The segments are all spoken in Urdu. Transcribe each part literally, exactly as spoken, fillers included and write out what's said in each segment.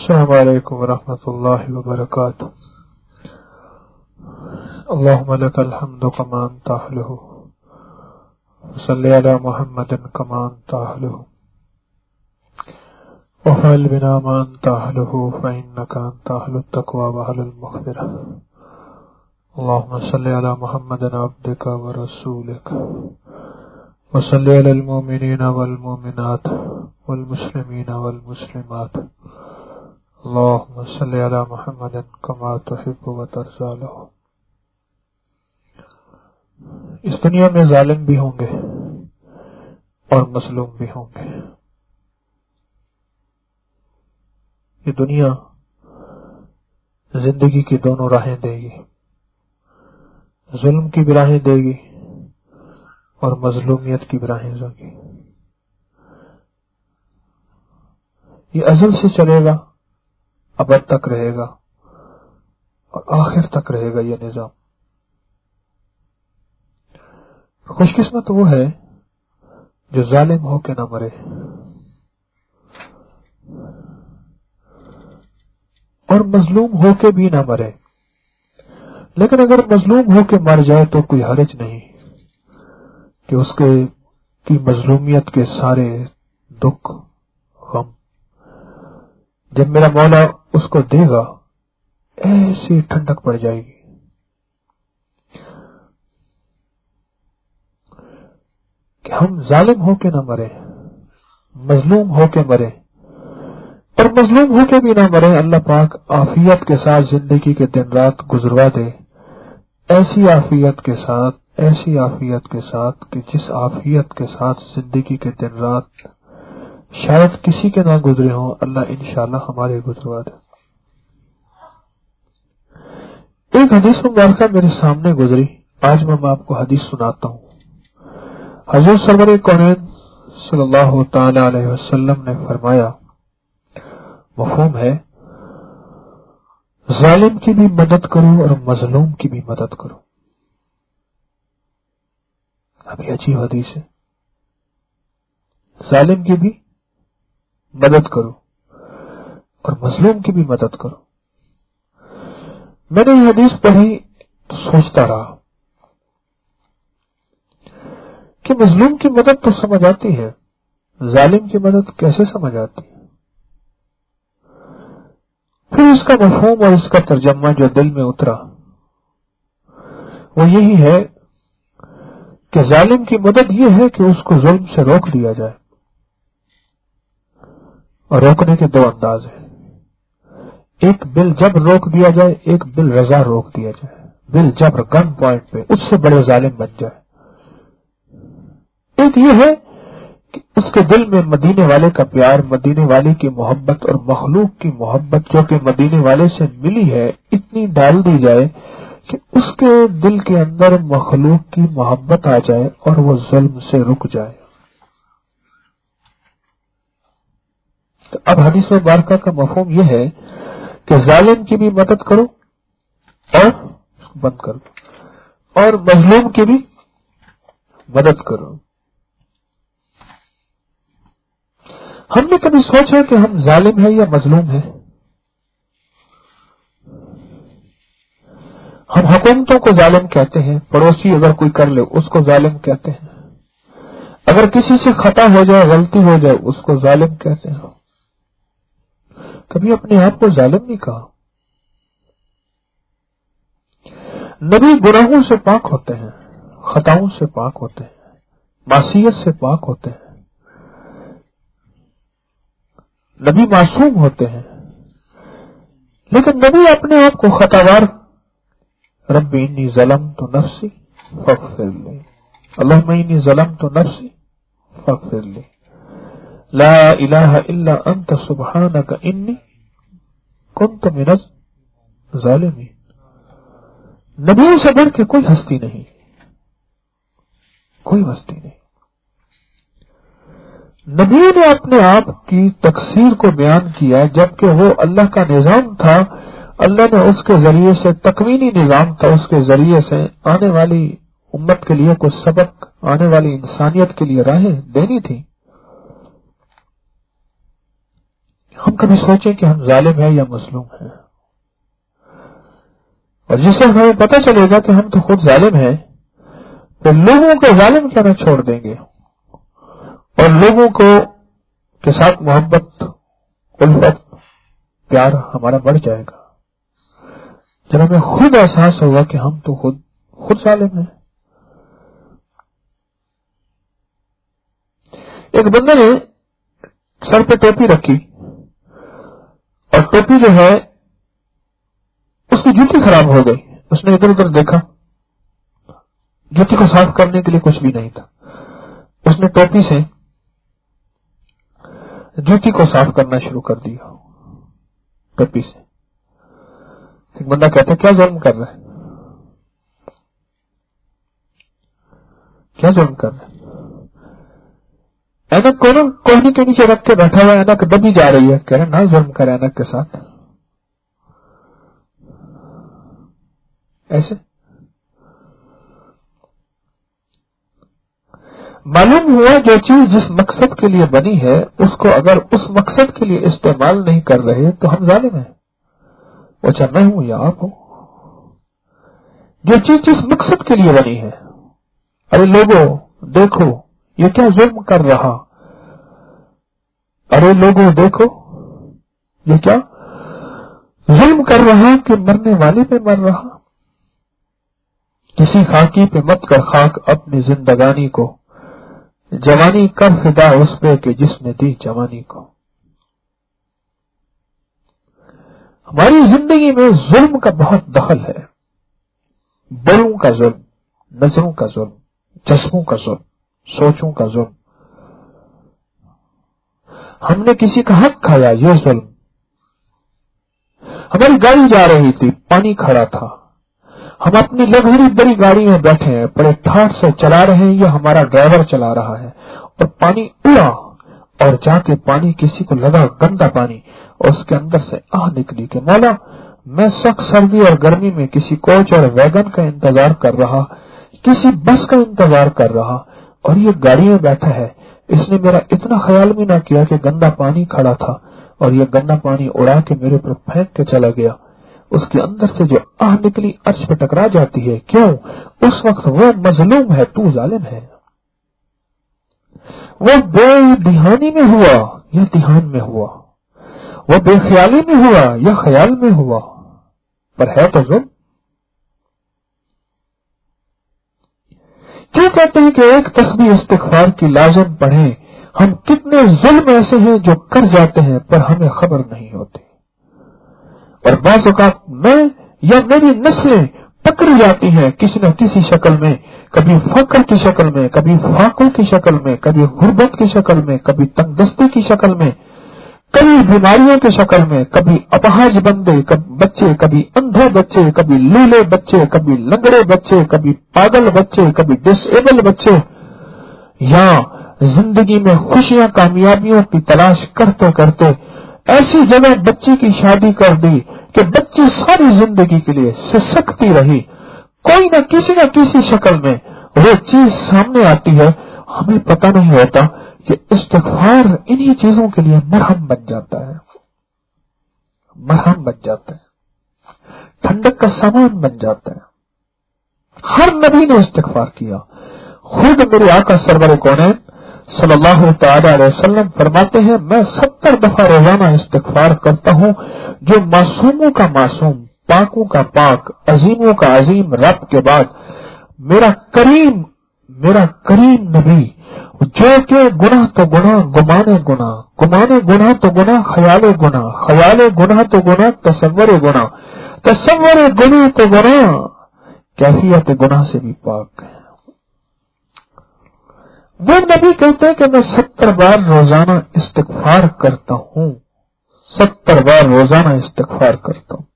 السلام علیکم ورحمۃ اللہ وبرکاتہ. اللهم لك الحمد كما انت اهله وصل على محمد كما انت اهله وفعل بنا ما انت اهله فانك انت اهل التقوى واهل المغفرة. اللهم صل على محمد عبدك ورسولك وصل على المؤمنين والمؤمنات والمسلمين والمسلمات. اللهم صل على محمد كما تحب وترضى له. اس دنیا میں ظالم بھی ہوں گے اور مظلوم بھی ہوں گے. یہ دنیا زندگی کی دونوں راہیں دے گی، ظلم کی بھی راہیں دے گی اور مظلومیت کی بھی راہیں دے گی. یہ ازل سے چلے گا، ابد تک رہے گا اور آخر تک رہے گا یہ نظام. خوش قسمت وہ ہے جو ظالم ہو کے نہ مرے اور مظلوم ہو کے بھی نہ مرے. لیکن اگر مظلوم ہو کے مر جائے تو کوئی حرج نہیں کہ اس کے کی مظلومیت کے سارے دکھ غم جب میرا مولا اس کو دے گا ایسی ٹھنڈک پڑ جائے گی. کہ ہم ظالم ہو کے نہ مرے، مظلوم ہو کے مرے اور مظلوم ہو کے بھی نہ مرے. اللہ پاک عافیت کے ساتھ زندگی کے دن رات گزروا دے، ایسی عافیت کے ساتھ ایسی عافیت کے ساتھ کہ جس عافیت کے ساتھ زندگی کے دن رات شاید کسی کے نہ گزرے ہوں، اللہ انشاءاللہ ہمارے گزروا دے. ایک حدیث مبارکہ میرے سامنے گزری، آج میں آپ کو حدیث سناتا ہوں. حضور سرور کونین صلی اللہ تعالی علیہ وسلم نے فرمایا، مفہوم ہے ظالم کی بھی مدد کرو اور مظلوم کی بھی مدد کرو. ابھی عجیب حدیث ہے، ظالم کی بھی مدد کرو اور مظلوم کی بھی مدد کرو. میں نے یہ حدیث پڑھی تو سوچتا رہا کہ مظلوم کی مدد تو سمجھ آتی ہے، ظالم کی مدد کیسے سمجھ آتی ہے؟ پھر اس کا مفہوم اور اس کا ترجمہ جو دل میں اترا وہ یہی ہے کہ ظالم کی مدد یہ ہے کہ اس کو ظلم سے روک دیا جائے. اور روکنے کے دو انداز ہیں، ایک بل جب روک دیا جائے، ایک بل رضا روک دیا جائے. بل جبر گن پوائنٹ پہ اس سے بڑے ظالم بن جائے. ایک یہ ہے کہ اس کے دل میں مدینے والے کا پیار، مدینے والے کی محبت اور مخلوق کی محبت جو کہ مدینے والے سے ملی ہے اتنی ڈال دی جائے کہ اس کے دل کے اندر مخلوق کی محبت آ جائے اور وہ ظلم سے رک جائے. تو اب حدیث مبارکہ کا مفہوم یہ ہے کہ ظالم کی بھی مدد کرو اور بند کر دو اور مظلوم کی بھی مدد کرو. ہم نے کبھی سوچا کہ ہم ظالم ہیں یا مظلوم ہیں؟ ہم حکومتوں کو ظالم کہتے ہیں، پڑوسی اگر کوئی کر لے اس کو ظالم کہتے ہیں، اگر کسی سے خطا ہو جائے، غلطی ہو جائے اس کو ظالم کہتے ہیں. کبھی اپنے آپ کو ظالم نہیں کہا. نبی گناہوں سے پاک ہوتے ہیں، خطاؤں سے پاک ہوتے ہیں، معصیت سے پاک ہوتے ہیں. نبی معصوم ہوتے ہیں، لیکن نبی اپنے آپ کو خطاوار رب انی ظلمت نفسی فاغفر لی، اللہم انی ظلمت نفسی فاغفر لی، لا الہ الا انت سبحانک انی کنت من الظالمین. نبیوں سے بڑھ کے کوئی ہستی نہیں، کوئی ہستی نہیں. نبیوں نے اپنے آپ کی تقصیر کو بیان کیا جبکہ وہ اللہ کا نظام تھا. اللہ نے اس کے ذریعے سے تکوینی نظام تھا، اس کے ذریعے سے آنے والی امت کے لیے کچھ سبق، آنے والی انسانیت کے لیے راہیں دینی تھی. ہم کبھی سوچیں کہ ہم ظالم ہیں یا مظلوم ہیں، اور جس وقت ہمیں پتہ چلے گا کہ ہم تو خود ظالم ہیں، تو لوگوں کو ظالم کہنا چھوڑ دیں گے اور لوگوں کو کے ساتھ محبت، الفت، پیار ہمارا بڑھ جائے گا، جب ہمیں خود احساس ہوگا کہ ہم تو خود خود ظالم ہیں۔ ایک بندے نے سر پہ ٹوپی رکھی اور ٹوپی جو ہے اس کی جوتی خراب ہو گئی، اس نے ادھر ادھر دیکھا، جوتی کو صاف کرنے کے لیے کچھ بھی نہیں تھا، اس نے ٹوپی سے جوتی کو صاف کرنا شروع کر دیا، ٹوپی سے۔ ایک بندہ کہتا ہے کیا ظلم کر رہا ہے، کیا ظلم کر رہا ہے؟ اینک کو نا کوہنی کے نیچے رکھ کے بیٹھا ہوا، اینک دبی جا رہی ہے، کہہ رہے نہ ظلم کر اینک کے ساتھ، ایسے معلوم ہوا جو چیز جس مقصد کے لیے بنی ہے اس کو اگر اس مقصد کے لیے استعمال نہیں کر رہے تو ہم ظالم ہیں، وہ چاہے میں ہوں یا آپ ہوں۔ جو چیز جس مقصد کے لیے بنی ہے، ارے لوگوں دیکھو یہ کیا ظلم کر رہا، ارے لوگوں دیکھو یہ کیا ظلم کر رہا کہ مرنے والے پہ مر رہا۔ کسی خاکی پہ مت کر خاک اپنی زندگانی کو، جوانی کر فدا اس پہ کہ جس نے دی جوانی کو۔ ہماری زندگی میں ظلم کا بہت دخل ہے، بڑوں کا ظلم، نظروں کا ظلم، جذبوں کا ظلم، سوچوں کا ظلم۔ ہم نے کسی کا حق کھایا، یہ ظلم۔ ہماری گاڑی جا رہی تھی، پانی کھڑا تھا، ہم اپنی لگژری بڑی گاڑی میں بیٹھے ہیں، بڑے ٹھاٹ سے چلا رہے ہیں، یہ ہمارا ڈرائیور چلا رہا ہے، اور پانی اڑا اور جا کے پانی کسی کو لگا، گندا پانی، اور اس کے اندر سے آہ نکلی کہ مولا میں سخت سردی اور گرمی میں کسی کوچ اور ویگن کا انتظار کر رہا، کسی بس کا انتظار کر رہا، اور یہ گاڑی میں بیٹھا ہے، اس نے میرا اتنا خیال بھی نہ کیا کہ گندا پانی کھڑا تھا اور یہ گندا پانی اڑا کے میرے پر پھینک کے چلا گیا۔ اس کے اندر سے جو آہ نکلی عرش پہ ٹکرا جاتی ہے، کیوں؟ اس وقت وہ مظلوم ہے، تو ظالم ہے۔ وہ بے دہانی میں ہوا یا دھیان میں ہوا، وہ بے خیالی میں ہوا یا خیال میں ہوا، پر ہے تو ظلم۔ کیوں کہتے ہیں کہ ایک تسبیح استغفار کی لازم پڑھیں؟ ہم کتنے ظلم ایسے ہیں جو کر جاتے ہیں پر ہمیں خبر نہیں ہوتی، اور بعض اوقات میں یا میری نسلیں پکڑی جاتی ہیں کسی نہ کسی شکل میں، کبھی فقر کی شکل میں، کبھی فاقوں کی شکل میں، کبھی غربت کی شکل میں، کبھی تنگ دستی کی شکل میں، کبھی بیماریوں کی شکل میں، کبھی اپاہج بندے کبھی بچے، کبھی اندھے بچے، کبھی لولے بچے، کبھی لنگڑے بچے، کبھی پاگل بچے، کبھی ڈس ایبل بچے، یا زندگی میں خوشیاں کامیابیوں کی تلاش کرتے کرتے ایسی جگہ بچی کی شادی کر دی کہ بچی ساری زندگی کے لیے سسکتی رہی، کوئی نہ کسی نہ کسی شکل میں وہ چیز سامنے آتی ہے، ہمیں پتہ نہیں ہوتا کہ استغفار انہی چیزوں کے لیے مرہم بن جاتا ہے، مرہم بن جاتا ہے، ٹھنڈک کا سامان بن جاتا ہے۔ ہر نبی نے استغفار کیا، خود میرے آقا سرور کونین صلی اللہ تعالی علیہ وسلم فرماتے ہیں میں ستر دفعہ روزانہ استغفار کرتا ہوں، جو معصوموں کا معصوم، پاکوں کا پاک، عظیموں کا عظیم رب کے بعد میرا کریم میرا کریم نبی، جو کہ گناہ تو گناہ، گمانے گناہ، گمانے گناہ تو گناہ، خیال گناہ، خیال گناہ تو گناہ، تصور گناہ، تصور گناہ تو گناہ، کیفیت گناہ سے بھی پاک ہے۔ وہ نبی کہتے ہیں کہ میں ستر بار روزانہ استغفار کرتا ہوں، ستر بار روزانہ استغفار کرتا ہوں۔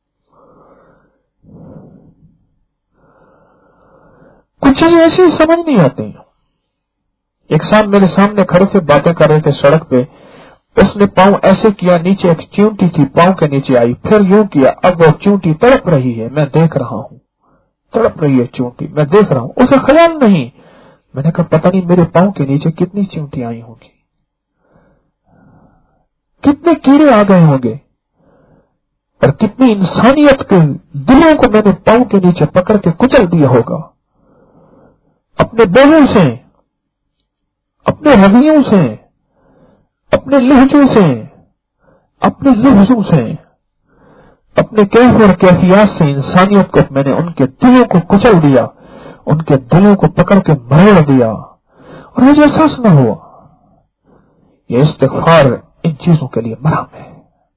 کچھ چیزیں ایسی سمجھ نہیں آتی ہیں۔ ایک صاحب میرے سامنے کھڑے تھے، باتیں کر رہے تھے سڑک پہ، اس نے پاؤں ایسے کیا، نیچے ایک چیونٹی تھی پاؤں کے نیچے آئی، پھر یوں کیا، اب وہ چیونٹی تڑپ رہی ہے، میں دیکھ رہا ہوں، تڑپ رہی ہے چیونٹی، میں دیکھ رہا ہوں، اسے خیال نہیں۔ میں نے کہا پتہ نہیں میرے پاؤں کے نیچے کتنی چیونٹی آئی ہوں گی، کتنے کیڑے آ گئے ہوں گے اور کتنی انسانیت کے دلوں کو میں نے پاؤں کے نیچے پکڑ کے کچل دیا ہوگا، اپنے بولوں سے، اپنے رویوں سے، اپنے لہجوں سے، اپنے لفظوں سے، اپنے کیف اور کیفیات سے انسانیت کو میں نے ان کے دلوں کو کچل دیا، ان کے دلوں کو پکڑ کے مروڑ دیا، اور مجھے احساس نہ ہوا۔ یہ استغفار ان چیزوں کے لیے مرہم ہے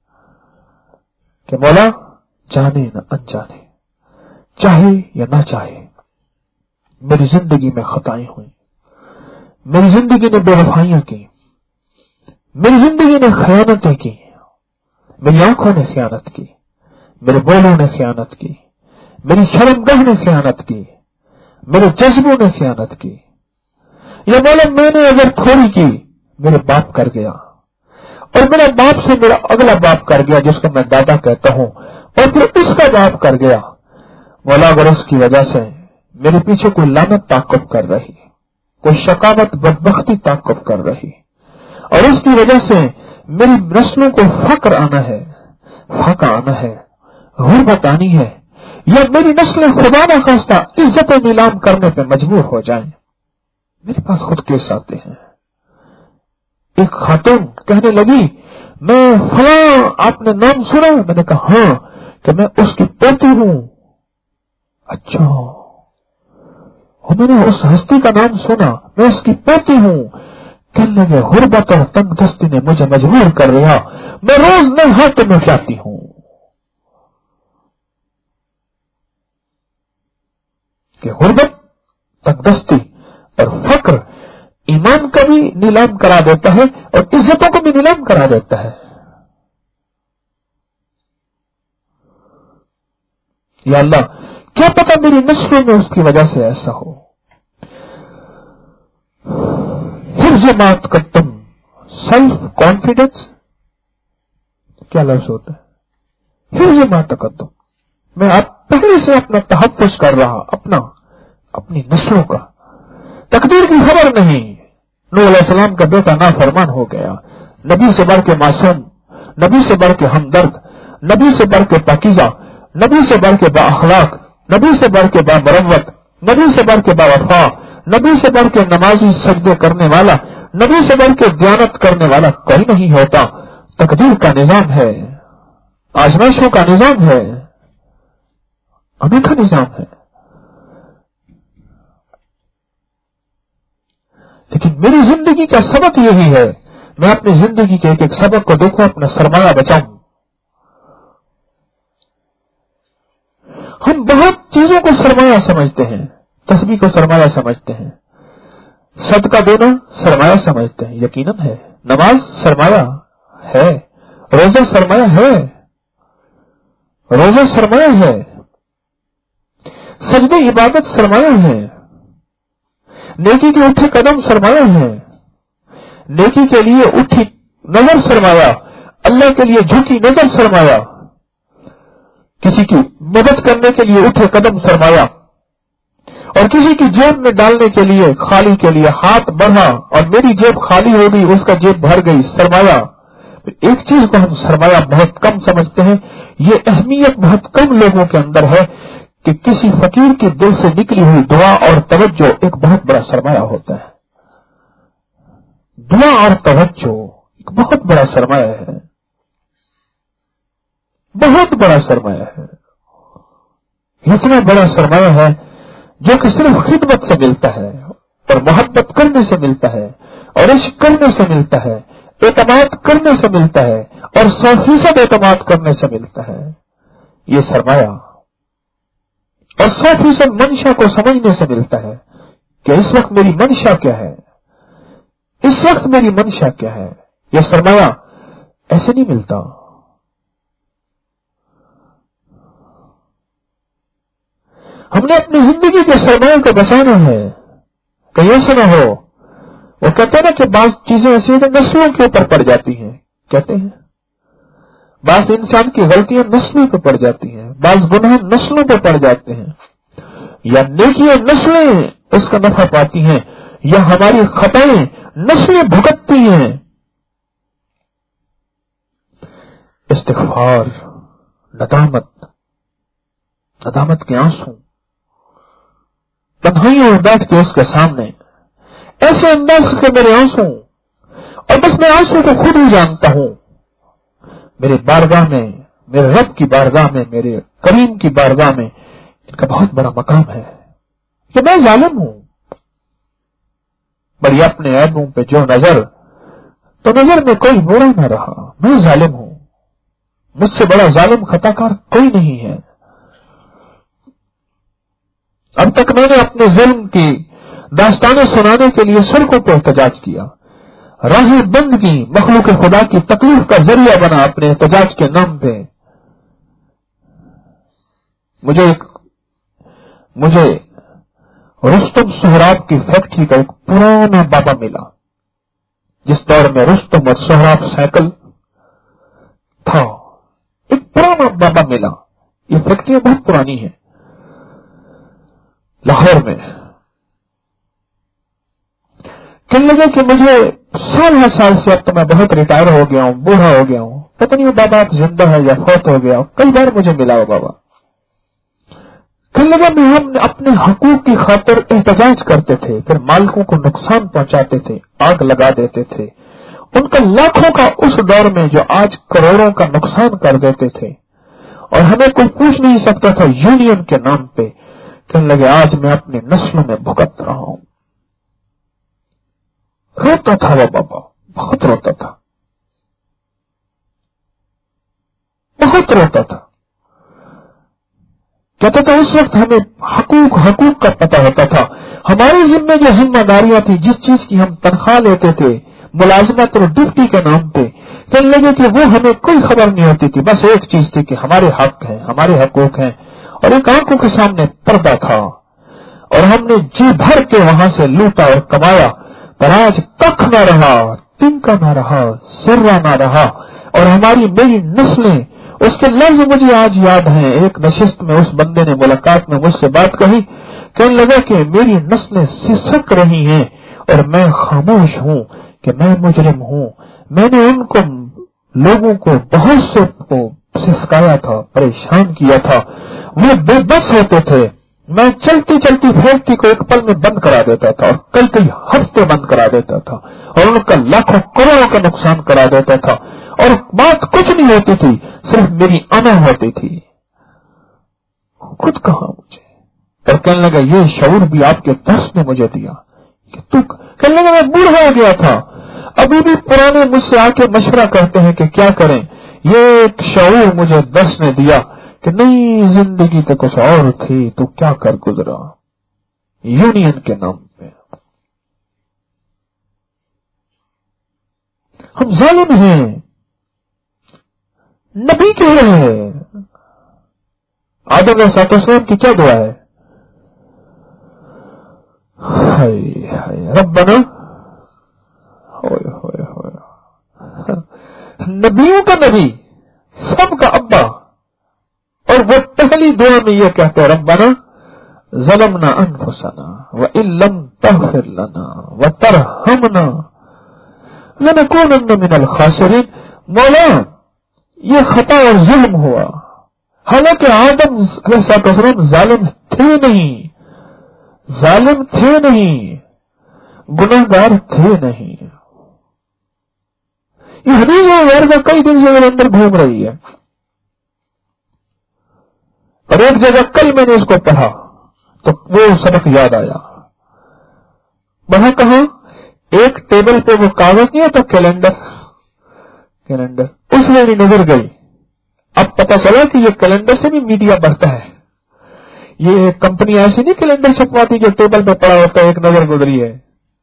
کہ مولا جانے نہ انجانے، چاہے یا نہ چاہے، میری زندگی میں خطائیں ہوئی، میری زندگی نے بے وفائیاں کی، میری زندگی نے خیانتیں کی، میری آنکھوں نے خیانت کی، میرے بولوں نے خیانت کی، میری شرمگاہ نے خیانت کی، میرے جذبوں نے خیانت کی، یا مولا میں نے اگر تھوڑی کی، میرے باپ کر گیا، اور میرا باپ سے میرا اگلا باپ کر گیا جس کو میں دادا کہتا ہوں، اور پھر اس کا باپ کر گیا، مولا اگر اس کی وجہ سے میرے پیچھے کوئی لعنت تعاقب کر رہی، کوئی شقاوت بدبختی تعاقب کر رہی، اور اس کی وجہ سے میری نسلوں کو فقر آنا ہے، فاقہ آنا ہے، غربت آنی ہے، یا میری نسلیں خدا نخواستہ عزت نیلام کرنے پہ مجبور ہو جائیں، میرے پاس خود کیس آتے ہیں۔ ایک خاتون کہنے لگی میں فلاں آپ نے نام سنا؟ میں نے کہا ہاں، کہ میں اس کی پوتی ہوں۔ اچھا، میں نے اس ہستی کا نام سنا، میں اس کی پوتی ہوں۔ کہنے لگے غربت اور تنگ دستی نے مجھے مجبور کر دیا، میں روز نہاتے میں جاتی ہوں۔ کہ غربت، تنگ دستی اور فقر ایمان کا بھی نیلام کرا دیتا ہے اور عزتوں کو بھی نیلام کرا دیتا ہے۔ یا اللہ، کیا پتا میری نسلوں میں اس کی وجہ سے ایسا ہو۔ حفظ ما تقدم، سیلف کانفیڈنس کیا لفظ ہوتا ہے؟ حفظ ما تقدم، میں اب پہلے سے اپنا تحفظ کر رہا، اپنا اپنی نسلوں کا۔ تقدیر کی خبر نہیں، نوح علیہ السلام کا بیٹا نافرمان ہو گیا، نبی سے بڑھ کے معصوم، نبی سے بڑھ کے ہمدرد، نبی سے بڑھ کے پاکیزہ، نبی سے بڑھ کے با اخلاق، نبی سے بڑھ کے با مروت، نبی سے بڑھ کے با وفا، نبی سے بڑھ کے نمازی سجدے کرنے والا، نبی سے بڑھ کے دیانت کرنے والا کوئی نہیں ہوتا۔ تقدیر کا نظام ہے، آزمائشوں کا نظام ہے، انوکھا نظام ہے۔ لیکن میری زندگی کا سبق یہی ہے، میں اپنی زندگی کے ایک ایک سبق کو دیکھوں، اپنا سرمایہ بچاؤں۔ ہم بہت چیزوں کو سرمایہ سمجھتے ہیں، تسبیح کو سرمایہ سمجھتے ہیں، صدقہ دینا سرمایہ سمجھتے ہیں، یقیناً ہے، نماز سرمایہ ہے، روزہ سرمایہ ہے، روزہ سرمایہ ہے، سجدے عبادت سرمایہ ہے، نیکی کے اٹھے قدم سرمایہ ہے، نیکی کے لیے اٹھی نظر سرمایہ، اللہ کے لیے جھکی نظر سرمایہ، کسی کی مدد کرنے کے لیے اٹھے قدم سرمایہ، اور کسی کی جیب میں ڈالنے کے لیے خالی کے لیے ہاتھ بڑھا اور میری جیب خالی ہو گئی، اس کا جیب بھر گئی، سرمایہ۔ ایک چیز کو ہم سرمایہ بہت کم سمجھتے ہیں، یہ اہمیت بہت کم لوگوں کے اندر ہے کہ کسی فقیر کے دل سے نکلی ہوئی دعا اور توجہ ایک بہت بڑا سرمایہ ہوتا ہے۔ دعا اور توجہ ایک بہت بڑا سرمایہ ہے، بہت بڑا سرمایہ ہے، اتنا بڑا سرمایہ ہے جو کہ صرف خدمت سے ملتا ہے اور محبت کرنے سے ملتا ہے اور عشق کرنے سے ملتا ہے، اعتماد کرنے سے ملتا ہے اور سو فیصد اعتماد کرنے سے ملتا ہے، یہ سرمایہ، اور سو فیصد منشا کو سمجھنے سے ملتا ہے کہ اس وقت میری منشا کیا ہے، اس وقت میری منشا کیا ہے۔ یہ سرمایہ ایسے نہیں ملتا۔ ہم نے اپنی زندگی کے سرمایہ کو بچانا ہے، کہیں ایسا نہ ہو۔ وہ کہتے ہیں نا کہ بعض چیزیں ایسی ہیں نسلوں کے اوپر پڑ جاتی ہیں، کہتے ہیں بعض انسان کی غلطیاں نسلوں پہ پڑ جاتی ہیں، بعض گناہ نسلوں پہ پڑ جاتے ہیں، یا نیکیاں نسلیں اس کا نفع پاتی ہیں، یا ہماری خطائیں نسلیں بھگتتی ہیں۔ استغفار، ندامت، ندامت کے آنسو، تنہائیوں میں بیٹھ کے اس کے سامنے ایسے انداز کے میرے آنسو، اور بس میں آنسو کو خود ہی جانتا ہوں. میرے بارگاہ میں، میرے رب کی بارگاہ میں، میرے کریم کی بارگاہ میں ان کا بہت بڑا مقام ہے کہ میں ظالم ہوں. بڑی اپنے عیبوں پہ جو نظر، تو نظر میں کوئی برا نہ رہا. میں ظالم ہوں، مجھ سے بڑا ظالم خطا کار کوئی نہیں ہے. اب تک میں نے اپنے ظلم کی داستانیں سنانے کے لیے سڑکوں پہ احتجاج کیا، راہیں بند کی، مخلوق خدا کی تکلیف کا ذریعہ بنا اپنے احتجاج کے نام پہ. مجھے ایک مجھے رستم سہراب کی فیکٹری کا ایک پرانا بابا ملا، جس دور میں رستم اور سہراب سائیکل تھا. ایک پرانا بابا ملا. یہ فیکٹری بہت پرانی ہے لاہور میں. کہنے لگے کہ مجھے سال ہر سال سے اب تو میں بہت ریٹائر ہو گیا ہوں، بوڑھا ہو گیا ہوں، پتہ نہیں وہ بابا آپ زندہ ہے یا فوت ہو گیا. کئی بار مجھے ملا وہ بابا. کہنے لگا میں ہم اپنے حقوق کی خاطر احتجاج کرتے تھے، پھر مالکوں کو نقصان پہنچاتے تھے، آگ لگا دیتے تھے. ان کا لاکھوں کا اس دور میں جو آج کروڑوں کا نقصان کر دیتے تھے، اور ہمیں کوئی پوچھ نہیں سکتا تھا یونین کے نام پہ. کہنے لگے آج میں اپنی نسلوں میں بھگت رہا ہوں. روتا تھا وہ بابا، بہت روتا تھا، بہت روتا تھا. کہتا تھا اس وقت ہمیں حقوق حقوق کا پتہ ہوتا تھا. ہماری ذمہ جو ذمہ داریاں تھی، جس چیز کی ہم تنخواہ لیتے تھے ملازمت اور ڈیوٹی کے نام پہ، کہنے لگے کہ وہ ہمیں کوئی خبر نہیں ہوتی تھی. بس ایک چیز تھی کہ ہمارے حق ہیں، ہمارے حقوق ہیں، اور ایک آنکھوں کے سامنے پردہ تھا، اور ہم نے جی بھر کے وہاں سے لوٹا اور کمایا. پر آج ککھ نہ رہا، تنکا نہ رہا، سرا نہ رہا. اور ہماری میری نسلیں، اس کے لفظ مجھے آج یاد ہیں. ایک نشست میں اس بندے نے ملاقات میں مجھ سے بات کہی، کہنے لگا کہ میری نسلیں سسک رہی ہیں اور میں خاموش ہوں کہ میں مجرم ہوں. میں نے ان کو لوگوں کو بہت سے کو سسکایا تھا، پریشان کیا تھا. وہ بے بس ہوتے تھے. میں چلتی چلتی فیکٹری کو ایک پل میں بند کرا دیتا تھا، اور کئی کئی ہفتے بند کرا دیتا تھا، اور ان کا لاکھوں کروڑوں کا نقصان کرا دیتا تھا. اور بات کچھ نہیں ہوتی تھی، صرف میری انا ہوتی تھی. خود کہا مجھے، اور کہنے لگا یہ شعور بھی آپ کے دس نے مجھے دیا کہ تو کہنے لگا میں بوڑھا ہو گیا تھا. ابھی بھی پرانے مجھ سے آ کے مشورہ کرتے ہیں کہ کیا کریں. یہ ایک شعور مجھے دس نے دیا کہ نہیں، زندگی تو کچھ اور تھی، تو کیا کر گزرا یونین کے نام پہ. ہم ظالم ہیں. نبی کہہ رہے ہیں، آدم علیہ السلام کی کیا دعا ہے؟ ہائے ہائے ربنا، ہوئے ہوئے ہوئے، نبیوں کا نبی، سب کا ابا. اور وہ پہلی دعا میں یہ کہتے ہیں ربنا ظلمنا انفسنا وان لم تغفر لنا وترحمنا لنکونن من الخاسرین. مولا یہ خطا اور ظلم ہوا، حالانکہ آدم علیہ السلام ظالم تھے نہیں، ظالم تھے نہیں، گناہگار تھے نہیں. یہ حدیث غیر میں کئی دن سے میرے اندر گھوم رہی ہے، اور ایک جگہ کل میں نے اس کو پڑھا تو وہ سبق یاد آیا. وہاں کہاں ایک ٹیبل پہ وہ کاغذ نہیں ہوتا، کیلنڈر کیلنڈر اس میں بھی نظر گئی. اب پتا چلا کہ یہ کیلنڈر سے بھی میڈیا بڑھتا ہے. یہ کمپنی ایسی نہیں کیلنڈر چھپواتی جو ٹیبل پہ پڑا ہوتا ہے، ایک نظر گزری ہے.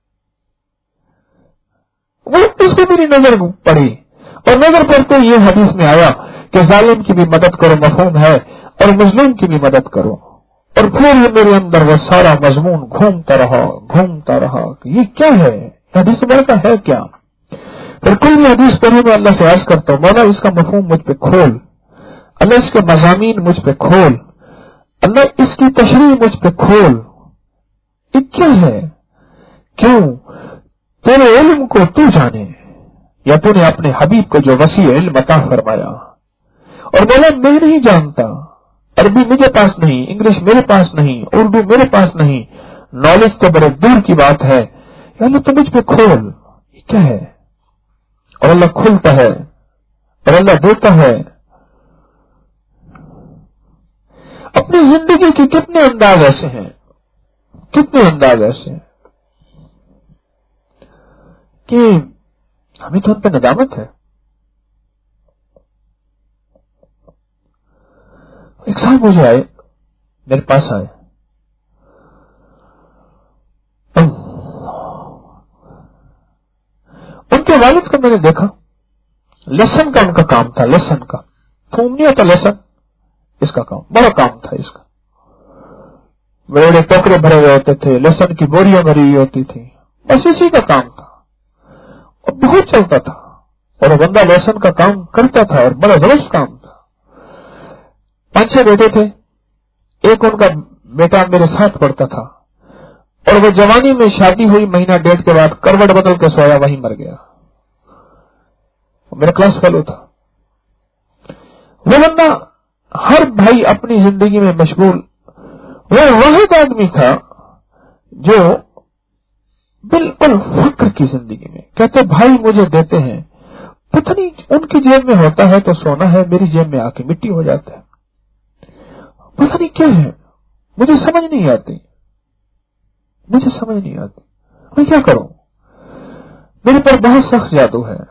وہ اس کو میری نظر پڑی، اور نظر پڑتے یہ حدیث میں آیا کہ ظالم کی بھی مدد کرو مفہوم ہے، اور مظلوم کی بھی مدد کرو. اور پھر یہ میرے اندر وہ سارا مضمون گھومتا رہا گھومتا رہا کہ یہ کیا ہے، حدیث بڑھ کا ہے کیا. پھر کوئی بھی حدیث پڑھے میں اللہ سے عرض کرتا ہوں مولا اس کا مفہوم مجھ پہ کھول، اللہ اس کے مضامین مجھ پہ کھول، اللہ اس کی تشریح مجھ پہ کھول. یہ کیا ہے؟ کیوں؟ تیرے علم کو تو جانے، یا تو نے اپنے حبیب کو جو وسیع علم عطا فرمایا اور بولا میں نہیں جانتا، عربی میرے پاس نہیں، انگلش میرے پاس نہیں، اردو میرے پاس نہیں، نالج تو بڑے دور کی بات ہے، یا اللہ تو مجھ پہ کھول، یہ کیا ہے؟ اور اللہ کھلتا ہے اور اللہ دیتا ہے. اپنی زندگی کے کتنے انداز ایسے ہیں، کتنے انداز ایسے ہیں کہ ہمیں تو ان پہ ندامت ہے. ایک صاحب مجھے آئے، میرے پاس آئے، ان کے والد کو میں نے دیکھا، لیسن کا ان کا کام تھا، لیسن کا تھوم نہیں ہوتا، لیسن اس کا کام، بڑا کام تھا اس کا. بڑے بڑے ٹوکرے بھرے ہوئے ہوتے تھے، لیسن کی بوریاں بھری ہوئی ہوتی تھی، بس اسی کا کام تھا اور بہت چلتا تھا. اور وہ بندہ لیسن کا کام کرتا تھا اور بڑا زبردست کام تھا. پانچ چھ بیٹے تھے، ایک ان کا بیٹا میرے ساتھ پڑھتا تھا اور وہ جوانی میں شادی ہوئی، مہینہ ڈیڑھ کے بعد کروٹ بدل کے سویا، وہیں مر گیا. میرا کلاس فیلو تھا. وہ بندہ ہر بھائی اپنی زندگی میں مشغول، وہ واحد آدمی تھا جو بالکل فخر کی زندگی میں کہتے بھائی مجھے دیتے ہیں، پتہ نہیں ان کی جیب میں ہوتا ہے تو سونا ہے، میری جیب میں آ کے مٹی ہو جاتا ہے، پتہ نہیں کیا ہے، مجھے سمجھ نہیں آتی، مجھے سمجھ نہیں آتی، میں کیا کروں؟ میرے پر بہت سخت جادو ہے.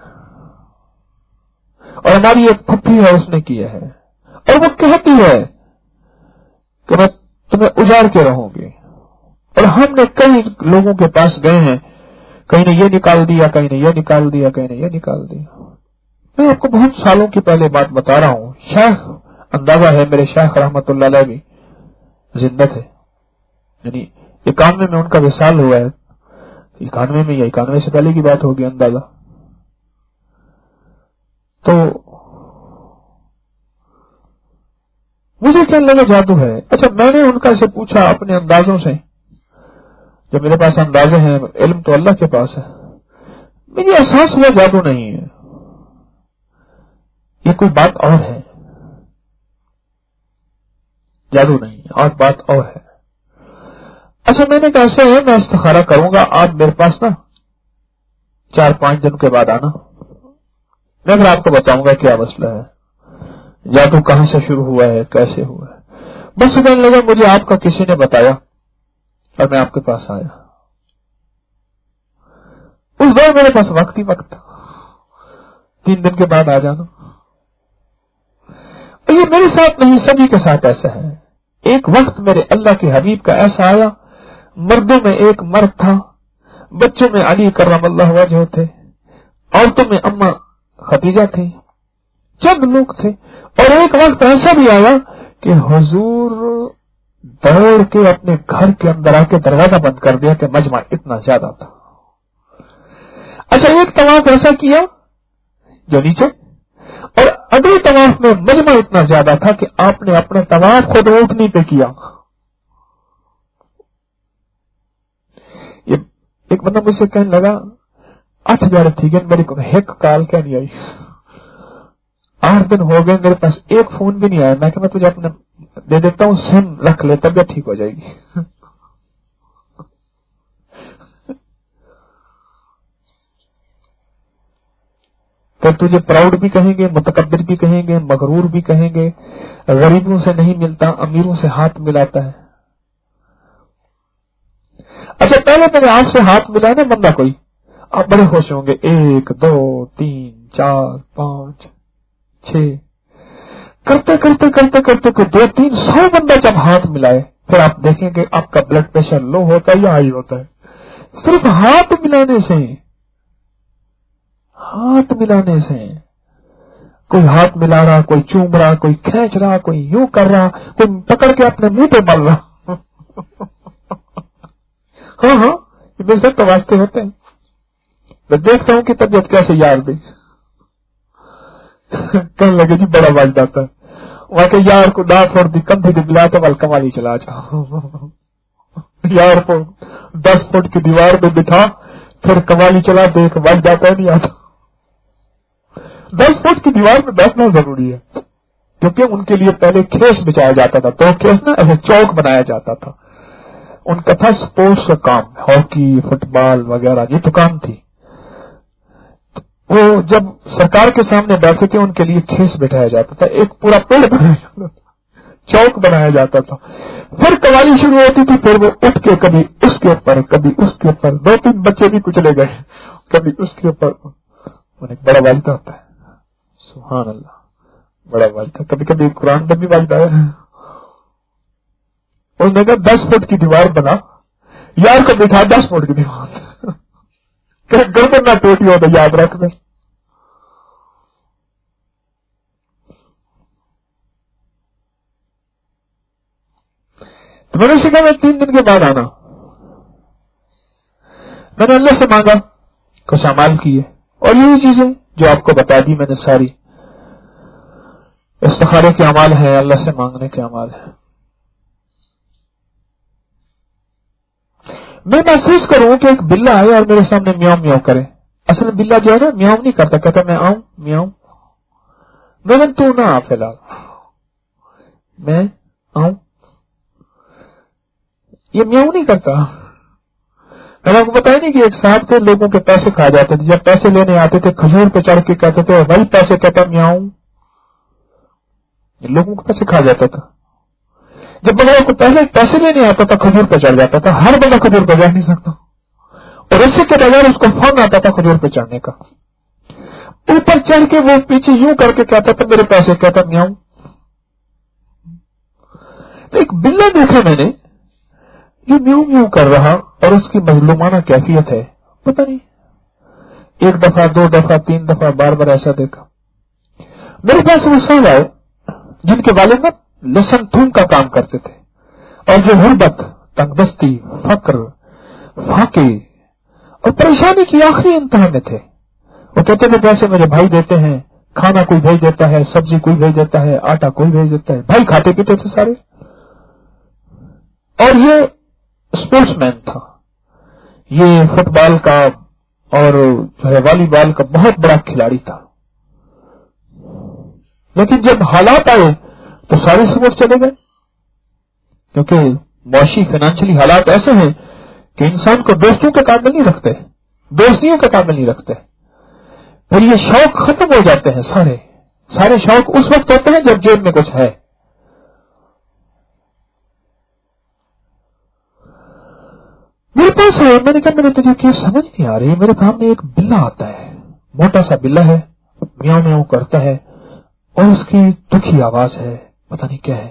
اور ہماری ایک پھپھی ہے، اس نے کیا ہے، اور وہ کہتی ہے کہ میں تمہیں اجاڑ کے رہوں گی. اور ہم نے کئی لوگوں کے پاس گئے ہیں، کہیں نے یہ نکال دیا، کہیں نے یہ نکال دیا، کہیں نے یہ نکال دیا. میں آپ کو بہت سالوں کی پہلے بات بتا رہا ہوں. شیخ اندازہ ہے میرے شیخ رحمت اللہ علیہ بھی زندہ تھے، یعنی اکانوے میں ان کا وصال ہوا ہے، اکانوے میں یا اکانوے سے پہلے کی بات ہوگی اندازہ. تو مجھے کہنے لگا جادو ہے. اچھا میں نے ان کا سے پوچھا اپنے اندازوں سے، جب میرے پاس اندازے ہیں، علم تو اللہ کے پاس ہے، مجھے احساس ہوا جادو نہیں ہے، یہ کوئی بات اور ہے، جادو نہیں ہے اور بات اور ہے. اچھا میں نے کہا ایسا ہے، میں استخارہ کروں گا، آپ میرے پاس نا چار پانچ دن کے بعد آنا، میں پھر آپ کو بتاؤں گا کیا مسئلہ ہے، جادو کہاں سے شروع ہوا ہے، کیسے ہوا ہے. بس کہنے لگا مجھے آپ کا کسی نے بتایا اور میں آپ کے پاس آیا. اس دور میرے پاس وقت ہی وقت تھا، تین دن کے بعد آ جانا. اور یہ میرے ساتھ نہیں، سبھی کے ساتھ ایسا ہے. ایک وقت میرے اللہ کے حبیب کا ایسا آیا، مردوں میں ایک مرد تھا، بچوں میں علی کرم اللہ وجہ تھے، عورتوں میں اماں خدیجہ تھی، چند لوگ تھے. اور ایک وقت ایسا بھی آیا کہ حضور دوڑ کے اپنے گھر کے اندر آ کے دروازہ بند کر دیا کہ مجمع اتنا زیادہ تھا. اچھا ایک طواف ایسا کیا جو نیچے، اور اگلے طواف میں مجمع اتنا زیادہ تھا کہ آپ نے اپنا طواف خود اونٹنی پہ کیا. یہ ایک بندہ مجھ سے کہنے لگا آٹھ ہزار تھی گئے میری کو ایک کال کیا نہیں آئی، آٹھ دن ہو گئے میرے پاس ایک فون بھی نہیں آیا. میں کہ میں تجھے اپنا دے دیتا ہوں، سم رکھ لے، طبیعت ٹھیک ہو جائے گی. پھر تجھے پراؤڈ بھی کہیں گے، متکبر بھی کہیں گے، مغرور بھی کہیں گے، غریبوں سے نہیں ملتا، امیروں سے ہاتھ ملاتا ہے. اچھا پہلے میں نے آپ سے ہاتھ ملا نا بندہ کوئی، آپ بڑے خوش ہوں گے، ایک دو تین چار پانچ چھ، کرتے کرتے کرتے کرتے کوئی دو تین سو بندہ جب ہاتھ ملائے، پھر آپ دیکھیں گے آپ کا بلڈ پریشر لو ہوتا ہے یا ہائی ہوتا ہے. صرف ہاتھ ملانے سے، ہاتھ ملانے سے. کوئی ہاتھ ملا رہا، کوئی چوم رہا، کوئی کھینچ رہا، کوئی یوں کر رہا، کوئی پکڑ کے اپنے منہ پہ مل رہا. ہاں ہاں یہ بے تو واسطے ہوتے ہیں. میں دیکھتا ہوں کہ طبیعت کیسے یار دی. کہنے لگے جی بڑا واجد آتا ہے، وہاں کے یار کو ڈا فوڑ دی کندھی دی بلا تو ول کمالی چلا جاؤ. یار کو دس فٹ کی دیوار پہ بٹھا پھر کمالی چلا، دیکھ واجد آتا ہے نہیں آتا. دس فٹ کی دیوار پہ بیٹھنا ضروری ہے کیونکہ ان کے لیے پہلے کھیس بچایا جاتا تھا، تو کھیس نا ایسے چوک بنایا جاتا تھا. ان کا تھا سپورٹس کا کام، ہاکی فٹ بال وغیرہ یہ تو کام تھی. وہ جب سرکار کے سامنے بیٹھے تھے ان کے لیے کھیس بٹھایا جاتا تھا، ایک پورا پیڑ بنایا جاتا تھا، چوک بنایا جاتا تھا. پھر قوالی شروع ہوتی تھی، پھر وہ اٹھ کے کبھی اس کے اوپر کبھی اس کے اوپر، دو تین بچے بھی کچلے گئے، کبھی اس کے اوپر. ایک بڑا والدہ ہوتا ہے، سبحان اللہ، بڑا والدہ. کبھی کبھی قرآن پر بھی والدہ ہے. اس نے کہا دس فٹ کی دیوار بنا، یار کو بٹھا دس فٹ کی دیوار، گردن نہ ٹوٹی ہو تو یاد رکھ دیں. تو میں نے سیکھا میں تین دن کے بعد آنا. میں نے اللہ سے مانگا، کچھ اعمال کیے، اور یہی چیزیں جو آپ کو بتا دی میں نے ساری استخارے کے اعمال ہیں، اللہ سے مانگنے کے اعمال ہیں. میں محسوس کروں کہ ایک بلہ آئے اور میرے سامنے میاؤں میاؤں کرے. اصل میں بلہ جو ہے نا میاؤں نہیں کرتا، کہتا میں آؤں میاؤں. میں نے تو نہ آ فی الحال، میں آؤں. یہ میاؤں نہیں کرتا. میں نے آپ کو بتایا نہیں کہ ایک صاحب تھے، لوگوں کے پیسے کھا جاتے تھے، جب پیسے لینے آتے تھے کھجور پہ چڑھ کے کہتے تھے وہی پیسے، کہتا میاؤں. لوگوں کے پیسے کھا جاتا تھا. جب بندہ کو پہلے پیسے لینے آتا تھا کھجور پہ چڑھ جاتا تھا. ہر بندہ کھجور پہ چڑھ نہیں سکتا، اور اس سے کے بغیر اس کو فون آتا تھا کھجور پہ چڑھنے کا. اوپر چڑھ کے وہ پیچھے یوں کر کے کہتا تھا میرے پیسے، کہتا میاؤں. تو ایک بلہ دیکھا میں نے جو میوں میوں کر رہا، اور اس کی مظلومانہ کیفیت ہے پتہ نہیں. ایک دفعہ دو دفعہ تین دفعہ بار بار ایسا دیکھا. میرے پاس وہ سال آئے جن کے والد نا لسن تھوم کا کام کرتے تھے، اور جو غربت، تنگ دستی، فقر، فاقے اور پریشانی کی آخری انتہا میں تھے. وہ کہتے تھے پیسے میرے بھائی دیتے ہیں، کھانا کوئی بھیج دیتا ہے، سبزی کوئی بھیج دیتا ہے، آٹا کوئی بھیج دیتا ہے. بھائی کھاتے پیتے تھے سارے. اور یہ اسپورٹس مین تھا، یہ فٹ بال کا اور جو ہے والی بال کا بہت بڑا کھلاڑی تھا. لیکن جب حالات آئے تو سارے سپورٹ چلے گئے، کیونکہ معاشی فائنانشلی حالات ایسے ہیں کہ انسان کو دوستوں کے قابل نہیں رکھتے، دوستیوں کے قابل نہیں رکھتے. پھر یہ شوق ختم ہو جاتے ہیں. سارے سارے شوق اس وقت ہوتے ہیں جب جیب میں کچھ ہے. میرے پاس ہے، میں نے کہا میرے تجھے کیا سمجھ نہیں آ رہی. میرے سامنے ایک بلہ آتا ہے، موٹا سا بلہ ہے، میاؤں میاؤں کرتا ہے، اور اس کی دکھی آواز ہے، پتہ نہیں کیا ہے.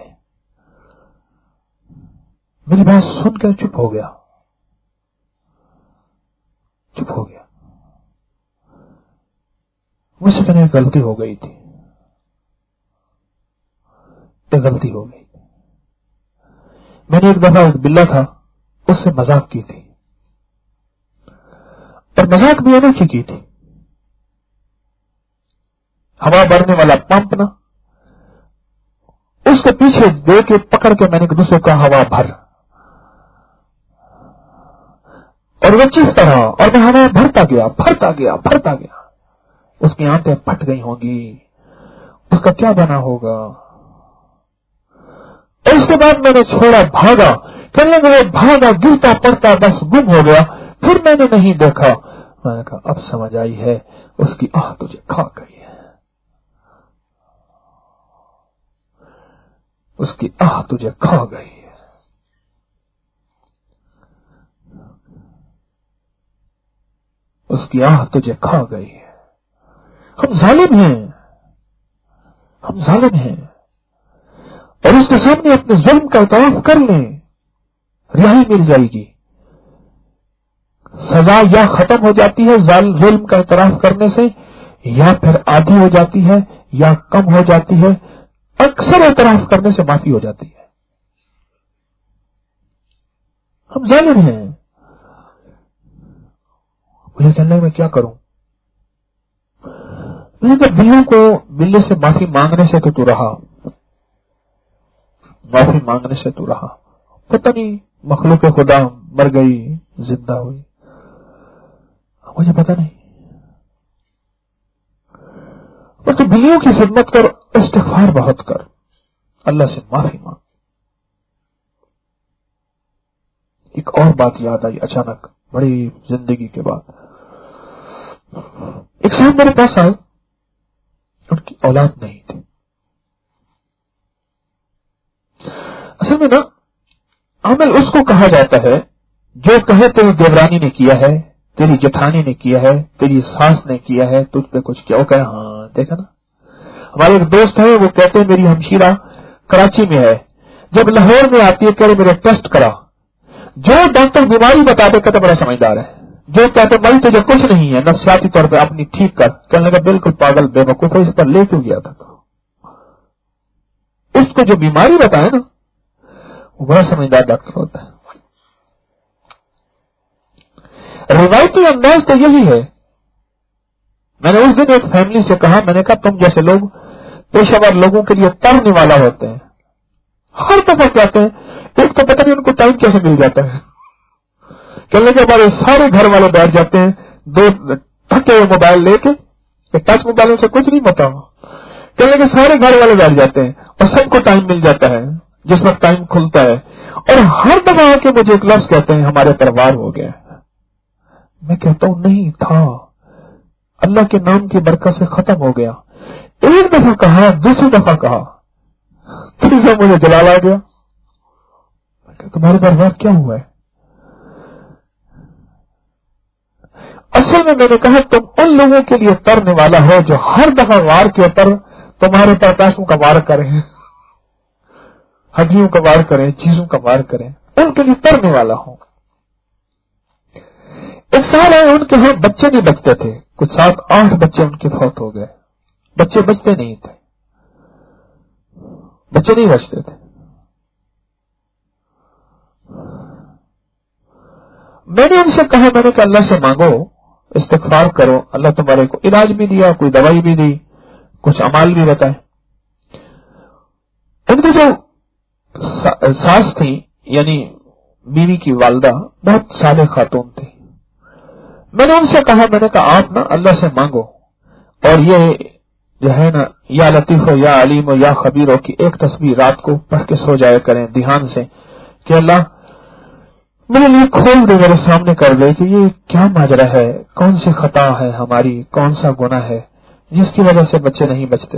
میری بات سن کر چپ ہو گیا، چپ ہو گیا. مجھ سے کہنے ایک غلطی ہو گئی تھی، ایک غلطی ہو گئی تھی. میں نے ایک دفعہ ایک بلہ تھا اس سے مذاق کی تھی، اور مذاق بھی انوکھی کی تھی. ہوا بھرنے والا پمپ نا، اس کو پیچھے دے کے پکڑ کے میں نے ایک دوسرے کا ہوا بھر، اور وہ چیختا رہا، اور میں ہوا بھرتا گیا بھرتا گیا بھرتا گیا. اس کی آنکھیں پھٹ گئی ہوں گی، اس کا کیا بنا ہوگا. اور اس کے بعد میں نے چھوڑا، بھاگا، کہنے لگا وہ بھاگا، گرتا پڑتا بس گم ہو گیا. پھر میں نے نہیں دیکھا. میں نے کہا اب سمجھ آئی ہے، اس کی آہ تجھے کھا گئی ہے، اس کی آہ تجھے کھا گئی ہے. اس کی آہ تجھے کھا گئی ہے. ہم ظالم ہیں، ہم ظالم ہیں، اور اس کے سامنے اپنے ظلم کا اعتراف کر لیں، رہائی مل جائے گی. سزا یا ختم ہو جاتی ہے ظلم کا اعتراف کرنے سے، یا پھر آدھی ہو جاتی ہے یا کم ہو جاتی ہے. اکثر اعتراف کرنے سے معافی ہو جاتی ہے. ہم ظالم ہیں. مجھے کہنے میں کیا کروں. میں نے بلیوں کو بلے سے معافی مانگنے سے تو تو رہا، معافی مانگنے سے تو رہا. پتہ نہیں مخلوق خدا مر گئی زندہ ہوئی، مجھے پتہ نہیں. اور تو بلیوں کی خدمت کر، استغفار بہت کر، اللہ سے معافی مانگ۔ ایک اور بات یاد آئی اچانک، بڑی زندگی کے بعد۔ ایک صاحب میرے پاس آئے، ان کی اولاد نہیں تھی۔ اصل میں نا عمل اس کو کہا جاتا ہے جو کہے تیری دیورانی نے کیا ہے، تیری جٹھانی نے کیا ہے، تیری ساس نے کیا ہے، تجھ پہ کچھ کیا، وہ کہے ہاں دیکھا نا۔ ہمارے ایک دوست ہیں، وہ کہتے ہیں میری ہمشیرہ کراچی میں ہے، جب لاہور میں آتی ہے کہہ رہے میرے ٹیسٹ کرا، جو ڈاکٹر بیماری بتاتے کہتے بڑا سمجھدار ہے، جو کہتے بھائی تجھے کچھ نہیں ہے نفسیاتی طور پہ اپنی ٹھیک کر، کہنے لگا بالکل پاگل بے وقوف ہے، اس پر لے کیوں گیا تھا؟ اس کو جو بیماری بتائے نا وہ بڑا سمجھدار ڈاکٹر ہوتا ہے۔ روایتی انداز تو یہی ہے۔ میں نے اس دن ایک فیملی سے کہا، میں نے کہا تم جیسے لوگ پیشہ ور لوگوں کے لیے ترنے والا ہوتے ہیں، ہر دفعہ کہتے ہیں، ایک تو پتہ نہیں ان کو ٹائم کیسے مل جاتا ہے، کہنے کے ہمارے سارے گھر والے بیٹھ جاتے ہیں دو تھکے ہوئے موبائل لے کے، ٹچ موبائل سے کچھ نہیں پتا، کہنے کے سارے گھر والے بیٹھ جاتے ہیں اور سب کو ٹائم مل جاتا ہے جس وقت ٹائم کھلتا ہے، اور ہر دفعہ آ کے مجھے ایک لفظ کہتے ہیں ہمارے پروار ہو گیا۔ میں کہتا ہوں نہیں تھا، اللہ کے نام کی برکت سے ختم ہو گیا۔ ایک دفعہ کہا، دوسری دفعہ کہا، تیسرا مجھے جلال آ گیا، کہ تمہارے پروار کیا ہوا ہے؟ اصل میں میں نے کہا تم ان لوگوں کے لیے ترنے والا ہو جو ہر دفعہ وار کے اوپر تمہارے پر پیسوں کا وار کریں، ہڈیوں کا وار کریں، چیزوں کا وار کریں، ان کے لیے ترنے والا ہو۔ ایک سال ہے ان کے ہاں بچے نہیں بچتے تھے، کچھ سات آٹھ بچے ان کے فوت ہو گئے، بچے بچتے نہیں تھے، بچے نہیں بچتے تھے۔ میں نے ان سے کہا، میں نے کہا اللہ سے مانگو، استغفار کرو، اللہ تمہارے کو علاج بھی دیا، کوئی دوائی بھی دی، کچھ امال بھی بتائے۔ ان کی جو ساس تھی یعنی بیوی کی والدہ بہت صالح خاتون تھی۔ میں نے ان سے کہا، میں نے کہا آپ نا اللہ سے مانگو، اور یہ جو ہے نا یا لطیف ہو یا علیم ہو یا خبیر ہو کی ایک تسبیح رات کو پڑھ کے سو جایا کریں دھیان سے، کہ اللہ میرے لیے کھول دے، میرے سامنے کر دے کہ یہ کیا ماجرا ہے، کون سی خطا ہے ہماری، کون سا گناہ ہے جس کی وجہ سے بچے نہیں بچتے،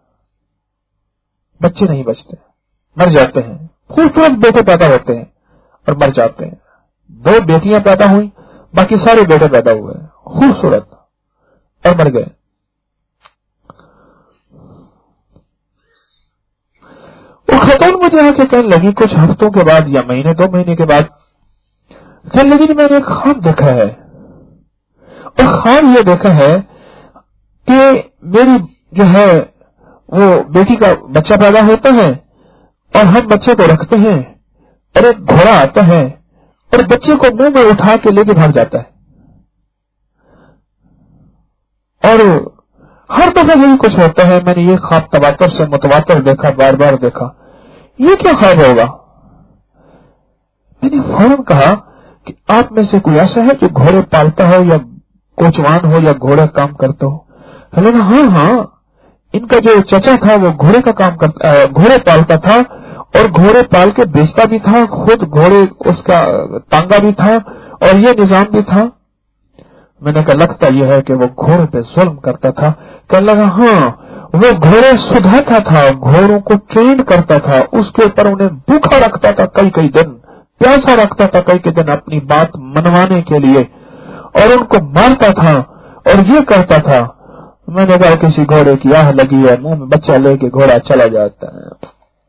بچے نہیں بچتے، مر جاتے ہیں۔ خوبصورت بیٹے پیدا ہوتے ہیں اور مر جاتے ہیں۔ دو بیٹیاں پیدا ہوئی، باقی سارے بیٹے پیدا ہوئے خوبصورت اور مر گئے۔ وہ خاتون مجھے آ کے کہنے لگی کچھ ہفتوں کے بعد یا مہینے دو مہینے کے بعد، کہنے لگی میں نے ایک خواب دیکھا ہے، اور خواب یہ دیکھا ہے کہ میری جو ہے وہ بیٹی کا بچہ پیدا ہوتا ہے اور ہم بچے کو رکھتے ہیں، اور ایک گھوڑا آتا ہے اور بچے کو منہ میں اٹھا کے لے کے بھاگ جاتا ہے، اور ہر دفعہ یہی کچھ ہوتا ہے۔ میں نے یہ خواب تواتر سے متواتر دیکھا، بار بار دیکھا، یہ کیا خواب ہوگا؟ میں نے فوراً کہا کہ آپ میں سے کوئی ایسا ہے جو گھوڑے پالتا ہو یا کوچوان ہو یا گھوڑا کام کرتا ہو؟ لیکن ہاں ہاں ان کا جو چچا تھا وہ گھوڑے کا کام کرتا، گھوڑے پالتا تھا اور گھوڑے پال کے بیچتا بھی تھا، خود گھوڑے اس کا تانگا بھی تھا اور یہ نظام بھی تھا۔ میں نے کہا لگتا یہ ہے کہ وہ گھوڑے پہ ظلم کرتا تھا۔ کہنے لگا ہاں وہ گھوڑے سدھاتا تھا، گھوڑوں کو ٹرین کرتا تھا، اس کے اوپر انہیں بھوکا رکھتا تھا کئی کئی دن، پیاسا رکھتا تھا کئی کئی دن اپنی بات منوانے کے لیے، اور ان کو مارتا تھا اور یہ کرتا تھا۔ میں نے کہا کسی گھوڑے کی آہ لگی ہے، منہ میں بچہ لے کے گھوڑا چلا جاتا ہے۔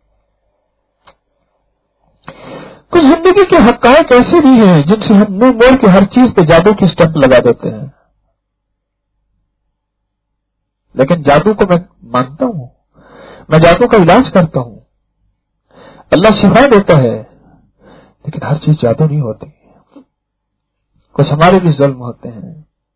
کچھ زندگی کے حقائق ایسے بھی ہیں جن سے ہم منہ موڑ کے ہر چیز پہ جادو کی سٹمپ لگا دیتے ہیں، لیکن جادو کو میں مانتا ہوں، میں جادو کا علاج کرتا ہوں، اللہ شفا دیتا ہے، لیکن ہر چیز جادو نہیں ہوتی، کچھ ہمارے بھی ظلم ہوتے ہیں،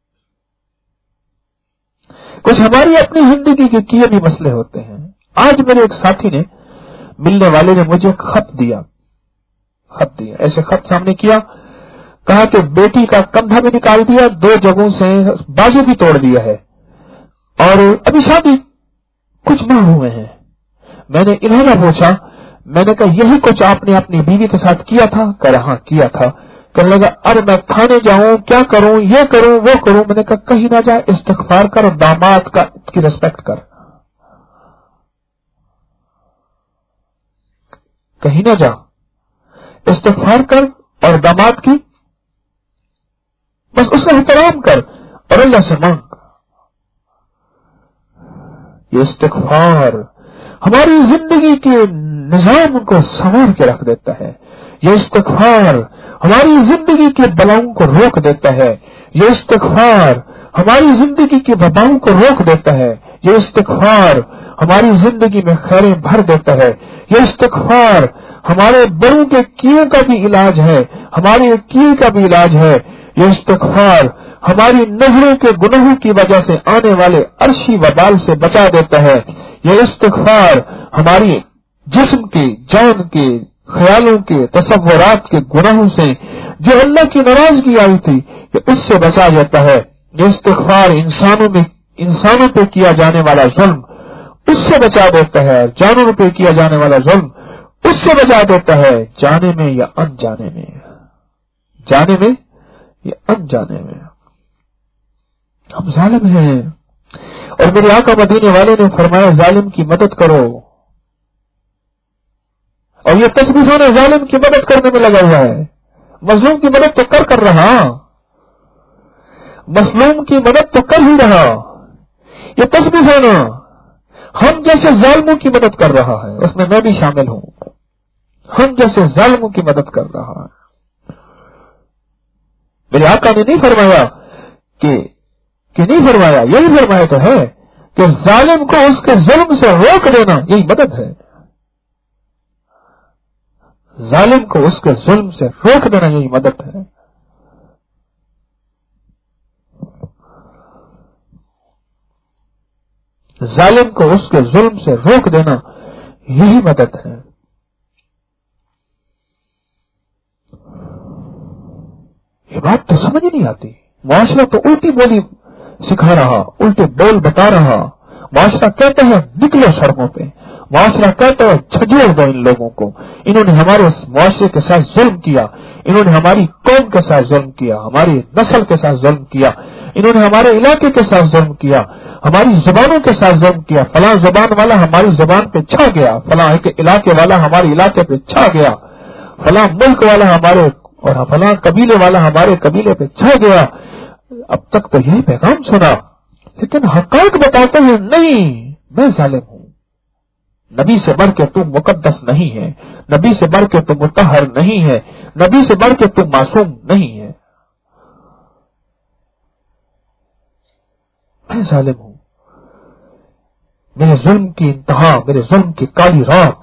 کچھ ہماری اپنی زندگی کے کیے بھی مسئلے ہوتے ہیں۔ آج میرے ایک ساتھی نے، ملنے والے نے مجھے خط دیا، خط دیا ایسے خط سامنے کیا، کہا کہ بیٹی کا کندھا بھی نکال دیا، دو جگہوں سے بازو بھی توڑ دیا ہے، اور ابھی شادی کچھ ماہ ہوئے ہیں. میں نے انہیں نہ پوچھا, میں نے کہا یہی کچھ آپ نے اپنی بیوی کے ساتھ کیا تھا؟ کہہ رہا ہاں کیا تھا. کہنے لگا اب میں کھانے جاؤں, کیا کروں, یہ کروں وہ کروں. میں نے کہا کہیں نہ جا, استغفار کر اور داماد کا کی ریسپیکٹ کر. کہیں نہ جا, استغفار کر اور داماد کی بس اس کا احترام کر اور اللہ سے مانگ. یہ استغفار ہماری زندگی کے نظام کو سنوار کے رکھ دیتا ہے. یہ استغفار ہماری زندگی کے بلاؤں کو روک دیتا ہے. یہ استغفار ہماری زندگی کی وباؤں کو روک دیتا ہے. یہ استغفار ہماری زندگی میں خیریں بھر دیتا ہے. یہ استغفار ہمارے بڑوں کے کیے کا بھی علاج ہے, ہمارے کیے کا بھی علاج ہے. یہ استغفار ہماری نظروں کے گناہوں کی وجہ سے آنے والے عرشی وبال سے بچا دیتا ہے. یہ استغفار ہماری جسم کے, جان کے, خیالوں کے, تصورات کے گناہوں سے جو اللہ کی ناراضگی آئی تھی کہ اس سے بچا جاتا ہے. یہ استغفار انسانوں میں انسانوں پہ کیا جانے والا ظلم اس سے بچا دیتا ہے, جانوروں پہ کیا جانے والا ظلم اس سے بچا دیتا ہے, جانے میں یا انجانے میں, جانے میں یا انجانے میں. ہم ظالم ہیں اور میرے آقا مدینے والے نے فرمایا ظالم کی مدد کرو, اور یہ تصویروں نے ظالم کی مدد کرنے میں لگا ہوا ہے. مظلوم کی مدد تو کر کر رہا, مظلوم کی مدد تو کر ہی رہا. یہ تصویروں نے ہم جیسے ظالموں کی مدد کر رہا ہے, اس میں میں بھی شامل ہوں. ہم جیسے ظالموں کی مدد کر رہا ہے. میرے آقا نے نہیں فرمایا کہ کہ نہیں فرمایا, یہی فرمایا تو ہے کہ ظالم کو اس کے ظلم سے روک دینا یہی مدد ہے. ظالم کو اس کے ظلم سے روک دینا یہی مدد ہے. ظالم کو اس کے ظلم سے روک دینا یہی مدد ہے. یہ بات تو سمجھ نہیں آتی. معاشرہ تو الٹی بولی سکھا رہا, الٹے بول بتا رہا. معاشرہ کہتا ہے نکلو سڑکوں پہ, معاشرہ کہتا ہے جھجھوڑ دو ان لوگوں کو, انہوں نے ہمارے معاشرے کے ساتھ ظلم کیا, انہوں نے ہماری قوم کے ساتھ ظلم کیا, ہماری نسل کے ساتھ ظلم کیا, انہوں نے ہمارے علاقے کے ساتھ ظلم کیا, ہماری زبانوں کے ساتھ ظلم کیا. فلاں زبان والا ہماری زبان پہ چھا گیا, فلاں علاقے والا ہمارے علاقے پہ چھا گیا, فلاں ملک والا ہمارے اور فلاں قبیلے والا ہمارے قبیلے پہ چھا گیا. اب تک تو یہی پیغام سنا, لیکن حقائق بتاتے ہیں نہیں میں ظالم ہوں. نبی سے بڑھ کے تم مقدس نہیں ہے, نبی سے بڑھ کے تم مطہر نہیں ہے, نبی سے بڑھ کے تم معصوم نہیں ہے. میں ظالم ہوں. میرے ظلم کی انتہا, میرے ظلم کی کالی رات.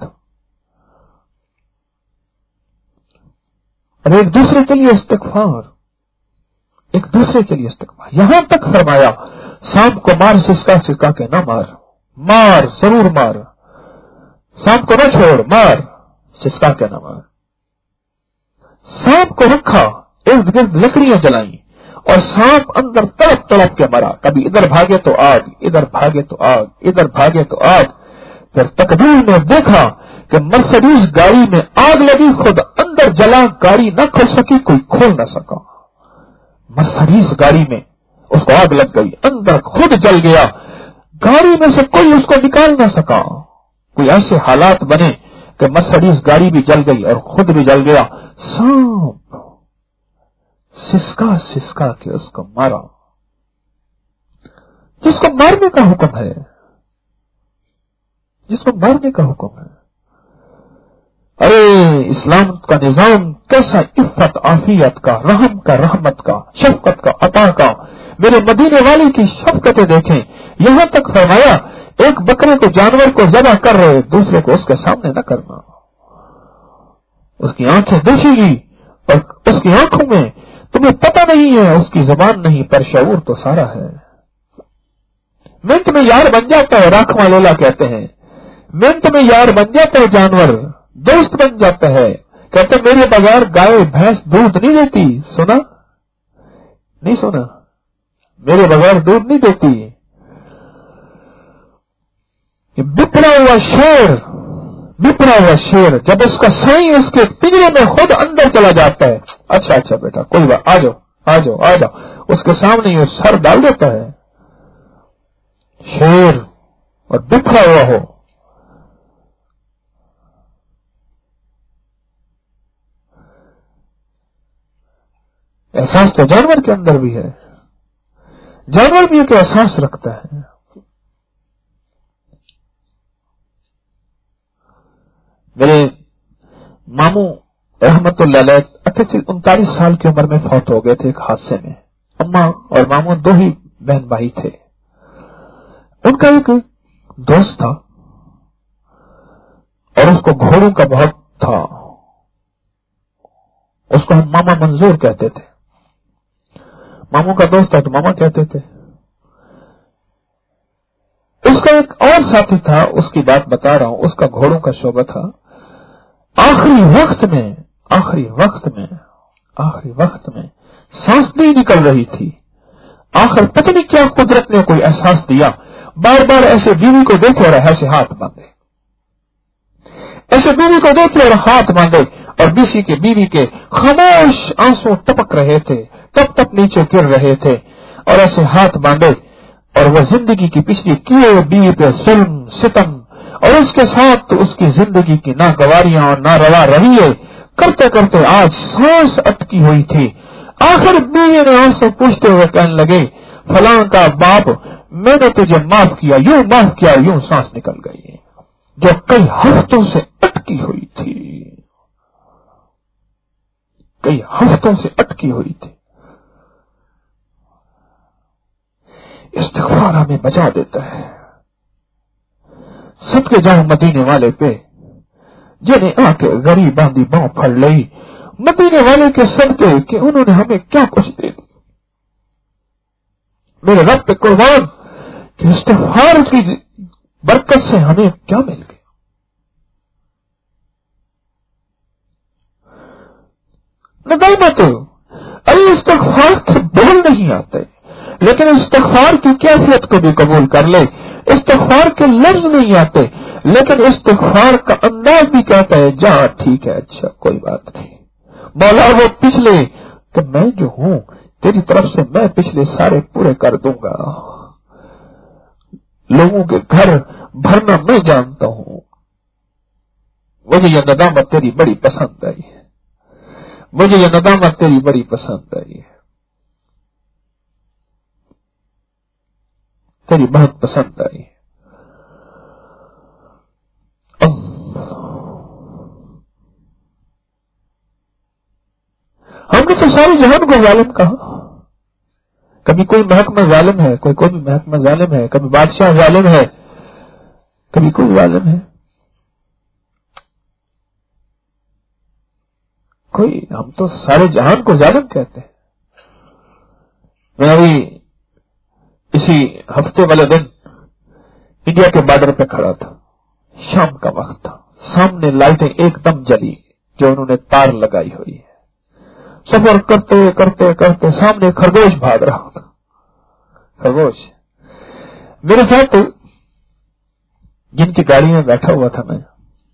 اور ایک دوسرے کے لیے استغفار, ایک دوسرے کے لیے استغفار. یہاں تک فرمایا سانپ کو مار سسکا سسکا کے نہ مار, مار ضرور مار, سانپ کو نہ چھوڑ, مار سسکا کے نہ مار. سانپ کو رکھا, ارد گرد لکڑیاں جلائیں اور سانپ اندر تڑپ تڑپ کے مرا. کبھی ادھر بھاگے تو آگ, ادھر بھاگے تو آگ, ادھر بھاگے تو آگ. پھر تقدیر نے دیکھا کہ مرسڈیز گاڑی میں آگ لگی, خود اندر جلا, گاڑی نہ کھل سکی, کوئی کھول نہ سکا. مرسڈیز گاڑی میں اس کو آگ لگ گئی, اندر خود جل گیا, گاڑی میں سے کوئی اس کو نکال نہ سکا. کوئی ایسے حالات بنے کہ مرسڈیز گاڑی بھی جل گئی اور خود بھی جل گیا. سانپ سسکا سسکا کے اس کو مارا. جس کو مارنے کا حکم ہے, جس کو مارنے کا حکم ہے. ارے اسلام کا نظام کیسا عفت عافیت کا, رحم کا, رحمت کا, شفقت کا, عطا کا. میرے مدینے والے کی شفقتیں دیکھیں. یہاں تک فرمایا ایک بکرے کو, جانور کو ذبح کر رہے, دوسرے کو اس کے سامنے نہ کرنا. اس کی آنکھیں دیکھے گی اور اس کی آنکھوں میں تمہیں پتہ نہیں ہے, اس کی زبان نہیں, پر شعور تو سارا ہے. منٹ میں یار بن جاتا ہے, راکھواں لولا کہتے ہیں. منٹ میں یار بن جاتا ہے, جانور دوست بن جاتا ہے. کہتے میرے بغیر گائے بھینس دودھ نہیں دیتی. سنا نہیں سنا, میرے بغیر دودھ نہیں دیتی. یہ بپڑا ہوا شیر، بپڑا ہوا شیر جب اس کا سائیں اس کے پنجرے میں خود اندر چلا جاتا ہے، اچھا اچھا بیٹا کوئی بات، آ جاؤ آ جاؤ آ جاؤ، اس کے سامنے یہ سر ڈال دیتا ہے، شیر اور بکھرا ہوا ہو، احساس تو جانور کے اندر بھی ہے، جانور بھی ایک احساس رکھتا ہے۔ میرے ماموں رحمت اللہ علیہ انتالیس سال کی عمر میں فوت ہو گئے تھے ایک حادثے میں، اماں اور ماموں دو ہی بہن بھائی تھے۔ ان کا ایک دوست تھا اور اس کو گھوڑوں کا بہت تھا، اس کو ہم ماما منظور کہتے تھے، ماموں کا دوست تھا تو ماما کہتے تھے۔ اس کا ایک اور ساتھی تھا، اس کی بات بتا رہا ہوں، اس کا گھوڑوں کا شعبہ تھا۔ آخری وقت میں آخری وقت میں آخری وقت میں سانس نہیں نکل رہی تھی، آخر پتہ نہیں کیا قدرت نے کوئی احساس دیا، بار بار ایسے بیوی کو دیکھے اور ایسے ہاتھ باندھے، ایسے بیوی کو دیکھے اور ہاتھ باندھے، اور بیسی کے بیوی کے خاموش آنسو ٹپک رہے تھے، ٹپ ٹپ نیچے گر رہے تھے، اور ایسے ہاتھ باندھے، اور وہ زندگی کی پچھلی کیے بیوی پہ ظلم ستم اور اس کے ساتھ اس کی زندگی کی ناگواریاں اور ناروا رویے کرتے کرتے آج سانس اٹکی ہوئی تھی۔ آخر بیوی نے آنسو پوچھتے ہوئے کہنے لگے، فلاں کا باپ میں نے تجھے معاف کیا، یوں معاف کیا، یوں سانس نکل گئی جو کئی ہفتوں سے اٹکی ہوئی تھی، کئی ہفتوں سے اٹکی ہوئی تھی۔ استغفار ہمیں بچا دیتا ہے۔ صدقے جاؤ مدینے والے پہ جنہیں آ کے غریب باندھی باں پھڑ لئی، مدینے والے کے صدقے کہ انہوں نے ہمیں کیا کچھ دے دی۔ میرے رب پہ قربان کہ استغفار کی برکت سے ہمیں کیا مل گیا۔ ندامت، ارے استغفار کے بول نہیں آتے، لیکن استغفار کی کیفیت کو بھی قبول کر لے۔ استغفار کے لفظ نہیں آتے، لیکن استغفار کا انداز بھی کہتا ہے جا ٹھیک ہے، اچھا کوئی بات نہیں مولا، وہ پچھلے کہ میں جو ہوں تیری طرف سے میں پچھلے سارے پورے کر دوں گا، لوگوں کے گھر بھرنا میں جانتا ہوں، مجھے یہ ندامت تیری بڑی پسند آئی ہے، مجھے یہ ندامت تیری بڑی پسند آئی ہے، تیری بہت پسند آئی۔ ہم نے تو ساری جہان کو ظالم کہا، کبھی کوئی محکمہ ظالم ہے، کوئی کوئی محکمہ ظالم ہے، کبھی بادشاہ ظالم ہے، کبھی کوئی ظالم ہے، کوئی، ہم تو سارے جہان کو ظالم کہتے ہیں۔ میں ابھی اسی ہفتے والے دن انڈیا کے بارڈر پہ کھڑا تھا، شام کا وقت تھا، سامنے لائٹیں ایک دم جلی جو انہوں نے تار لگائی ہوئی ہے، سفر کرتے کرتے کرتے سامنے خرگوش بھاگ رہا تھا، خرگوش میرے ساتھ جن کی گاڑی میں بیٹھا ہوا تھا میں،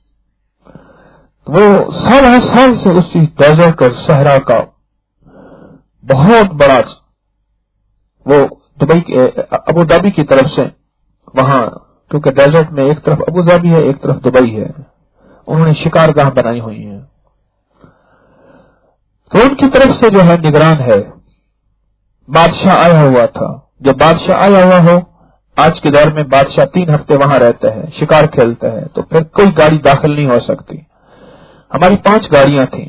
وہ سال ہر سال سے اسی ڈیزرٹ اور صحرا کا بہت بڑا، وہ دبئی کے ابو دھابی کی طرف سے، وہاں کیونکہ ڈیزرٹ میں ایک طرف ابو دھابی ہے ایک طرف دبئی ہے، انہوں نے شکار گاہ بنائی ہوئی ہیں، تو ان کی طرف سے جو ہے نگران ہے، بادشاہ آیا ہوا تھا۔ جب بادشاہ آیا ہوا ہو، آج کے دور میں بادشاہ تین ہفتے وہاں رہتا ہے، شکار کھیلتا ہے، تو پھر کوئی گاڑی داخل نہیں ہو سکتی۔ ہماری پانچ گاڑیاں تھیں،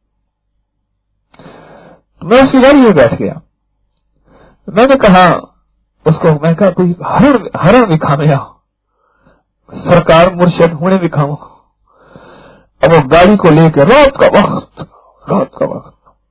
میں اس کی گاڑی میں بیٹھ گیا، میں نے کہا اس کو، میں کہا کوئی ہرن ہرن دکھانے سرکار مرشد ہونے دکھاؤں۔ اب وہ گاڑی کو لے کے رات کا وقت رات کا وقت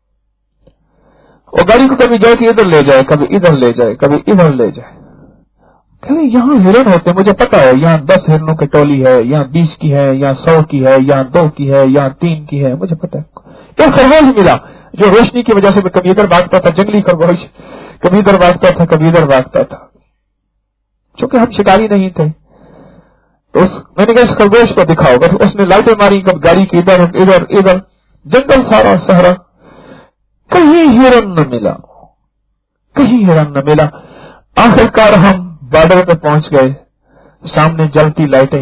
وہ گاڑی کو کبھی جا کے ادھر لے جائے، کبھی ادھر لے جائے، کبھی ادھر لے جائے، کہ یہاں ہرن ہوتے مجھے پتا ہے، یہاں دس ہرنوں کی ٹولی ہے، یہاں بیس کی ہے، یہاں سو کی ہے، یہاں دو کی ہے، یہاں تین کی ہے، مجھے پتا ہے۔ ایک خرگوش ملا جو روشنی کی وجہ سے میں کبھی ادھر بھاگتا تھا، جنگلی خرگوش، کبھی ادھر بھاگتا تھا کبھی ادھر بھاگتا تھا، چونکہ ہم شکاری نہیں تھے۔ تو اس میں نے کہا اس خرگوش کو دکھاؤ. بس اس نے لائٹیں ماری گاڑی کی ادھر ادھر ادھر, جنگل سارا صحرا, کہیں ہرن نہ ملا, کہیں ہرن نہ ملا. آخر کار ہم بارڈر پہ پہنچ گئے, سامنے جلتی لائٹیں,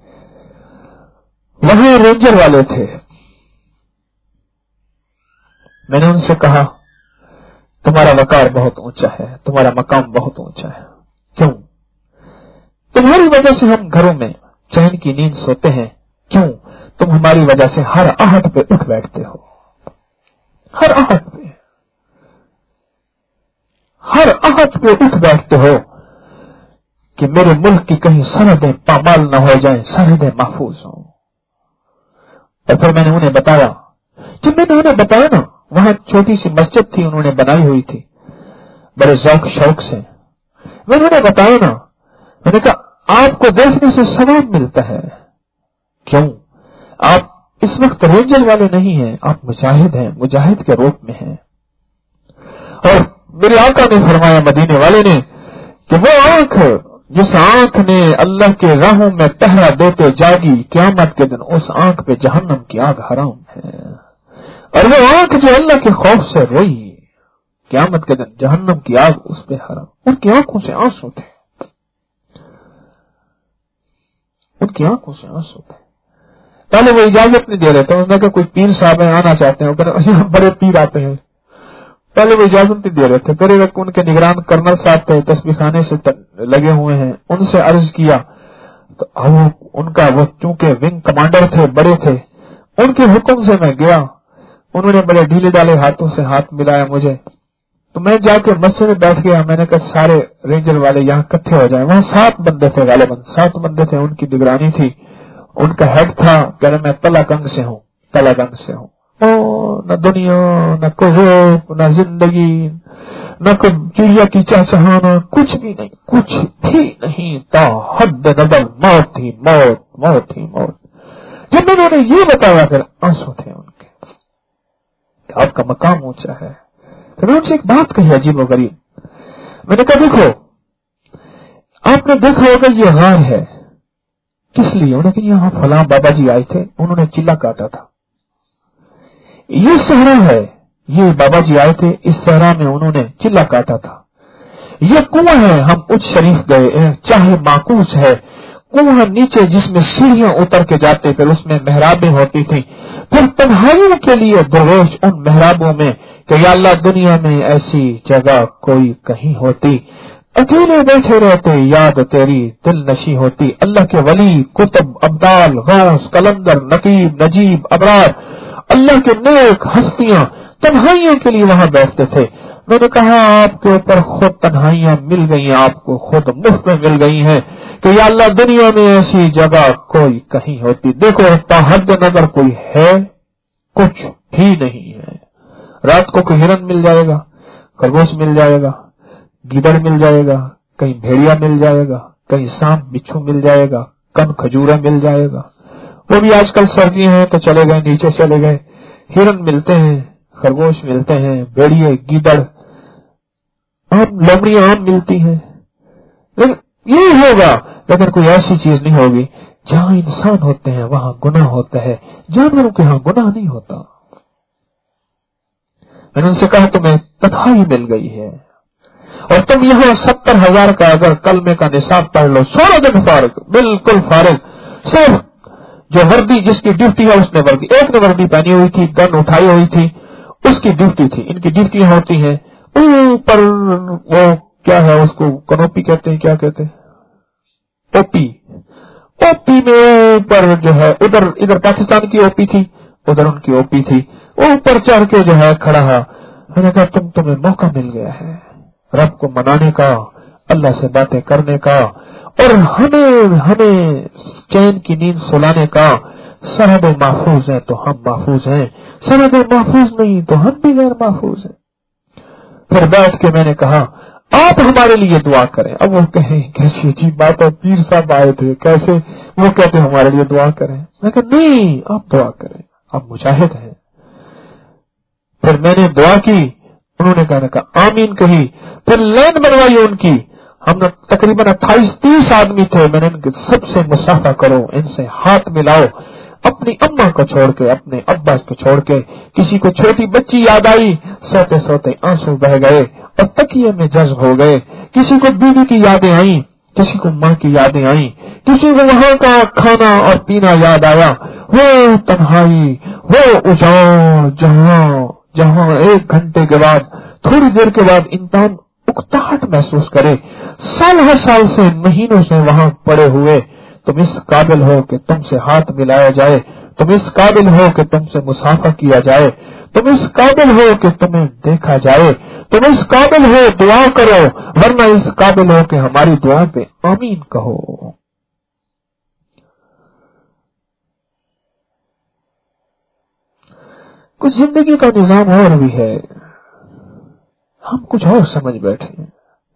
وہاں رینجر والے تھے. میں نے ان سے کہا تمہارا وقار بہت اونچا ہے, تمہارا مقام بہت اونچا ہے, کیوں؟ تمہاری وجہ سے ہم گھروں میں چین کی نیند سوتے ہیں, کیوں؟ تم ہماری وجہ سے ہر آہٹ پہ اٹھ بیٹھتے ہو, ہر آہٹ پہ ہر آہٹ پہ اٹھ بیٹھتے ہو کہ میرے ملک کی کہیں سرحدیں پامال نہ ہو جائیں, سرحدیں محفوظ ہوں. اور پھر میں نے انہیں بتایا, جب میں نے انہیں بتایا نا, وہاں چھوٹی سی مسجد تھی انہوں نے بنائی ہوئی تھی بڑے ذوق شوق سے, میں نے انہیں بتایا نا, میں نے کہا آپ کو دیکھنے سے ثواب ملتا ہے, کیوں؟ آپ اس وقت رینجر والے نہیں ہیں, آپ مجاہد ہیں, مجاہد کے روپ میں ہیں. اور میرے آقا نے فرمایا مدینے والے نے کہ وہ آنکھ جس آنکھ نے اللہ کے راہوں میں پہرا دیتے جاگی, قیامت کے دن اس آنکھ پہ جہنم کی آگ حرام ہے. اور وہ آنکھ جو اللہ کے خوف سے روئی, قیامت کے دن جہنم کی آگ اس پہ حرام. ان کی آنکھوں سے آنسو تھے, ان کی آنکھوں سے آنسو تھے. پہلے وہ اجازت نہیں دے رہے تھے, انہوں نے کہا کوئی پیر صاحب آنا چاہتے ہیں, بڑے پیر آتے ہیں. پہلے وہ اجازت نہیں دے رہے تھے. پھر ایک ان کے نگران کرنل صاحب تھے, تسبیح خانے سے لگے ہوئے ہیں, ان سے عرض کیا تو ان کا وہ چونکہ ونگ کمانڈر تھے, بڑے تھے, ان کے حکم سے میں گیا. انہوں نے بڑے ڈھیلے ڈالے ہاتھوں سے ہاتھ ملایا مجھے, تو میں جا کے مسجد میں بیٹھ گیا. میں نے کہا سارے رینجر والے یہاں اکٹھے ہو جائیں. وہاں سات بندے تھے, غالباً سات بندے تھے, ان کی نگرانی تھی. ان کا ہیڈ تھا, کہہ رہے میں تلا گنگ سے ہوں, تلا گنگ سے ہوں. او نہ دنیا, نہ کوپ, نہ زندگی, نہ کوئی چڑیا کی چہچہانا, کچھ بھی نہیں, کچھ بھی نہیں. تا حد نظر موت ہی موت, موت ہی موت. جب انہوں نے یہ بتایا پھر آنسو تھے ان کے, آپ کا مقام اونچا ہے. پھر میں ان سے ایک بات کہی عجیب و غریب. میں نے کہا دیکھو آپ نے دیکھا ہوگا یہ غار ہے, کس لیے؟ انہوں نے کہا یہاں فلاں بابا جی آئے تھے, انہوں نے چلا کاٹا تھا. یہ صحرا ہے, یہ بابا جی آئے تھے, اس صحرا میں انہوں نے چلا کاٹا تھا. یہ کنواں ہے, ہم اچ شریف گئے, چاہے معکوس ہے کنواں نیچے جس میں سیڑھیاں اتر کے جاتے, پھر اس میں محرابیں ہوتی تھیں. پھر تنہائیوں کے لیے درویش ان محرابوں میں کہ یا اللہ دنیا میں ایسی جگہ کوئی کہیں ہوتی, اکیلے بیٹھے رہتے, یاد تیری دل نشی ہوتی. اللہ کے ولی, کتب, ابدال, غوث, کلندر, نقیب, نجیب, ابرار, اللہ کے نیک ہستیاں تنہائیوں کے لیے وہاں بیٹھتے تھے. میں نے کہا آپ کے اوپر خود تنہائیاں مل گئی ہیں, آپ کو خود مفت میں مل گئی ہیں کہ یا اللہ دنیا میں ایسی جگہ کوئی کہیں ہوتی. دیکھو حد نظر کوئی ہے, کچھ بھی نہیں ہے. رات کو کوئی ہرن مل جائے گا, خرگوش مل جائے گا, گیدڑ مل جائے گا, کہیں بھیڑیا مل جائے گا, کہیں سانپ بچھو مل جائے گا, کن کھجورا مل جائے گا. وہ بھی آج کل سردی ہیں تو چلے گئے, نیچے چلے گئے. ہرن ملتے ہیں, خرگوش ملتے ہیں, بھیڑیے, گیدڑ, عام لومڑیاں عام ملتی ہیں. لیکن یہ ہوگا, لیکن کوئی ایسی چیز نہیں ہوگی. جہاں انسان ہوتے ہیں وہاں گناہ ہوتا ہے, جانوروں کے ہاں گناہ نہیں ہوتا. میں نے ان سے کہا تمہیں تنہائی مل گئی ہے, اور تم یہاں ستر ہزار کا اگر کلمے کا نصاب پڑھ لو, سولہ دن فارغ, بالکل فارغ. صرف جو وردی جس کی ڈیوٹی ہے اس نے وردی, ایک نے وردی پہنی ہوئی تھی, گن اٹھائی ہوئی تھی, اس کی ڈیوٹی تھی. ان کی ڈیوٹیاں ہوتی ہیں اوپر, وہ کیا ہے اس کو کنوپی کہتے ہیں, کیا کہتے ہیں, اوپی. اوپی میں اوپر جو ہے, ادھر ادھر پاکستان کی اوپی تھی, ادھر ان کی اوپی تھی, اوپر چڑھ کے جو ہے کھڑا ہے. میں نے کہا تم تمہیں موقع مل گیا ہے رب کو منانے کا, اللہ سے باتیں کرنے کا, اور ہمیں ہمیں چین کی نیند سلانے کا. سرحدیں محفوظ ہیں تو ہم محفوظ ہیں, سرحدیں محفوظ نہیں تو ہم بھی غیر محفوظ ہیں. پھر بیٹھ کے میں نے کہا آپ ہمارے لیے دعا کریں. اب وہ کہیں کیسی عجیب بات ہے, پیر صاحب آئے تھے, کیسے وہ کہتے ہمارے لیے دعا کریں. میں کہا نہیں, آپ دعا کریں, آپ مجاہد ہیں. پھر میں نے دعا کی, انہوں نے کہا آمین کہی. پھر لائن بنوائی ان کی, ہم نے تقریباً اٹھائیس تیس آدمی تھے. میں نے ان کے سب سے مصافحہ کرو, ان سے ہاتھ ملاؤ, اپنی اماں کو چھوڑ کے, اپنے ابا کو چھوڑ کے. کسی کو چھوٹی بچی یاد آئی, سوتے سوتے آنسو بہ گئے اور تکیے میں جذب ہو گئے. کسی کو بیوی کی یادیں آئیں, کسی کو ماں کی یادیں آئیں, کسی کو وہاں کا کھانا اور پینا یاد آیا. وہ تنہائی, وہ اجاڑ جہاں جہاں ایک گھنٹے کے بعد, تھوڑی دیر کے بعد انسان اکتاہٹ محسوس کرے. سال ہر سال سے, مہینوں سے وہاں پڑے ہوئے. تم اس قابل ہو کہ تم سے ہاتھ ملایا جائے, تم اس قابل ہو کہ تم سے مصافحہ کیا جائے, تم اس قابل ہو کہ تمہیں دیکھا جائے, تم اس قابل ہو دعا کرو, ورنہ اس قابل ہو کہ ہماری دعا پہ آمین کہو. کچھ زندگی کا نظام اور بھی ہے, ہم کچھ اور سمجھ بیٹھے ہیں.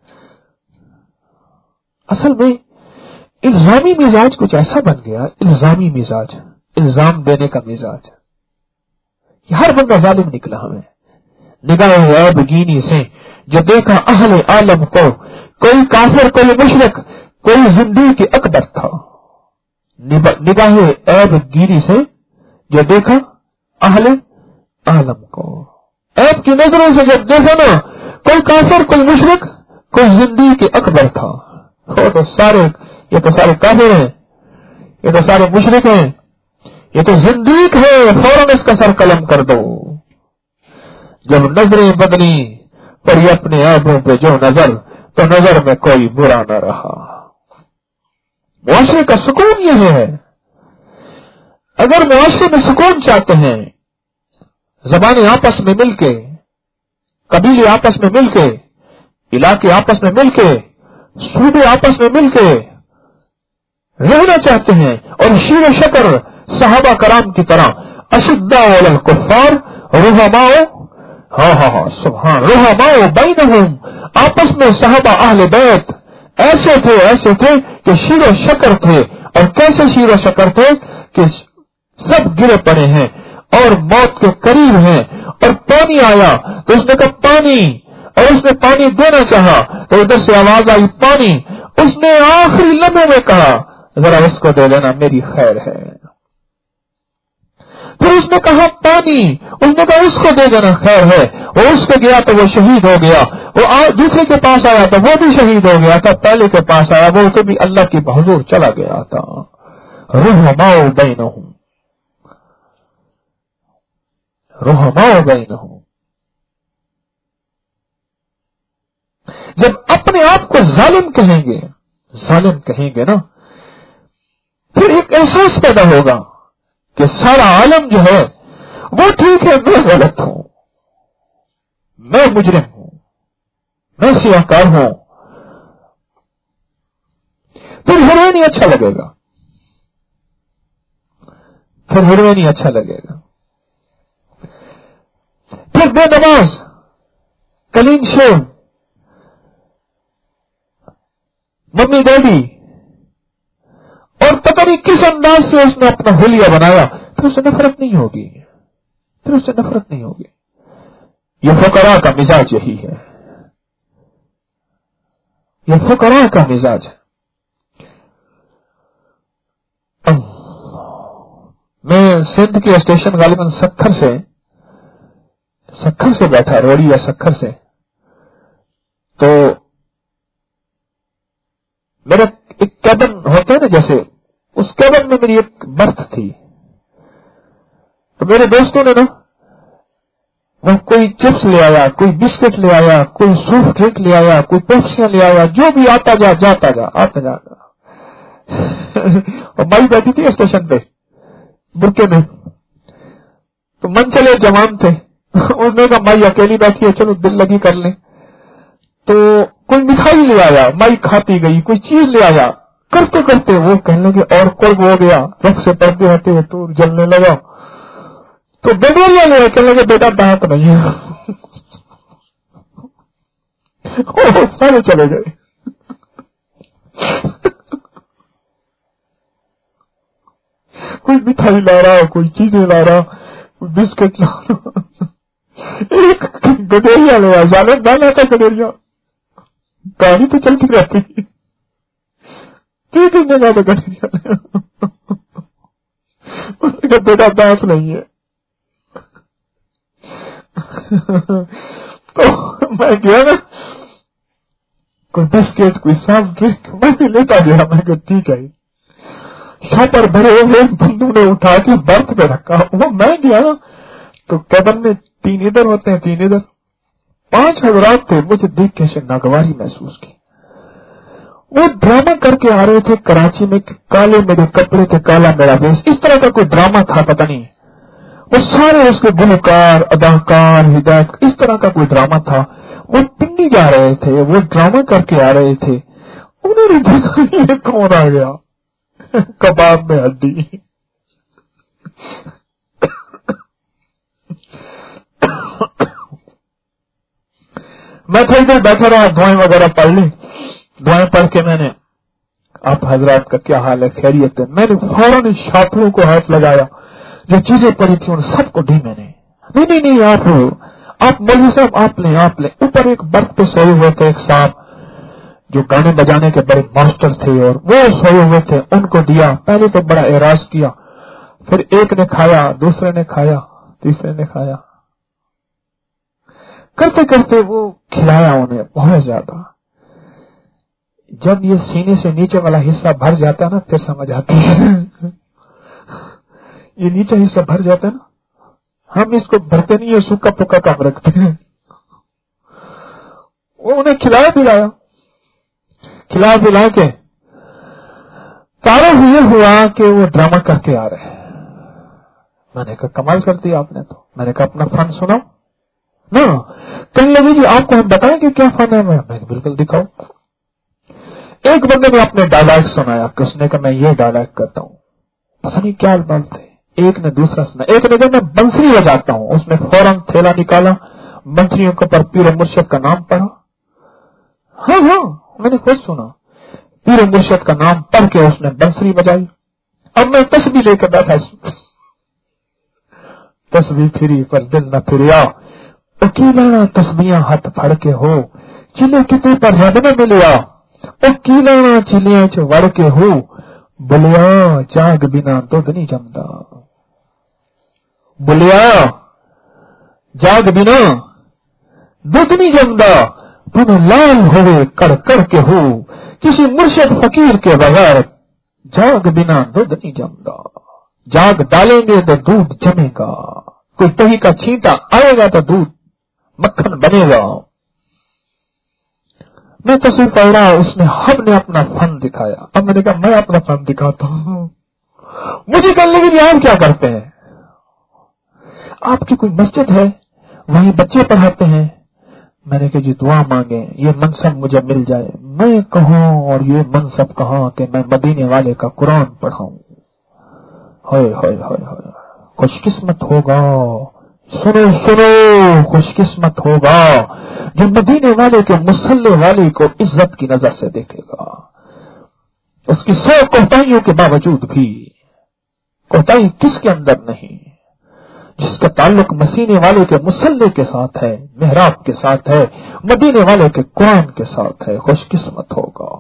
اصل میں الزامی مزاج کچھ ایسا بن گیا, الزامی مزاج, الزام دینے کا مزاج, کہ ہر بندہ ظالم نکلا. ہمیں نگاہ عیب گینی سے جو دیکھا اہل عالم کو, کوئی کافر, کوئی مشرک, کوئی زندیق اکبر تھا. نگاہ عیب گینی سے جو دیکھا اہل عالم کو, عیب کی نظروں سے جب دیکھا نا, کوئی کافر, کوئی مشرک, کوئی زندیق اکبر تھا. وہ تو سارے, یہ تو سارے کافر ہیں, یہ تو سارے مشرک ہیں, یہ تو زندیق ہے, فوراً اس کا سر قلم کر دو. جب نظریں بدلی پڑی اپنے عیبوں پہ جو نظر, تو نظر میں کوئی برا نہ رہا. معاشرے کا سکون یہ ہے. اگر معاشرے میں سکون چاہتے ہیں, زبانیں آپس میں مل کے, قبیلے آپس میں مل کے, علاقے آپس میں مل کے, صوبے آپس میں مل کے رہنا چاہتے ہیں, اور شیر و شکر صحابہ کرام کی طرح, اشداء علی الکفار رحماء, ہاں ہاں ہاں سبحان, رحماء بینہم, آپس میں صحابہ اہل بیت ایسے تھے, ایسے تھے کہ شیر و شکر تھے. اور کیسے شیر و شکر تھے کہ سب گرے پڑے ہیں اور موت کے قریب ہیں, اور پانی آیا تو اس نے کہا پانی, اور اس نے پانی دینا چاہا تو ادھر سے آواز آئی پانی. اس نے آخری لمحے میں کہا ذرا اس کو دے دینا, میری خیر ہے. پھر اس نے کہا پانی, اس نے کہا اس کو دے دینا, خیر ہے. وہ اس کو گیا تو وہ شہید ہو گیا, وہ دوسرے کے پاس آیا تو وہ بھی شہید ہو گیا تھا, پہلے کے پاس آیا وہ تو بھی اللہ کی حضور چلا گیا تھا. رحماء بینہم, رحماء بینہم. جب اپنے آپ کو ظالم کہیں گے, ظالم کہیں گے نا, پھر ایک احساس پیدا ہوگا کہ سارا عالم جو ہے وہ ٹھیک ہے, میں غلط ہوں, میں مجرم ہوں, میں سیاہکار ہوں. پھر ہمیں نہیں اچھا لگے گا, پھر ہمیں نہیں اچھا لگے گا. پھر بے نماز, کلین شیو, ممی ڈیڈی, اور پتہ نہیں کس انداز سے اس نے اپنا حلیہ بنایا, پھر اس سے نفرت نہیں ہوگی, پھر اس سے نفرت نہیں ہوگی. یہ فقراء کا مزاج یہی ہے, یہ فقراء کا مزاج ہے. میں سندھ کے اسٹیشن غالباً سکھر سے سکھر سے بیٹھا, روڑی یا سکھر سے, تو میرا ایک کیبن ہوتا ہے نا جیسے, اس کیبن میں میری ایک برتھ تھی. تو میرے دوستوں نے نا وہ کوئی چپس لے آیا, کوئی بسکٹ لے آیا, کوئی سوفٹ ڈرنک لے آیا, کوئی پیپسیاں لے آیا, جو بھی آتا جا جاتا جا آتا جا. اور مائی بیٹھی تھی اسٹیشن پہ برقعے میں, تو من چلے جوان تھے, اس نے کہا مائی اکیلی بیٹھی ہے, چلو دل لگی کر لیں. تو کوئی مٹھائی لے آیا, مائی کھاتی گئی, کوئی چیز لے آیا, کرتے کرتے وہ کہنے لگے اور قرب ہو گیا, رب سے پردے ہٹے ہوئے تو جلنے لگا. تو بیٹوریا لے آئے, کہنے لگے بیٹا دانت نہیں ہے. سارے چلے گئے. کوئی مٹھائی لا رہا, کوئی چیزیں لا رہا, کوئی بسکٹ لا رہا. ایک گڈیریا لے آیا, ظالم دانا تھا گڈیریا. گاڑی تو چلتی رہتی ٹھیک ہے گا تو گاڑی بیٹا دانت نہیں ہے. تو میں گیا نا کوئی بسکٹ کوئی سافٹ ڈرنک میں بھی لیتا گیا. میں کہ ٹھیک ہے. شاپر بھرے ہوئے بندو نے اٹھا کے برتھ پہ رکھا. وہ میں گیا نا تو کیبن میں تین ادھر ہوتے ہیں تین ادھر پانچ حضرات تھے. مجھے دیکھ کے سے ناگواری محسوس کی. وہ ڈرامہ کر کے آ رہے تھے کراچی میں کہ کالے میرے کپڑے تھے کالا میرا ویس. اس طرح کا کوئی ڈرامہ تھا پتہ نہیں. وہ سارے اس کے گلوکار اداکار ہدایت اس طرح کا کوئی ڈرامہ تھا. وہ پنڈی جا رہے تھے وہ ڈرامہ کر کے آ رہے تھے. انہوں نے دیکھا یہ کون آ گیا کباب میں ہڈی. میں تھوڑی دیر بیٹھا رہا دعائیں وغیرہ پڑھ لی. دعائیں پڑھ کے میں نے آپ حضرات کا کیا حال ہے خیریت ہے. میں نے فوراً شاپروں کو ہاتھ لگایا جو چیزیں پڑی تھی ان سب کو دی میں نے. نہیں نہیں نہیں آپ آپ مولوی صاحب آپ لیں آپ لیں. اوپر ایک برف پہ سوئے ہوئے تھے ایک صاحب جو گانے بجانے کے بڑے ماسٹر تھے اور وہ سوئے ہوئے تھے ان کو دیا. پہلے تو بڑا اعراض کیا پھر ایک نے کھایا دوسرے نے کھایا تیسرے نے کھایا کرتے کرتے وہ کھلایا انہیں بہت زیادہ. جب یہ سینے سے نیچے والا حصہ بھر جاتا ہے نا پھر سمجھ آتی ہے. یہ نیچے حصہ بھر جاتا ہے نا ہم اس کو بھرتے نہیں ہے سوکھا پکا کام رکھتے ہیں. وہ انہیں کھلایا پلایا کھلا پلا کے تعارف یہ ہوا کہ وہ ڈرامہ کر کے آ رہے ہیں. میں نے کہا کمال کر دیا آپ نے. تو میں نے کہا اپنا فن سناؤ نا. کہنے لگے جی آپ کو ہم بتائیں کہ کیا فن ہے. میں بالکل دکھاؤ. ایک بندے نے اپنے ڈائلاگ سنایا کہ اس نے کہا میں یہ ڈائلاگ کرتا ہوں. پتہ نہیں کیا الفاظ تھے. ایک نے دوسرا سنا. ایک نے کہا میں بنسری بجاتا ہوں. اس نے فوراً تھیلا نکالا بنسریوں کے اوپر پیر و مرشد کا نام پڑھا. ہاں ہاں میں نے خود سنا. پیر و مرشد کا نام پڑھ کے اس نے بنسری بجائی. اب میں تسبیح لے کے بیٹھا. تسبیح پھری پر دل نہ پھریا. اکیلا تسبیاں ہاتھ پھڑ کے ہو چلے کتے پر رب نہ ملیا. اکیلا چلیاں چ وڑ کے ہو بلیا جاگ بنا دودھ نہیں جمدا. بلیا جاگ بنا دودھ نہیں جمدا. پن لال ہوئے کڑ کڑ کے ہو کسی مرشد فقیر کے بغیر جاگ بنا دودھ نہیں جمدا. جاگ ڈالیں گے تو دودھ جمے گا. کوئی دہی کا چھینٹا آئے گا تو دودھ مکھن بنے گا. میں تصویر پڑھ رہا اس نے ہم نے اپنا فن دکھایا. اب میں نے کہا میں اپنا فن دکھاتا ہوں. مجھے کہنے لگے کہ آپ کیا کرتے ہیں. آپ کی کوئی مسجد ہے وہیں بچے پڑھاتے ہیں. میں نے کہا جی دعا مانگیں یہ منصب مجھے مل جائے. میں کہوں اور یہ منصب کہاں کہ میں مدینے والے کا قرآن پڑھاؤں. ہائے ہائے ہائے ہائے خوش قسمت ہوگا. سنو سنو خوش قسمت ہوگا جو مدینے والے کے مصلی والے کو عزت کی نظر سے دیکھے گا. اس کی سو کوتاہیوں کے باوجود بھی کوتاہی کس کے اندر نہیں جس کا تعلق مسینے والے کے مصلی کے ساتھ ہے محراب کے ساتھ ہے مدینے والے کے قرآن کے ساتھ ہے. خوش قسمت ہوگا.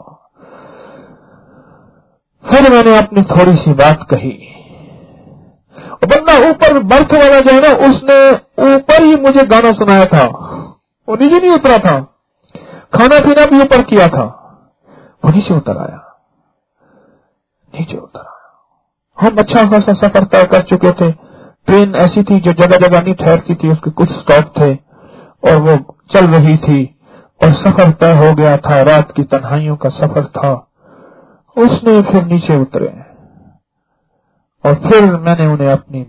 پھر میں نے اپنی تھوڑی سی بات کہی. بندہ اوپر برتھ والا جو ہے نا اس نے اوپر ہی مجھے گانا سنایا تھا. وہ نیچے نہیں اترا تھا. کھانا پینا بھی اوپر کیا تھا. وہ نیچے اتر آیا نیچے اتر آیا. ہم اچھا خاصا سفر طے کر چکے تھے. ٹرین ایسی تھی جو جگہ جگہ نہیں ٹھہرتی تھی. اس کے کچھ اسٹاپ تھے اور وہ چل رہی تھی اور سفر طے ہو گیا تھا. رات کی تنہائیوں کا سفر تھا. اس نے پھر نیچے اترے اور پھر میں نے انہیں اپنی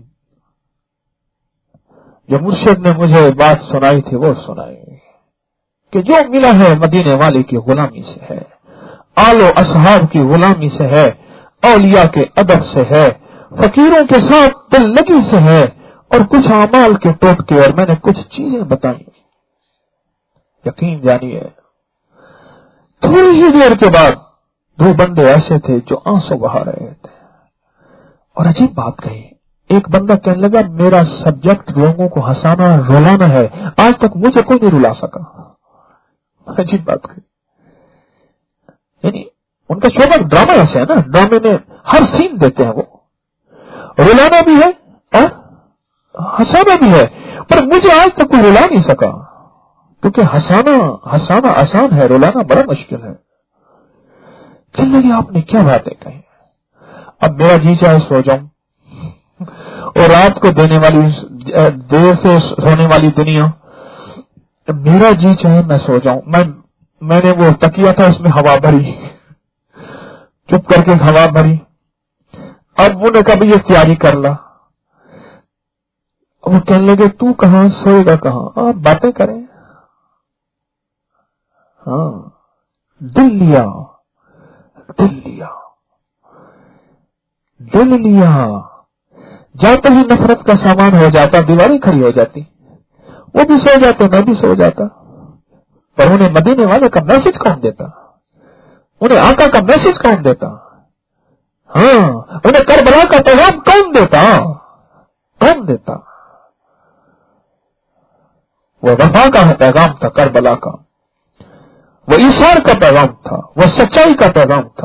جو مرشد نے مجھے بات سنائی تھی وہ سنائی کہ جو ملا ہے مدینے والے کی غلامی سے ہے. آل و اصحاب کی غلامی سے ہے. اولیاء کے ادب سے ہے. فقیروں کے ساتھ دل لگی سے ہے اور کچھ اعمال کے ٹوٹکے اور میں نے کچھ چیزیں بتائی. یقین جانیے تھوڑی ہی دیر کے بعد دو بندے ایسے تھے جو آنسو بہا رہے تھے اور عجیب بات کہی. ایک بندہ کہنے لگا میرا سبجیکٹ لوگوں کو ہنسانا رلانا ہے. آج تک مجھے کوئی نہیں رلا سکا. عجیب بات کہی. یعنی ان کا شعبہ ڈرامہ ایسے ہے نا، ڈرامے میں ہر سین دیتے ہیں، وہ رلانا بھی ہے اور ہنسانا بھی ہے، پر مجھے آج تک کوئی رلا نہیں سکا، کیونکہ ہنسانا ہنسانا آسان ہے، رلانا بڑا مشکل ہے۔ کہنے لگے آپ نے کیا باتیں کہی، اب میرا جی چاہے سو جاؤں، اور رات کو دینے والی دیر سے سونے والی دنیا، میرا جی چاہے میں سو جاؤں۔ میں میں نے وہ تکیا تھا، اس میں ہوا بھری، چپ کر کے ہوا بھری۔ اب وہ نے کہا بھی تیاری کر لا۔ وہ کہنے لگے تو کہاں سوئے گا، کہاں، آپ باتیں کریں۔ ہاں دل لیا دل لیا دل لیا جاتے ہی نفرت کا سامان ہو جاتا، دیواریں کھڑی ہو جاتی، وہ بھی سو جاتے، میں بھی سو جاتا، پر انہیں مدینے والے کا میسج کون دیتا، انہیں آقا کا میسج کون دیتا، ہاں انہیں کربلا کا پیغام کون دیتا کون دیتا وہ وفا کا پیغام تھا، کربلا کا وہ ایثار کا پیغام تھا، وہ سچائی کا پیغام تھا،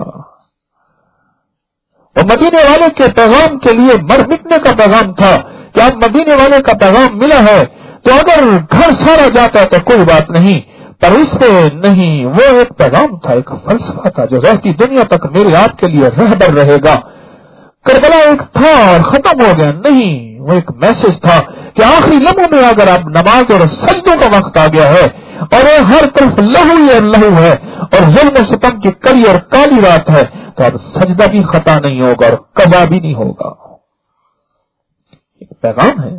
وہ مدینے والے کے پیغام کے لیے مر مٹنے کا پیغام تھا کہ اب مدینے والے کا پیغام ملا ہے تو اگر گھر سارا جاتا تو کوئی بات نہیں، پر اس پہ نہیں، وہ ایک پیغام تھا، ایک فلسفہ تھا جو رہتی دنیا تک میرے آپ کے لیے رہبر رہے گا۔ کربلا ایک تھا اور ختم ہو گیا نہیں، وہ ایک میسج تھا کہ آخری لمحوں میں اگر اب نماز اور سجدوں کا وقت آ گیا ہے اور ہر طرف لہو ہی لہو ہے اور ظلم و ستم کی کڑی اور کالی رات ہے، تو اب سجدہ بھی خطا نہیں ہوگا اور قضا بھی نہیں ہوگا۔ ایک پیغام ہے۔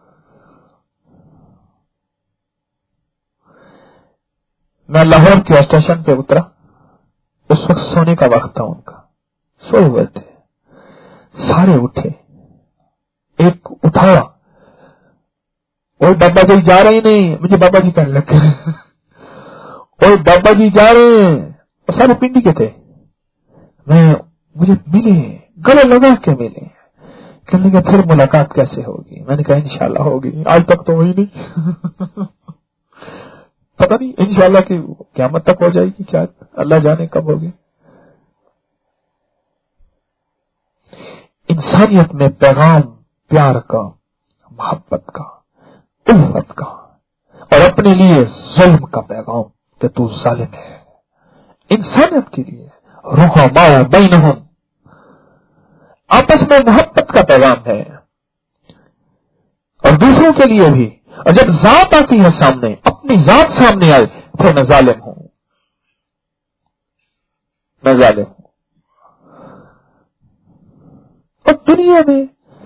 میں لاہور کے اسٹیشن پہ اترا، اس وقت سونے کا وقت تھا، ان کا سوئے ہوئے تھے، سارے اٹھے، ایک اٹھایا، اور بابا جی جا رہے نہیں، مجھے بابا جی کہنے لگے اور بابا جی جا رہے ہیں، اور سارے پنڈی کے تھے، میں مجھے ملے، گلے لگا کے ملے، کہنے لگے پھر ملاقات کیسے ہوگی؟ میں نے کہا انشاءاللہ ہوگی، آج تک تو ہوئی نہیں پتہ نہیں انشاءاللہ کہ قیامت تک ہو جائے گی، کیا اللہ جانے کب ہوگی۔ انسانیت میں پیغام پیار کا، محبت کا، الفت کا، اور اپنے لیے ظلم کا پیغام کہ تو ظالم ہے، انسانیت کے لیے رحماء بینہم، آپس میں محبت کا پیغام ہے، اور دوسروں کے لیے بھی۔ اور جب ذات آتی ہے سامنے، اپنی ذات سامنے آئے، پھر میں ظالم ہوں، میں ظالم ہوں۔ اور دنیا میں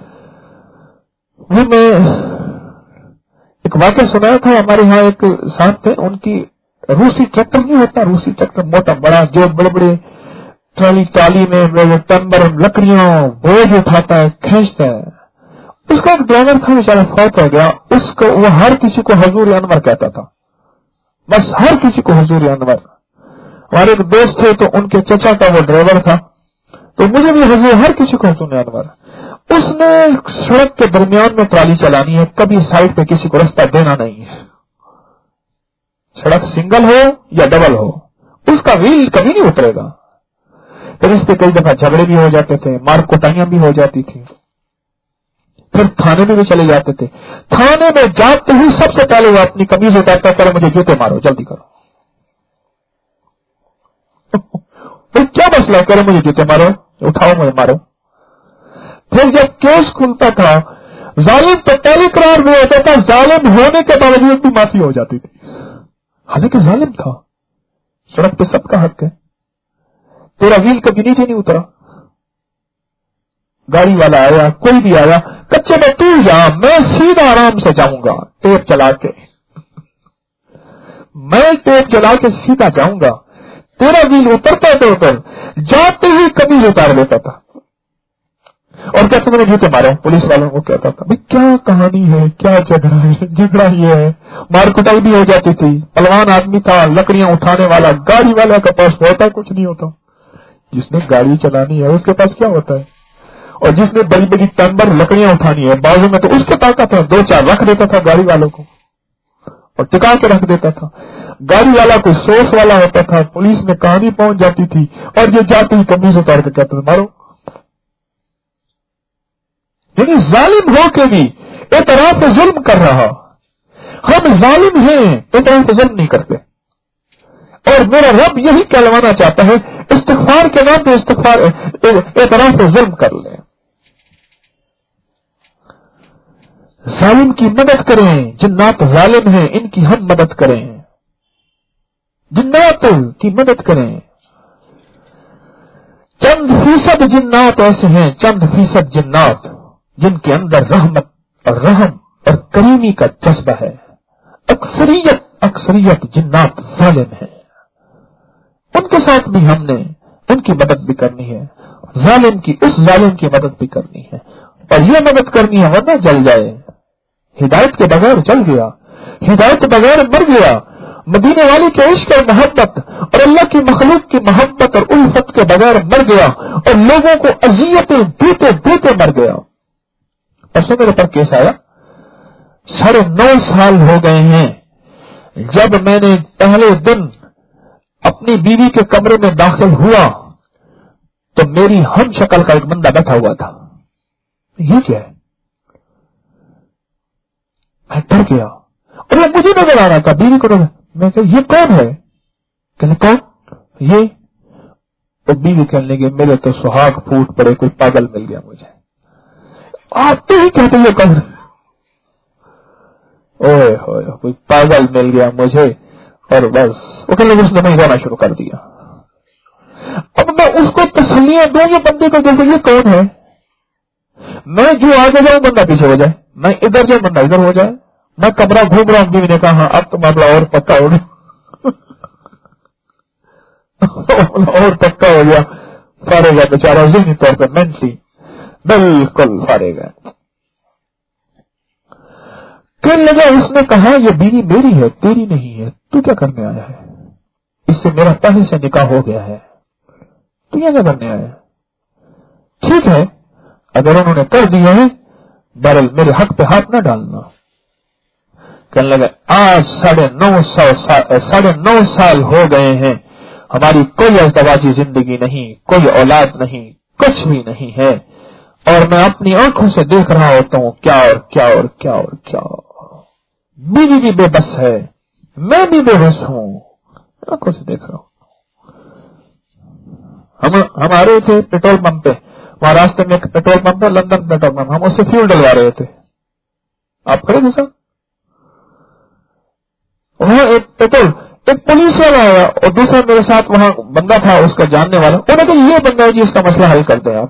وہ میں ایک واقعہ سنایا تھا، ہمارے ہاں ایک صاحب تھے، ان کی روسی ٹریکٹر نہیں ہوتا، روسی ٹریکٹر موٹا بڑا جو بڑے بڑے ٹرالی ٹالی میں ٹمبر لکڑیاں بوجھ اٹھاتا ہے، کھینچتا ہے، اس کا ایک ڈرائیور تھا بیچارہ فوت ہو گیا، اس کو وہ ہر کسی کو حضور انور کہتا تھا، بس ہر کسی کو حضور انور۔ ہمارے ایک دوست تھے تو ان کے چچا کا وہ ڈرائیور تھا، تو مجھے بھی حضور، ہر کسی کو حضور انور۔ اس نے سڑک کے درمیان میں ٹرالی چلانی ہے، کبھی سائڈ پہ کسی کو رستہ دینا نہیں ہے، سڑک سنگل ہو یا ڈبل ہو، اس کا ویل کبھی نہیں اترے گا۔ پھر اس پہ کئی دفعہ جھگڑے بھی ہو جاتے تھے، مار کوٹائیاں بھی ہو جاتی تھی، پھر تھانے میں بھی چلے جاتے تھے۔ تھانے میں جاتے ہی سب سے پہلے وہ اپنی قمیض اتارتا، کرو مجھے جوتے مارو، جلدی کرو پھر کیا مسئلہ ہے، کرو مجھے جوتے مارو، اٹھاؤ مجھے مارو۔ پھر جب کیس کھلتا تھا، ظالم تو پہلے قرار میں ہوتا تھا، ظالم ہونے کے باوجود بھی معافی ہو جاتی تھی، حالانکہ ظالم تھا۔ سڑک پہ سب کا حق ہے، تیرا ویل کبھی نیچے نہیں اترا، گاڑی والا آیا، کوئی بھی آیا، کچے میں تو جا، میں سیدھا آرام سے جاؤں گا، ٹیپ چلا کے میں ٹیپ چلا کے سیدھا جاؤں گا، تیرا ویل اترتا تو اتر، جاتے ہی قمیض اتار لیتا تھا اور کہتے میں نے جوتے مارے۔ پولیس والوں کو کہتا تھا بھائی کیا کہانی ہے، کیا جھگڑا ہے، جھگڑا یہ ہے، مار کٹائی بھی ہو جاتی تھی، پلوان آدمی تھا، لکڑیاں اٹھانے والا، گاڑی والا کے پاس ہوتا کچھ نہیں ہوتا، جس نے گاڑی چلانی ہے اس کے پاس کیا ہوتا ہے، اور جس نے بڑی بڑی ٹمبر لکڑیاں اٹھانی ہے بازو میں، تو اس کے طاقت ہے، دو چار رکھ دیتا تھا گاڑی والوں کو، اور ٹکا کے رکھ دیتا تھا. گاڑی والا کوئی سوس والا ہوتا تھا, پولیس میں کہانی پہنچ جاتی تھی اور یہ جاتے ہی کمیز اتار کے کہتے تھے مارو. یعنی ظالم ہو کے بھی اعتراف سے ظلم کر رہا. ہم ظالم ہیں, اعتراف سے ظلم نہیں کرتے. اور میرا رب یہی کہلوانا چاہتا ہے, استغفار کے نام پہ استغفار اعتراف سے ظلم کر لیں. ظالم کی مدد کریں, جنات ظالم ہیں ان کی ہم مدد کریں, جنات کی مدد کریں. چند فیصد جنات ایسے ہیں, چند فیصد جنات جن کے اندر رحمت اور رحم اور کریمی کا جذبہ ہے. اکثریت اکثریت جنات ظالم ہیں. ان کے ساتھ بھی ہم نے ان کی مدد بھی کرنی ہے, ظالم کی اس ظالم کی مدد بھی کرنی ہے. اور یہ مدد کرنی ہے ورنہ جل جائے. ہدایت کے بغیر جل گیا, ہدایت کے بغیر مر گیا. مدینے والی کے عشق اور محبت اور اللہ کی مخلوق کی محبت اور الفت کے بغیر مر گیا اور لوگوں کو اذیتیں دیتے دیتے مر گیا. پرسوں میرے پر کیس آیا, ساڑھے نو سال ہو گئے ہیں جب میں نے پہلے دن اپنی بیوی کے کمرے میں داخل ہوا تو میری ہم شکل کا ایک بندہ بیٹھا ہوا تھا. یہ کیا ہے؟ میں ڈر گیا اور وہ مجھے نظر آ رہا تھا, بیوی کو نظر. میں کہ یہ کون ہے؟ کہ کون یہ؟ تو بیوی کہنے لگی میرے تو سہاگ پھوٹ پڑے, کوئی پاگل مل گیا مجھے. آتے ہی کہتے یہ کون؟ اوئے ہوئے کوئی پاگل مل گیا مجھے. اور بس وہ کہنے لگے اس نے میں گانا شروع کر دیا. اب میں اس کو تسلیاں دوں گے بندے کو, دیکھو یہ کون ہے. میں جو آگے جاؤں بندہ پیچھے ہو جائے, میں ادھر جاؤں بندہ ادھر ہو جائے. میں کمرہ گھوم رہا ہوں, بیوی نے کہا ہاں اب تو معاملہ اور پکا ہو گیا اور پکا ہو گیا. فارغ ہے بیچارہ ذہنی طور پر, مینٹلی بالکل فارغ ہے. کہنے لگا اس نے کہا یہ بیوی میری ہے تیری نہیں ہے, تو کیا کرنے آیا ہے؟ اس سے میرا پہلے سے نکاح ہو گیا ہے, تو یہ کیا کرنے آیا ہے؟ ٹھیک ہے اگر انہوں نے کر دیا ہے بہرحال میرے حق پہ ہاتھ نہ ڈالنا. کہنے لگا آج ساڑھے نو سو ساڑھے نو سال ہو گئے ہیں, ہماری کوئی ازدواجی زندگی نہیں, کوئی اولاد نہیں, کچھ بھی نہیں ہے, اور میں اپنی آنکھوں سے دیکھ رہا ہوتا ہوں کیا اور کیا اور کیا اور کیا. بیوی بھی بے بس ہے, میں بھی بے بس ہوں, آنکھوں سے دیکھ رہا ہوں. ہم ہم آ رہے تھے پیٹرول پمپ پہ, وہاں راستے میں ایک پیٹرول پمپ ہے لندن پیٹرول پمپ, ہم اس سے فیول ڈلوا رہے تھے. آپ کھڑے تھے سر؟ وہاں ایک پیٹرول ایک پولیس والا آیا اور دوسرا میرے ساتھ وہاں بندہ تھا اس کا جاننے والا. انہوں نے کہا یہ بندہ ہے جی اس کا مسئلہ حل کرتے ہیں آپ.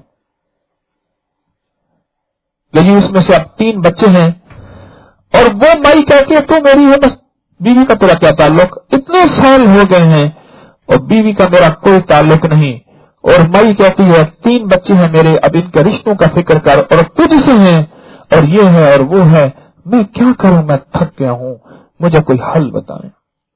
لیکن اس میں سے اب تین بچے ہیں اور وہ مائی کہتی ہے تو میری ہے, بس بیوی کا تیرا کیا تعلق؟ اتنے سال ہو گئے ہیں اور بیوی کا میرا کوئی تعلق نہیں. اور مائی کہتی ہے تین بچے ہیں میرے, اب ان کے رشتوں کا فکر کر, اور تجھ سے ہیں اور یہ ہے اور وہ ہے, میں کیا کروں, میں تھک گیا ہوں, مجھے کوئی حل بتائیں.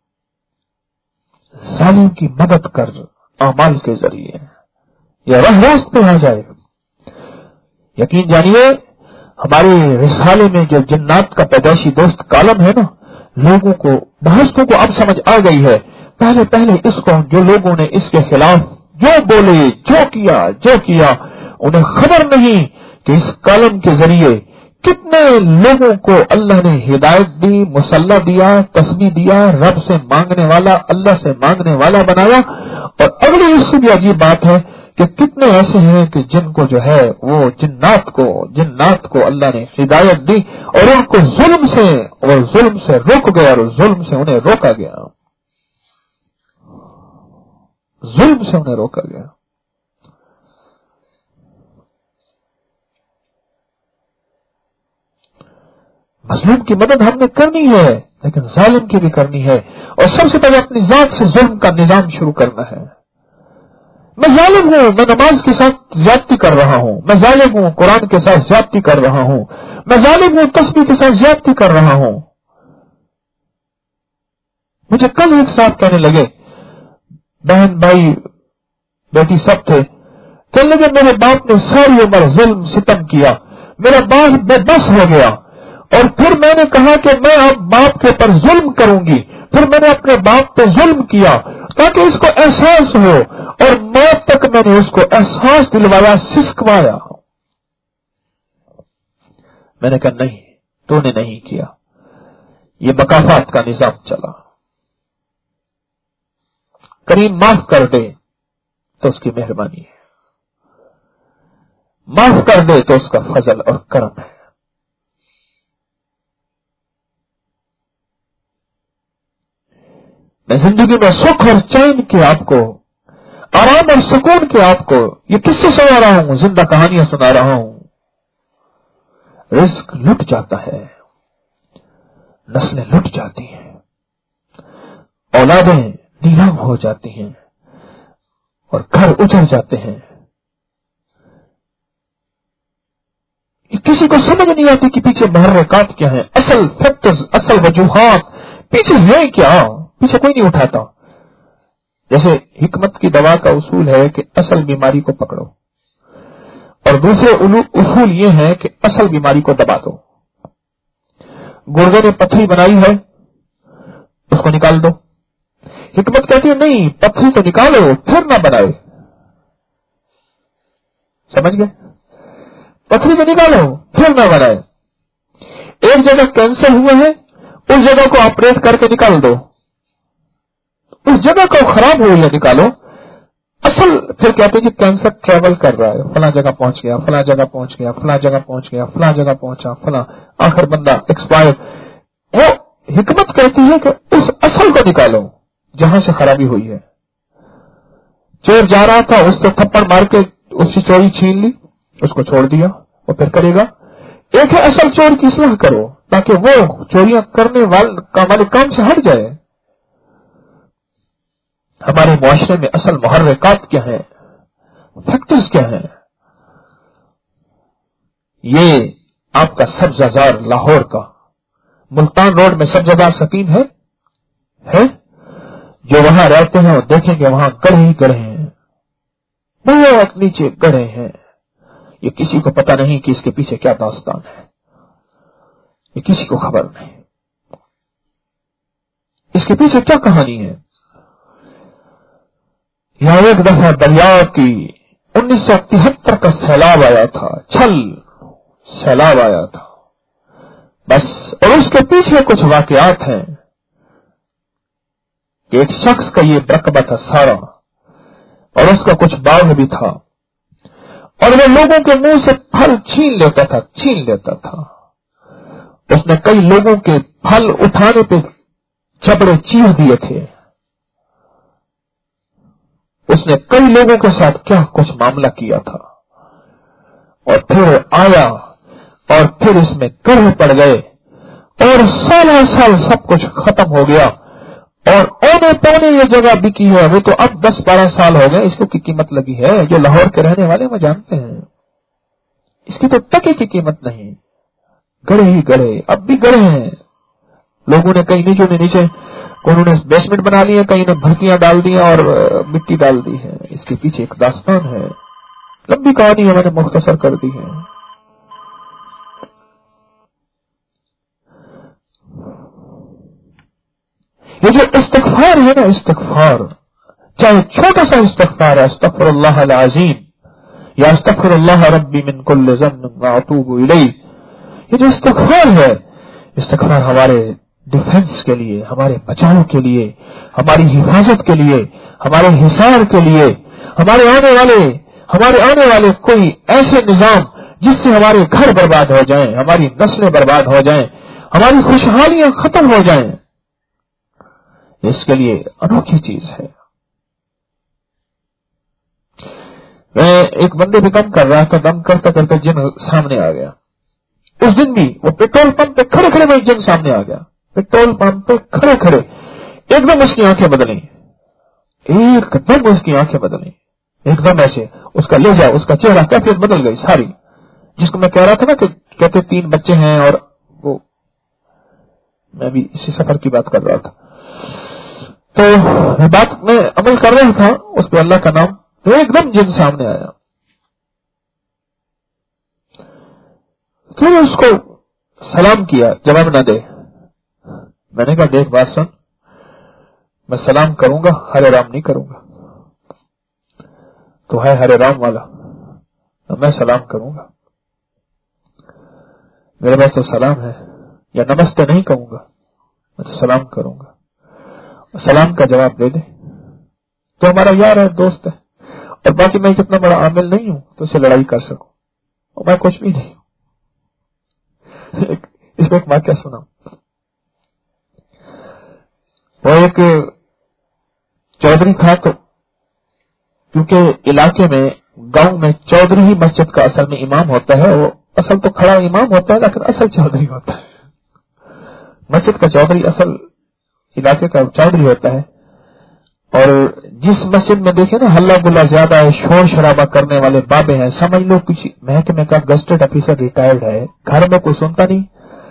ظالم کی مدد کر اعمال کے ذریعے یا راہ راست پہ آ جائے. یقین جانیے ہمارے رسالے میں جو جنات کا پیدائشی دوست کالم ہے نا, لوگوں کو بحثوں کو اب سمجھ آ گئی ہے. پہلے پہلے اس کو جو لوگوں نے اس کے خلاف جو بولے جو کیا جو کیا انہیں خبر نہیں کہ اس کالم کے ذریعے کتنے لوگوں کو اللہ نے ہدایت دی, مسلح دیا, تسبیح دیا, رب سے مانگنے والا, اللہ سے مانگنے والا بنایا. اور اگلی اس سے بھی عجیب بات ہے کہ کتنے ایسے ہیں کہ جن کو جو ہے وہ جنات کو جنات کو اللہ نے ہدایت دی اور ان کو ظلم سے اور ظلم سے روک گیا اور ظلم سے انہیں روکا گیا, ظلم سے انہیں روکا گیا. مظلوم کی مدد ہم نے کرنی ہے لیکن ظالم کی بھی کرنی ہے, اور سب سے پہلے اپنی ذات سے ظلم کا نظام شروع کرنا ہے. میں ظالم ہوں, میں نماز کے ساتھ زیادتی کر رہا ہوں, میں ظالم ہوں قرآن کے ساتھ زیادتی کر رہا ہوں, میں ظالم ہوں تسبیح کے ساتھ زیادتی کر رہا ہوں. مجھے کل ایک صاحب کہنے لگے, بہن بھائی بیٹی سب تھے, کہنے لگے میرے باپ نے ساری عمر ظلم ستم کیا, میرا باپ بے بس ہو گیا, اور پھر میں نے کہا کہ میں اب باپ کے اوپر ظلم کروں گی. پھر میں نے اپنے باپ پہ ظلم کیا تاکہ اس کو احساس ہو, اور موت تک میں نے اس کو احساس دلوایا, سسکوایا. میں نے کہا نہیں, تو نے نہیں کیا. یہ مکافات کا نظام چلا. کریم معاف کر دے تو اس کی مہربانی ہے, معاف کر دے تو اس کا فضل اور کرم ہے. میں زندگی میں سکھ اور چین کے آپ کو, آرام اور سکون کے آپ کو یہ کس سے سنا رہا ہوں, زندہ کہانیاں سنا رہا ہوں. رزق لٹ جاتا ہے, نسلیں لٹ جاتی ہیں, اولادیں نیلام ہو جاتی ہیں, اور گھر اجڑ جاتے ہیں. یہ کسی کو سمجھ نہیں آتی کہ پیچھے محرکات کیا ہیں, اصل فیکٹرز, اصل وجوہات پیچھے ہے کیا, پیچھے کوئی نہیں اٹھاتا. جیسے حکمت کی دوا کا اصول ہے کہ اصل بیماری کو پکڑو, اور دوسرے اصول یہ ہے کہ اصل بیماری کو دبا دو. گردے نے پتھری بنائی ہے, اس کو نکال دو. حکمت کہتی ہے نہیں, پتھری تو نکالو پھر نہ بنائے. سمجھ گئے؟ پتھری تو نکالو پھر نہ بنائے. ایک جگہ کینسر ہوئے ہیں, اس جگہ کو آپریٹ کر کے نکال دو, اس جگہ کو خراب ہوئی ہے نکالو. اصل پھر کہتے ہیں کہ کینسر ٹریول کر رہا ہے, فلاں جگہ پہنچ گیا, فلاں جگہ پہنچ گیا, فلاں جگہ پہنچ گیا, فلاں جگہ پہنچا, فلاں آخر بندہ ایکسپائر. وہ حکمت کہتی ہے کہ اس اصل کو نکالو جہاں سے خرابی ہوئی ہے. چور جا رہا تھا, اس کو تھپڑ مار کے اس کی چوری چھین لی, اس کو چھوڑ دیا, وہ پھر کرے گا. ایک ہے اصل چور کی اصلاح کرو تاکہ وہ چوریاں کرنے والے کام سے ہٹ جائے. ہمارے معاشرے میں اصل محرکات کیا ہیں, فیکٹرز کیا ہیں؟ یہ آپ کا سبزہ زار لاہور کا ملتان روڈ میں سبزہ زار سکیم ہے ہے جو وہاں رہتے ہیں اور دیکھیں گے وہاں گڑھے ہی گڑھے ہیں, بہت نیچے گڑھے ہیں. یہ کسی کو پتہ نہیں کہ اس کے پیچھے کیا داستان ہے, یہ کسی کو خبر نہیں اس کے پیچھے کیا کہانی ہے. یہاں ایک دفعہ دریا کی انیس سو تہتر کا سیلاب آیا تھا, چھل سیلاب آیا تھا بس. اور اس کے پیچھے کچھ واقعات ہیں کہ ایک شخص کا یہ رقبہ تھا سارا, اور اس کا کچھ باغ بھی تھا, اور وہ لوگوں کے منہ سے پھل چھین لیتا تھا چھین لیتا تھا. اس نے کئی لوگوں کے پھل اٹھانے پہ چپڑے چیر دیے تھے. اس نے کئی لوگوں کے ساتھ کیا کچھ معاملہ کیا تھا, اور پھر آیا اور پھر اس میں گڑھے پڑ گئے, اور سالہ سال سب کچھ ختم ہو گیا. اور اونے پونے یہ جگہ بکی ہے, وہ تو اب دس بارہ سال ہو گئے اس کو کی قیمت لگی ہے. جو لاہور کے رہنے والے وہ جانتے ہیں اس کی تو ٹکے کی قیمت نہیں. گڑھے ہی گڑھے اب بھی گڑھے ہیں. لوگوں نے کئی نیچوں میں نیچے انہوں نے بیسمنٹ بنا لی ہے, کہیں نے بھرتیاں ڈال دی اور مٹی ڈال دی ہے. اس کے پیچھے ایک داستان ہے, لمبی کہانی ہے, میں نے مختصر کر دی ہے. یہ جو استغفار ہے نا, استغفار چاہے چھوٹا سا استغفار ہے, استغفر اللہ العظیم یا استغفر اللہ ربی من کل ذنب واتوب الیہ, یہ جو استغفار ہے, استغفار ہمارے ڈیفنس کے لیے, ہمارے بچاؤ کے لیے, ہماری حفاظت کے لیے, ہمارے حصار کے لیے, ہمارے آنے والے ہمارے آنے والے کوئی ایسے نظام جس سے ہمارے گھر برباد ہو جائیں, ہماری نسلیں برباد ہو جائیں, ہماری خوشحالیاں ختم ہو جائیں, اس کے لیے انوکھی چیز ہے. میں ایک بندے پہ دم کر رہا تھا, دم کرتے کرتے جن سامنے آ گیا. اس دن بھی وہ پیٹرول پمپ پہ کھڑے کھڑے میں جن سامنے آ گیا. پیٹرول پمپ پہ کھڑے کھڑے ایک دم اس کی آنکھیں بدلیں, ایک دم اس کی آنکھیں بدلیں, ایک دم ایسے اس کا لے جاؤ, اس کا چہرہ کیفیت بدل گئی ساری. جس کو میں کہہ رہا تھا نا کہ کہتے تین بچے ہیں, اور وہ میں بھی اسی سفر کی بات کر رہا تھا, تو بات میں عمل کر رہا تھا اس پہ اللہ کا نام, تو ایک دم جن سامنے آیا. پھر اس کو سلام کیا، جواب نہ دے. میں نے کہا دیکھ بات سن، میں سلام کروں گا، ہرے رام نہیں کروں گا. تو ہے ہرے رام والا، میں سلام کروں گا. میرے پاس تو سلام ہے، یا نمستے نہیں کہوں گا، میں تو سلام کروں گا. سلام کا جواب دے دے تو ہمارا یار ہے، دوست ہے. اور باقی میں کتنا بڑا عامل نہیں ہوں تو اسے لڑائی کر سکوں، اور میں کچھ بھی نہیں ہوں. اس میں ایک واقعہ سنا. وہ ایک چودھری تھا، تو کیونکہ علاقے میں گاؤں میں چودھری ہی مسجد کا اصل میں امام ہوتا ہے. وہ اصل تو کھڑا امام ہوتا ہے لیکن اصل چودھری ہوتا ہے. مسجد کا چودھری اصل علاقے کا چودھری ہوتا ہے. اور جس مسجد میں دیکھیں نا ہلہ گلا زیادہ ہے، شور شرابہ کرنے والے بابے ہیں، سمجھ لو کچھ محکمے کا گزٹڈ آفیسر ریٹائرڈ ہے، گھر میں کوئی سنتا نہیں.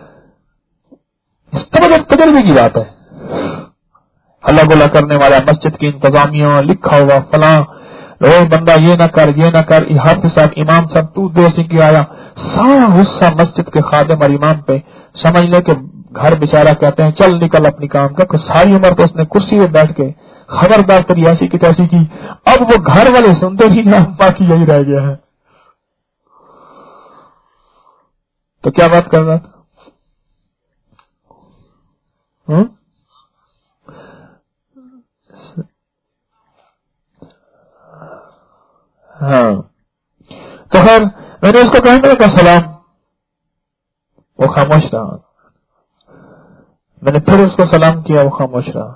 اس طرح تجربے کی بات ہے. ہلہ گلا کرنے والا، مسجد کی انتظامیہ لکھا ہوا فلاں، روز بندہ یہ نہ کر یہ نہ کر، حافظ صاحب امام صاحب تو دیر سے کیا آیا. سارا غصہ مسجد کے خادم اور امام پہ. سمجھ لے کہ گھر بیچارہ کہتے ہیں چل نکل اپنی کام کا. ساری عمر تو اس نے کرسی پہ بیٹھ کے خبردار تری ایسی کی تیسی کی. اب وہ گھر والے سنتے ہی نہیں، باقی یہی رہ گیا ہے. تو کیا بات کر رہا تھا؟ ہاں تو خیر میں نے اس کو کہنے کا سلام، وہ خاموش رہا. میں نے پھر اس کو سلام کیا، وہ خاموش رہا.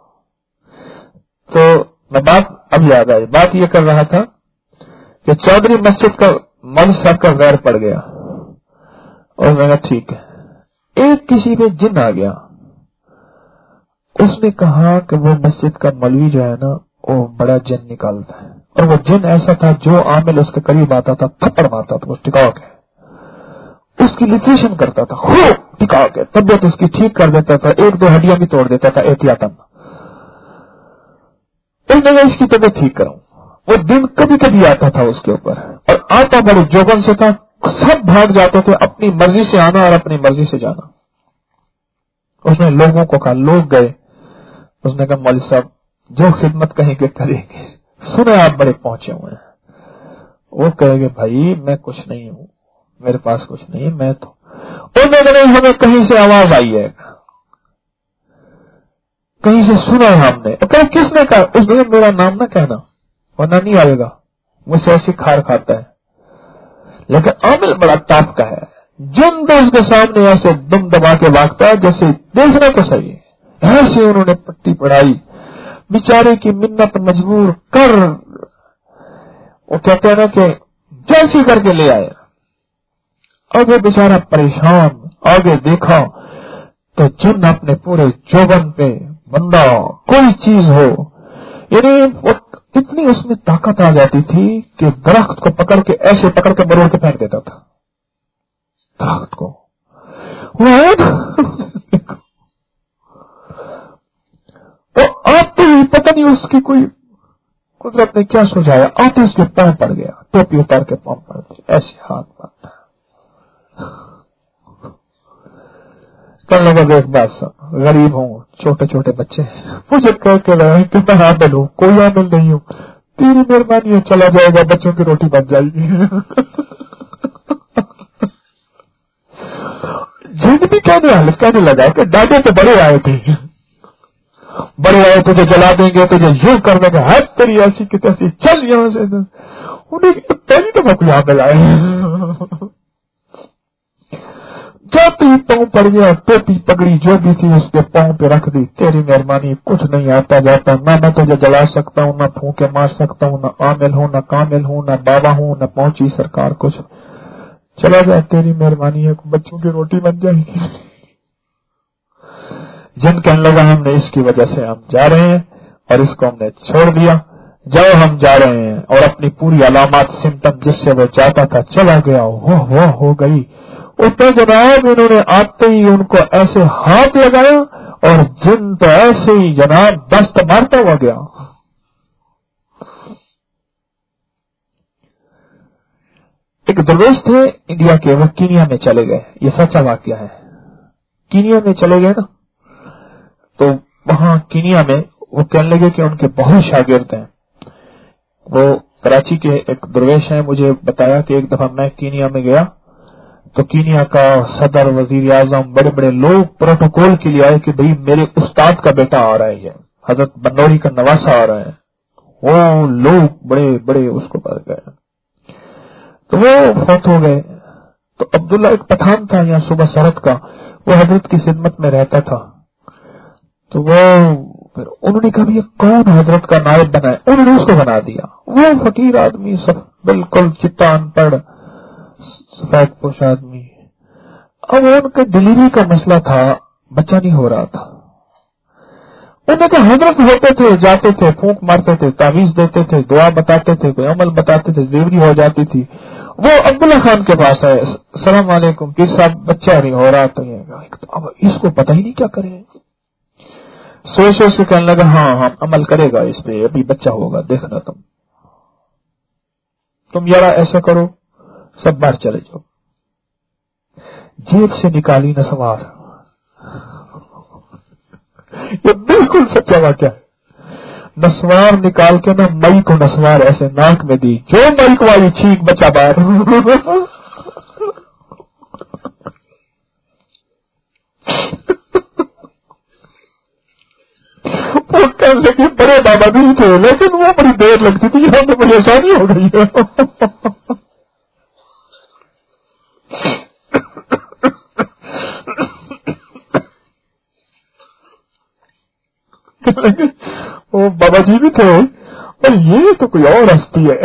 تو میں بات اب یاد آئی. بات یہ کر رہا تھا کہ چودھری مسجد کا مول صاحب کا غیر پڑ گیا، اور میں نے ٹھیک ہے. ایک کسی پہ جن آ گیا. اس نے کہا کہ وہ مسجد کا مولوی جو ہے نا وہ بڑا جن نکالتا ہے، اور وہ جن ایسا تھا جو عامل اس کے قریب آتا تھا تھپڑ مارتا تھا. وہ ٹکا کے اس کی لٹریشن کرتا تھا، خوب ٹکا کے طبیعت اس کی ٹھیک کر دیتا تھا، ایک دو ہڈیاں بھی توڑ دیتا تھا احتیاطاً. اس نے اس کی طبیعت ٹھیک کروں. وہ دن کبھی کبھی آتا تھا اس کے اوپر، اور آتا بڑے جوبن سے تھا. سب بھاگ جاتے تھے، اپنی مرضی سے آنا اور اپنی مرضی سے جانا. اس نے لوگوں کو کہا، لوگ گئے. اس نے کہا مولوی صاحب جو خدمت کہیں گے کریں گے، سنے آپ بڑے پہنچے ہوئے ہیں. وہ کہے گے بھائی میں کچھ نہیں ہوں، میرے پاس کچھ نہیں، میں تو انہوں نے ہمیں کہیں سے آواز آئی ہے، کہیں سے سنا ہم نے. کہ کس نے کہا؟ اس نے میرا نام نہ کہنا ورنہ نہیں آئے گا. مجھ سے ایسی کھار کھاتا ہے. لیکن عامل بڑا ٹاپ کا ہے، جن تو اس کے سامنے ایسے دم دبا کے بھاگتا ہے جیسے دیکھنے کو صحیح. ایسے انہوں نے پٹی پڑھائی، بیچارے کی منت مجبور کر، وہ کہتے ہیں نا کہ جیسی کر کے لے آئے. اب وہ بیچارہ پریشان. آگے دیکھا تو جن اپنے پورے جوبن پہ بندہ کوئی چیز ہو، یعنی وہ اتنی اس میں طاقت آ جاتی تھی کہ درخت کو پکڑ کے ایسے پکڑ کے مروڑ کے پھینک دیتا تھا درخت کو. تو آتے ہی پتہ نہیں اس کی کوئی قدرت نے کیا سوچایا، آتے اس کے پاؤں پڑ گیا، ٹوپی اتار کے پاؤں پڑ گئی، ایسے ہاتھ باندھا. کل لوگوں کو ایک بات سن، غریب ہوں، چھوٹے چھوٹے بچے ہیں، مجھے کہہ کے رہے کہ میں عامل ہوں، کوئی عامل نہیں ہوں، تیری مہربانی ہے چلا جائے گا، بچوں کی روٹی بن جائے گی. جن بھی کہنے حالت کہنے لگا کہ ڈاٹے تو بڑے آئے تھے، بڑے آئے تجھے جلا دیں گے، تجھے یوں کر دیں گے، ہاتھ تیری ایسی کی تیسی، چل یہاں سے. انہیں پہلی دفعہ کوئی عامل آئے. جاتے ہی پاؤں پڑ گیا، ٹوپی پگڑی جو بھی تھی اس کے پاؤں پہ رکھ دی. تیری مہربانی، کچھ نہیں آتا جاتا، نہ میں تجھے جلا سکتا ہوں، نہ پھونکے مار سکتا ہوں، نہ عامل ہوں، نہ کامل ہوں، نہ بابا ہوں، نہ پہنچی سرکار کچھ. چلا جائے، تیری مہربانی ہے، بچوں کی روٹی بن جائے گی. جن کہنے لگا ہم نے اس کی وجہ سے ہم جا رہے ہیں اور اس کو ہم نے چھوڑ دیا، جاؤ ہم جا رہے ہیں. اور اپنی پوری علامات سمٹم جس سے وہ جاتا تھا چلا گیا. وہ وہ ہو گئی. اتنے جناب انہوں نے آتے ہی ان کو ایسے ہاتھ لگایا اور جن تو ایسے ہی جناب دست مارتا ہوا گیا. ایک दरवेश थे इंडिया के, वो कीनिया में चले गए. ये सच्चा वाकया है. कीनिया में चले गए ना, तो वहां कीनिया में वो कहने लगे कि उनके बहुत शागिर्द हैं. वो कराची के एक दरवेश हैं, मुझे बताया कि एक दफा मैं कीनिया में गया तो कीनिया का सदर, वजीर आजम, बड़े बड़े लोग प्रोटोकॉल के लिए आए कि भाई मेरे उस्ताद का बेटा आ रहा है, हजरत बनौरी का नवासा आ रहा है. वो लोग बड़े बड़े उसको पास गए, तो वो फौत हो गए. तो अब्दुल्ला एक पठान था यहाँ सुबह सरहद का, वो हजरत की खिदमत में रहता था. तो वो फिर उन्होंने कहा ये कौन हजरत का नायब बनाए, उन्होंने उसको बना दिया. वो फकीर आदमी, सब बिल्कुल चित्ता अनपढ़, सफेद पोश आदमी. अब उनके डिलीवरी का मसला था, बच्चा नहीं हो रहा था. उन्हें तो हजरत होते थे, जाते थे, फूंक मारते थे, तावीज देते थे, दुआ बताते थे, कोई अमल बताते थे, डिलीवरी हो जाती थी. वो अब्दुल्ला खान के पास आए, सलाम वालेकुम, किस साहब बच्चा नहीं हो रहा. तो अब इसको पता ही नहीं क्या करे. सोच सोच के कहने लगा हाँ हाँ अमल करेगा इस पे, अभी बच्चा होगा, देखना तुम तुम यारा ऐसा करो, सब बाहर चले जाओ. जेब से निकाली नसवार. ये बिल्कुल सच्चा वाकया है. नसवार निकाल के ना मई को नसवार ऐसे नाक में दी, जो मई को वाली छींक, बच्चा बाहर. वो कहने लगे बड़े बाबा भी थे, लेकिन वो बड़ी देर लगती थी, यहां तो बड़ी आसानी हो गई है. वो बाबा जी भी थे, और ये तो कोई और हस्ती है.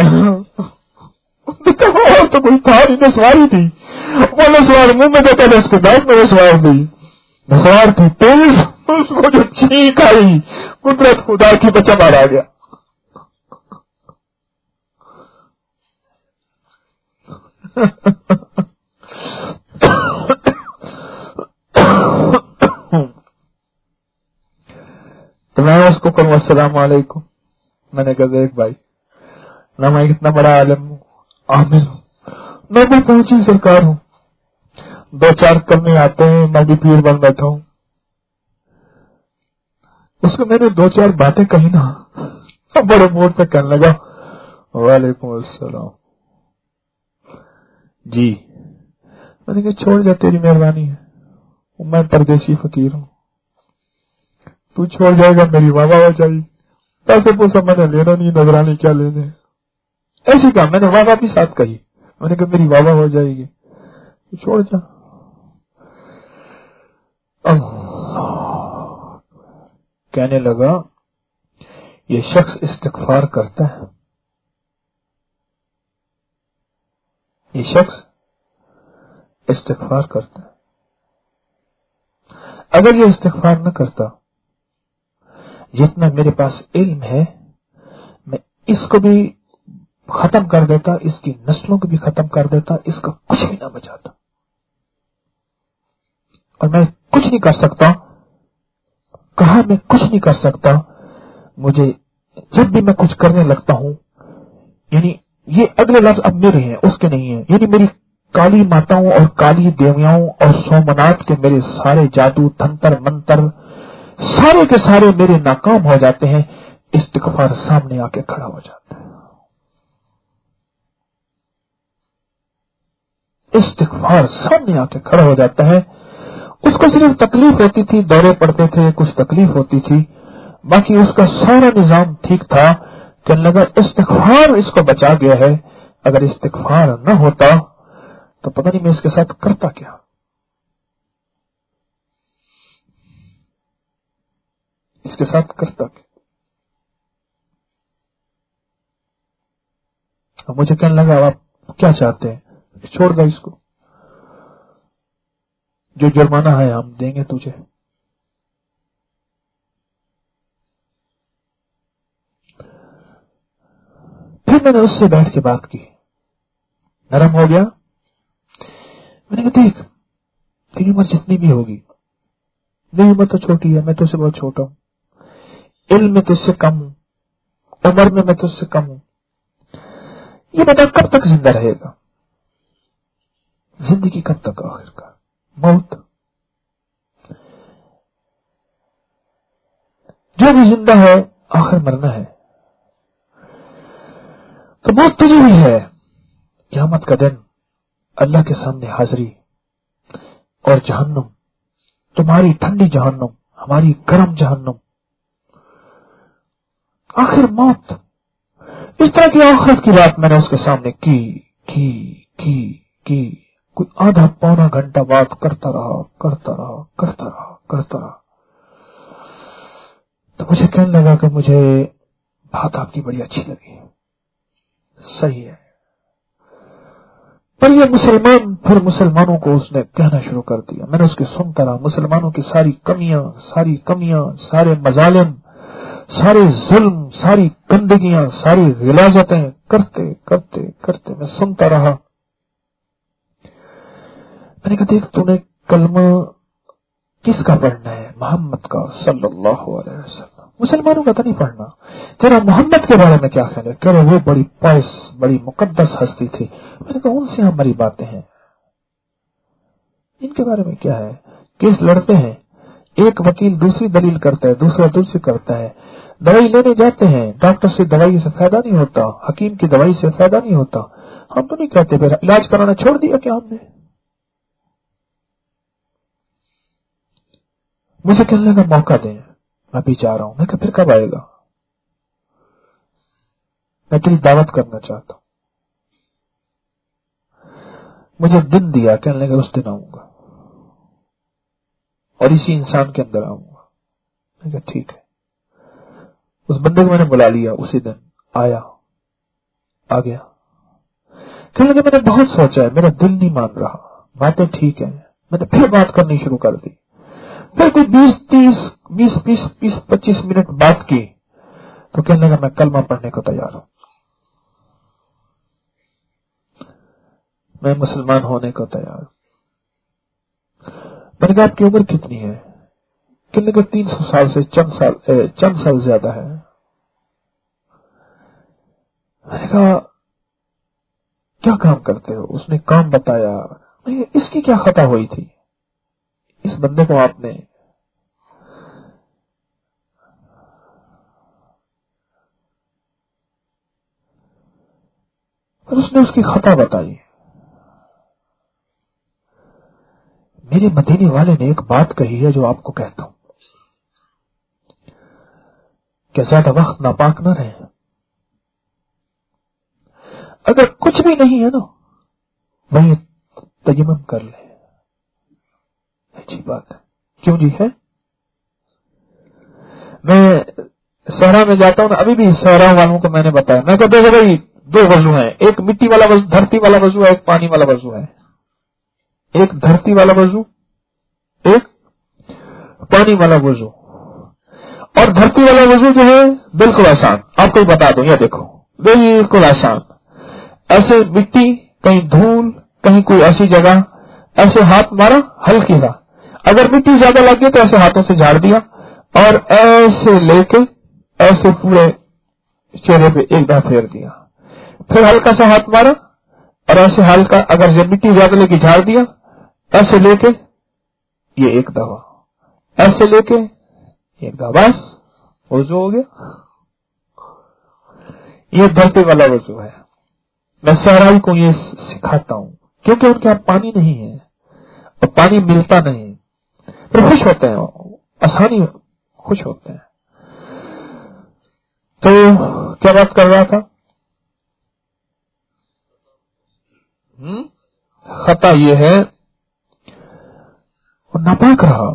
और तो कोई था नहीं, नसवारी थी. वो नसवार मुंह में देता था, उसके दांत में नसवार दी. नसवार थी तेज, उसको जो छींक आई, कुदरत खुदा की, बच्चा मारा गया. तो मैं उसको कहूँ अस्सलाम वालेकुम. मैंने कहा देख भाई, ना मैं कितना बड़ा आलिम हूँ, आमिल हूँ, मैं भी पहुंची सरकार हूँ, दो चार करने आते हैं, मैं भी पीर बन बैठा हूँ. उसको मैंने दो चार बातें कही ना, अब बड़े मूड पे कहने लगा वालेकुम अस्सलाम जी. मैंने कहा छोड़ जा, तेरी मेहरबानी है, मैं परदेसी फकीर हूँ, तू छोड़ जाएगा मेरी वाह वाह हो जाएगी. पैसे पूछा मैंने लेना नहीं, नजरानी क्या लेने. ऐसी कहा मैंने, वाह वाह भी साथ कही. मैंने कहा मेरी वाह वाह हो जाएगी, तू छोड़ जा. कहने लगा ये शख्स इस्तिग़फ़ार करता है, ये शख्स इस्तिग़फ़ार करता है. अगर ये इस्तिग़फ़ार न करता, जितना मेरे पास इल्म है मैं इसको भी खत्म कर देता, इसकी नस्लों को भी खत्म कर देता, इसका कुछ भी ना बचाता. और मैं कुछ नहीं कर सकता, कहा मैं कुछ नहीं कर सकता. मुझे जब भी मैं कुछ करने लगता हूं, यानी ये अगले लफ्ज अब मेरे हैं, उसके नहीं है, यानी मेरी काली माताओं और काली देवियाओं और सोमनाथ के मेरे सारे जादू, तंत्र मंत्र सारे के सारे मेरे नाकाम हो जाते हैं. इस्तिग़फ़ार सामने आके खड़ा हो जाता है. इस्तिग़फ़ार सामने आके खड़ा हो जाता है. उसको सिर्फ तकलीफ होती थी, दौरे पड़ते थे, कुछ तकलीफ होती थी, बाकी उसका सारा निजाम ठीक था. कहने लगा इस्तिग़फ़ार इसको बचा गया है, अगर इस्तिग़फ़ार न होता तो पता नहीं मैं इसके साथ करता क्या. इसके साथ करता क्या. अब मुझे कहने लगा आप क्या चाहते हैं, छोड़ दो इसको, जो जुर्माना है हम देंगे तुझे. फिर मैंने उससे बैठ के बात की, नरम हो गया. मैंने कहा देख तेरी उम्र जितनी भी होगी, मेरी उम्र तो छोटी है, मैं तुझसे बहुत छोटा हूं, इल्म में तुझसे कम हूं, उम्र में मैं तुझसे कम हूं, ये बता कब तक जिंदा रहेगा. زندگی کب تک آخر کا؟ موت. جو بھی زندہ ہے آخر مرنا ہے. تو موت تجھے بھی ہے. قیامت کا دن اللہ کے سامنے حاضری اور جہنم، تمہاری ٹھنڈی جہنم، ہماری گرم جہنم. آخر موت. اس طرح کی آخرت کی بات میں نے اس کے سامنے کی کی کی کی کوئی آدھا پونا گھنٹہ بات کرتا رہا کرتا رہا کرتا رہا کرتا رہا. تو مجھے کہنے لگا کہ مجھے بات آپ کی بڑی اچھی لگی. صحیح ہے. پر یہ مسلمان، پھر مسلمانوں کو اس نے کہنا شروع کر دیا. میں نے اس کی سنتا رہا. مسلمانوں کی ساری کمیاں ساری کمیاں سارے مظالم، سارے ظلم، ساری گندگیاں، ساری غلاظتیں کرتے کرتے کرتے میں سنتا رہا. میں نے کہا دیکھ تو نے کلمہ کس کا پڑھنا ہے؟ محمد کا صلی اللہ علیہ وسلم. مسلمانوں کا تو نہیں پڑھنا. تیرا محمد کے بارے میں کیا خیال ہے؟ کہ وہ بڑی پائس، بڑی مقدس ہستی تھی. میں نے کہا ان سے ہماری باتیں ہیں، ان کے بارے میں کیا ہے؟ کیس لڑتے ہیں، ایک وکیل دوسری دلیل کرتا ہے، دوسرا دوسری کرتا ہے. دوائی لینے جاتے ہیں، ڈاکٹر سے دوائی سے فائدہ نہیں ہوتا، حکیم کی دوائی سے فائدہ نہیں ہوتا. ہم تو نہیں کہتے پھر علاج کرانا چھوڑ دیا کیا ہم نے؟ مجھے کہنے لگا موقع دیں، میں بھی جا رہا ہوں. میں کہا پھر کب آئے گا؟ میں تیری دعوت کرنا چاہتا ہوں. مجھے دن دیا، کہنے لگا اس دن آؤں گا اور اسی انسان کے اندر آؤں گا. میں کہا ٹھیک ہے. اس بندے کو میں نے بلا لیا، اسی دن آیا، آ گیا. کہنے لگا میں نے بہت سوچا ہے، میرا دل نہیں مان رہا، باتیں ٹھیک ہیں. میں نے پھر بات کرنی شروع کر دی. پھر کوئی بیس تیس بیس بیس بیس پچیس منٹ بات کی تو کہنے لگا میں کلمہ پڑھنے کو تیار ہوں، میں مسلمان ہونے کو تیار ہوں. میں نے کہا آپ کی عمر کتنی ہے؟ کہنے لگا تین سو سال سے چند سال چند سال زیادہ ہے. میں نے کہا کیا کام کرتے ہو؟ اس نے کام بتایا. اس کی کیا خطا ہوئی تھی؟ اس بندے کو آپ نے اور اس نے اس کی خطا بتائی. میرے مدینے والے نے ایک بات کہی ہے جو آپ کو کہتا ہوں کہ زیادہ وقت ناپاک نہ رہے. اگر کچھ بھی نہیں ہے نا وہیں تیمم کر لے. اچھی بات ہے. کیوں جی ہے؟ میں صحرا میں جاتا ہوں نا، ابھی بھی صحرا والوں کو میں نے بتایا، میں کہتا ہوں بھائی دو وضو ہیں، ایک مٹی والا وضو، دھرتی والا وضو ہے، ایک پانی والا وضو ہے. ایک دھرتی والا وضو، ایک پانی والا وضو. اور دھرتی والا وضو جو ہے بالکل آسان، آپ کو بتا دوں، یہ دیکھو بالکل آسان. ایسے مٹی، کہیں دھول، کہیں کوئی ایسی جگہ، ایسے ہاتھ مارا ہلکی سا، اگر مٹی زیادہ لگ گئی تو ایسے ہاتھوں سے جھاڑ دیا اور ایسے لے کے ایسے پورے چہرے پہ ایک بار پھیر دیا. پھر ہلکا سا ہاتھ مارا اور ایسے ہلکا، اگر جب مٹی زیادہ لے کے جھاڑ دیا، ایسے لے کے یہ ایک دفعہ، ایسے لے کے ایک دفعہ، بس وضو ہو گیا. یہ دھرتی والا وضو ہے. میں صحرائی کو یہ سکھاتا ہوں کیونکہ ان کے یہاں پانی نہیں ہے اور پانی ملتا نہیں، پھر خوش ہوتے ہیں، آسانی خوش ہوتے ہیں. تو کیا بات کر رہا تھا؟ خطا یہ ہے اور ناپاک رہا.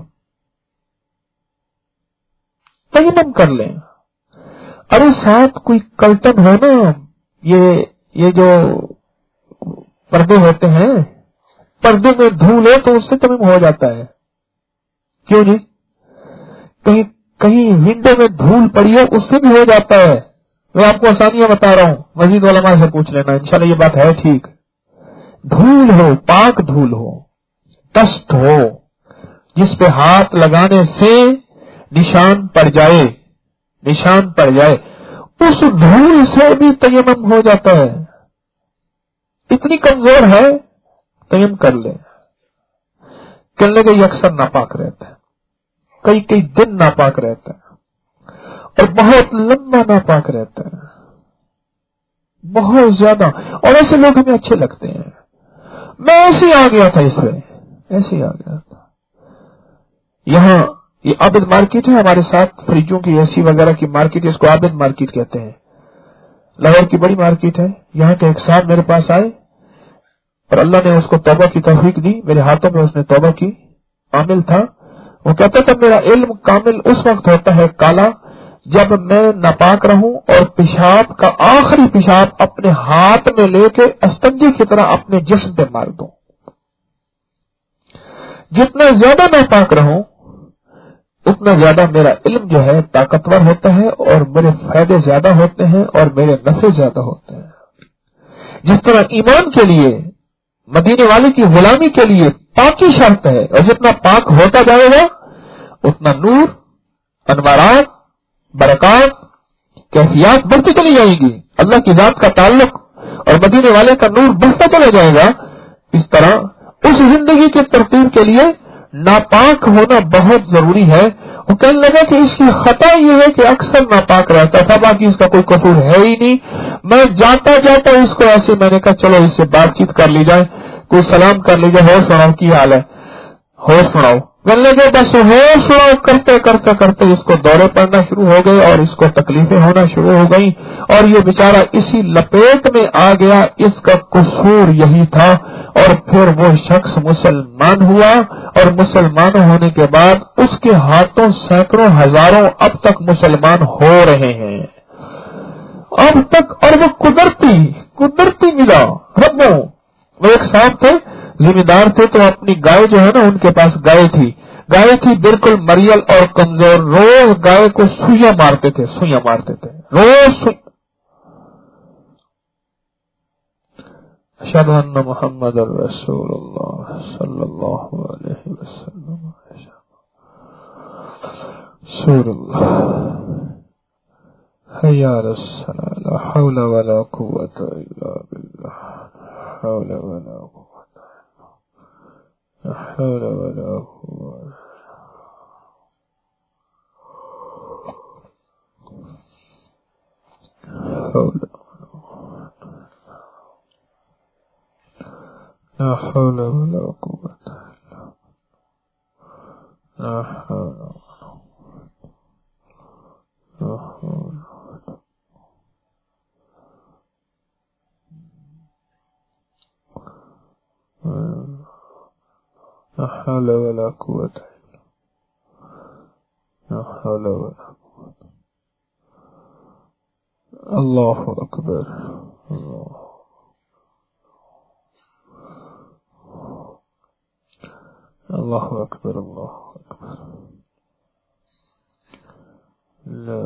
تیمم کر لیں. ارے ساتھ کوئی کلٹن ہو نا، یہ یہ جو پردے ہوتے ہیں، پردے میں دھول ہے تو اس سے تیمم ہو جاتا ہے. کیوں جی؟ کہیں کہیں ونڈو میں دھول پڑی ہے اس سے بھی ہو جاتا ہے. میں آپ کو آسانیاں بتا رہا ہوں، مزید علماء سے پوچھ لینا، انشاءاللہ یہ بات ہے ٹھیک. دھول ہو، پاک دھول ہو، ڈسٹ ہو، جس پہ ہاتھ لگانے سے نشان پڑ جائے، نشان پڑ جائے، اس دھول سے بھی تیمم ہو جاتا ہے. اتنی کمزور ہے تیم کر لے. کہنے لگے یہ اکثر ناپاک رہتا ہے, کئی کئی دن ناپاک رہتا ہے اور بہت لمبا ناپاک رہتا ہے, بہت زیادہ, اور ایسے لوگ ہمیں اچھے لگتے ہیں. میں ایسے ہی آ گیا تھا, اس میں ایسے ہی آ گیا تھا. یہاں یہ عابد مارکیٹ ہے ہمارے ساتھ, فریجوں کی ایسی وغیرہ کی مارکیٹ, اس کو عابد مارکیٹ کہتے ہیں. لاہور کی بڑی مارکیٹ ہے. یہاں کے ایک صاحب میرے پاس آئے اور اللہ نے اس کو توبہ کی توفیق دی. میرے ہاتھوں میں اس نے توبہ کی, عامل تھا. وہ کہتا تھا میرا علم کامل اس وقت ہوتا ہے کالا جب میں ناپاک رہوں اور پیشاب کا آخری پیشاب اپنے ہاتھ میں لے کے استنجے کی طرح اپنے جسم پہ مار دوں. جتنا زیادہ ناپاک رہوں اتنا زیادہ میرا علم جو ہے طاقتور ہوتا ہے اور میرے فائدے زیادہ ہوتے ہیں اور میرے نفع زیادہ ہوتے ہیں. جس طرح ایمان کے لیے مدینے والے کی غلامی کے لیے پاکی شرط ہے, اور جتنا پاک ہوتا جائے گا اتنا نور, انوارات, برکات, کیفیات بڑھتی چلی جائے گی. اللہ کی ذات کا تعلق اور مدینے والے کا نور بڑھتا چلا جائے گا. اس طرح اس زندگی کی ترتیب کے لیے ناپاک ہونا بہت ضروری ہے. وہ کہنے لگا کہ اس کی خطا یہ ہے کہ اکثر ناپاک رہتا تھا, باقی اس کا کوئی قصور ہے ہی نہیں. میں جاتا جاتا اس کو ایسے, میں نے کہا چلو اس سے بات چیت کر لی جائے, کوئی سلام کر لی جائے, ہو سناؤ کی حال ہے, ہو سناؤ. کہنے لگے بس ہو سناؤ کرتے کرتے کرتے اس کو دورے پڑنا شروع ہو گئے اور اس کو تکلیفیں ہونا شروع ہو گئیں, اور یہ بیچارہ اسی لپیٹ میں آ گیا. اس کا قصور یہی تھا. اور پھر وہ شخص مسلمان ہوا, اور مسلمان ہونے کے بعد اس کے ہاتھوں سینکڑوں ہزاروں اب تک مسلمان ہو رہے ہیں اب تک. اور وہ قدرتی قدرتی ملا ربوں. وہ ایک صاحب تھے, ذمہ دار تھے, تو اپنی گائے جو ہے نا, ان کے پاس گائے تھی, گائے تھی بالکل مریل اور کمزور. روز گائے کو سوئیاں مارتے تھے, سوئیاں مارتے تھے روز سوئی. اشہد ان محمد رسول اللہ صلی اللہ علیہ وسلم. سور اللہ حی علی الصلاۃ. لا حول ولا قوۃ الا باللہ. حول ولا قوۃ لا حول ولا قوۃ. حول لا حول ولا قوة لا حول لا حول لا حول ولا قوة لا حول ولا قوة. اللہ اکبر. اللہ اللہ اکبر. اللہ اکبر. لا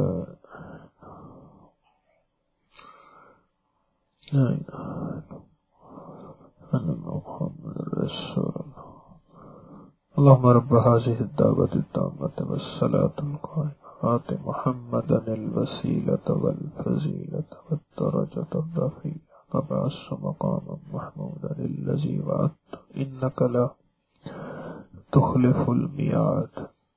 لا الہ الا محمد رسول اللہ. اللهم رب هذه الدعوة التامة والصلاة القائمة آت محمدا الوسيلة والفضيلة والدرجة الرفيعة وابعثه مقاما محمودا الذي وعدته إنك لا تخلف المیعاد.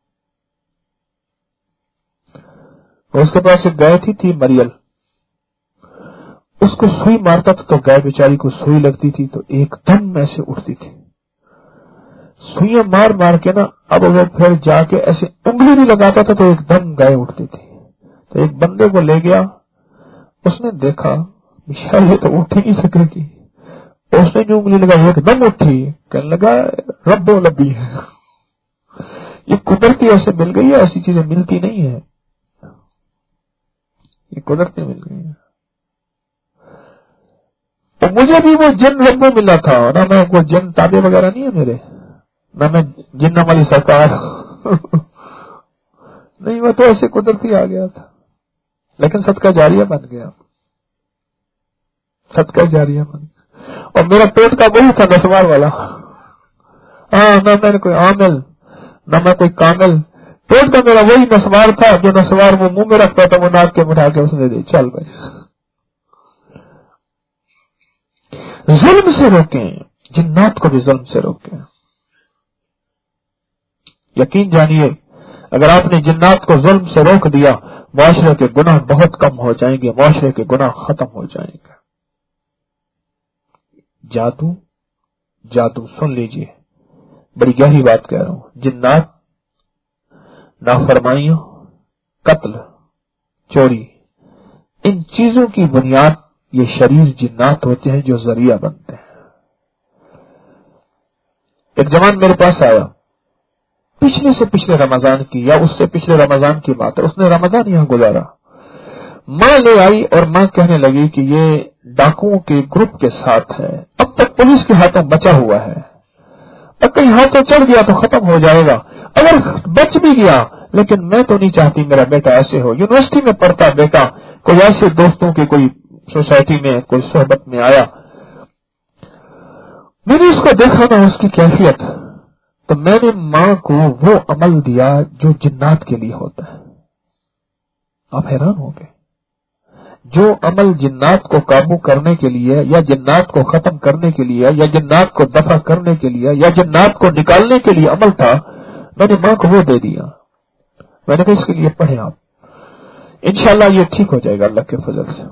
اس کے پاس ایک گائے تھی تھی مریل. اس کو سوئی مارتا تھا تو گائے بیچاری کو سوئی لگتی تھی تو ایک دم ایسے اٹھتی تھی. سوئیاں مار مار کے نا, اب وہ پھر جا کے ایسے انگلی بھی لگاتا تھا تو ایک دم گائے اٹھتی تھی. تو ایک بندے کو لے گیا, اس نے دیکھا بیچاری یہ تو اٹھ ہی نہیں سکے گی. اس نے جو انگلی لگا ایک دم اٹھی. کہنے لگا رب و نبی ہے, یہ قدرتی ایسے مل گئی ہے, ایسی چیزیں ملتی نہیں ہے, یہ قدرتی مل گئی ہے. اور مجھے بھی وہ جن رب میں ملا تھا نا, میں کوئی جن تابع وغیرہ نہیں ہے میرے, نہ میں جن والی سرکار نہیں, وہ تو ایسے قدرتی آ گیا تھا. لیکن صدقہ جاریہ بن گیا, صدقہ جاریہ بن گیا. اور میرا پیٹ کا وہی تھا نسوار والا. ہاں, نہ میں نے کوئی عامل نہ میں کوئی کامل. پیٹ کا میرا وہی نسوار تھا جو نسوار وہ منہ میں رکھتا تھا, وہ ناک کے مٹھا کے اس نے دی, چل بھائی. ظلم سے روکیں, جنات کو بھی ظلم سے روکے. یقین جانیے اگر آپ نے جنات کو ظلم سے روک دیا معاشرے کے گناہ بہت کم ہو جائیں گے، معاشرے کے گناہ ختم ہو جائیں گے. جادو جادو سن لیجئے، بڑی گہری بات کہہ رہا ہوں. جنات، نافرمائیوں، قتل، چوری، ان چیزوں کی بنیاد یہ شریر جنات ہوتے ہیں جو ذریعہ بنتے ہیں. ایک جوان میرے پاس آیا پچھلے سے پچھلے رمضان کی یا اس سے پچھلے رمضان کی بات ہے، اس نے رمضان یہاں گزارا. ماں لے آئی اور ماں کہنے لگی کہ یہ ڈاکوؤں کے گروپ کے ساتھ ہے، اب تک پولیس کے ہاتھوں بچا ہوا ہے، اب کہیں ہاتھوں چڑھ گیا تو ختم ہو جائے گا، اگر بچ بھی گیا لیکن میں تو نہیں چاہتی میرا بیٹا ایسے ہو. یونیورسٹی میں پڑھتا بیٹا، کوئی ایسے دوستوں کی کوئی سوسائٹی میں کوئی صحبت میں آیا، میں نے اس کو دیکھا نا اس کی کیفیت، تو میں نے ماں کو وہ عمل دیا جو جنات کے لیے ہوتا ہے. آپ حیران ہو گئے. جو عمل جنات کو قابو کرنے کے لیے یا جنات کو ختم کرنے کے لیے یا جنات کو دفع کرنے کے لیے یا جنات کو نکالنے کے لیے عمل تھا، میں نے ماں کو وہ دے دیا. میں نے کہا اس کے لیے پڑھیں آپ، انشاءاللہ یہ ٹھیک ہو جائے گا اللہ کے فضل سے،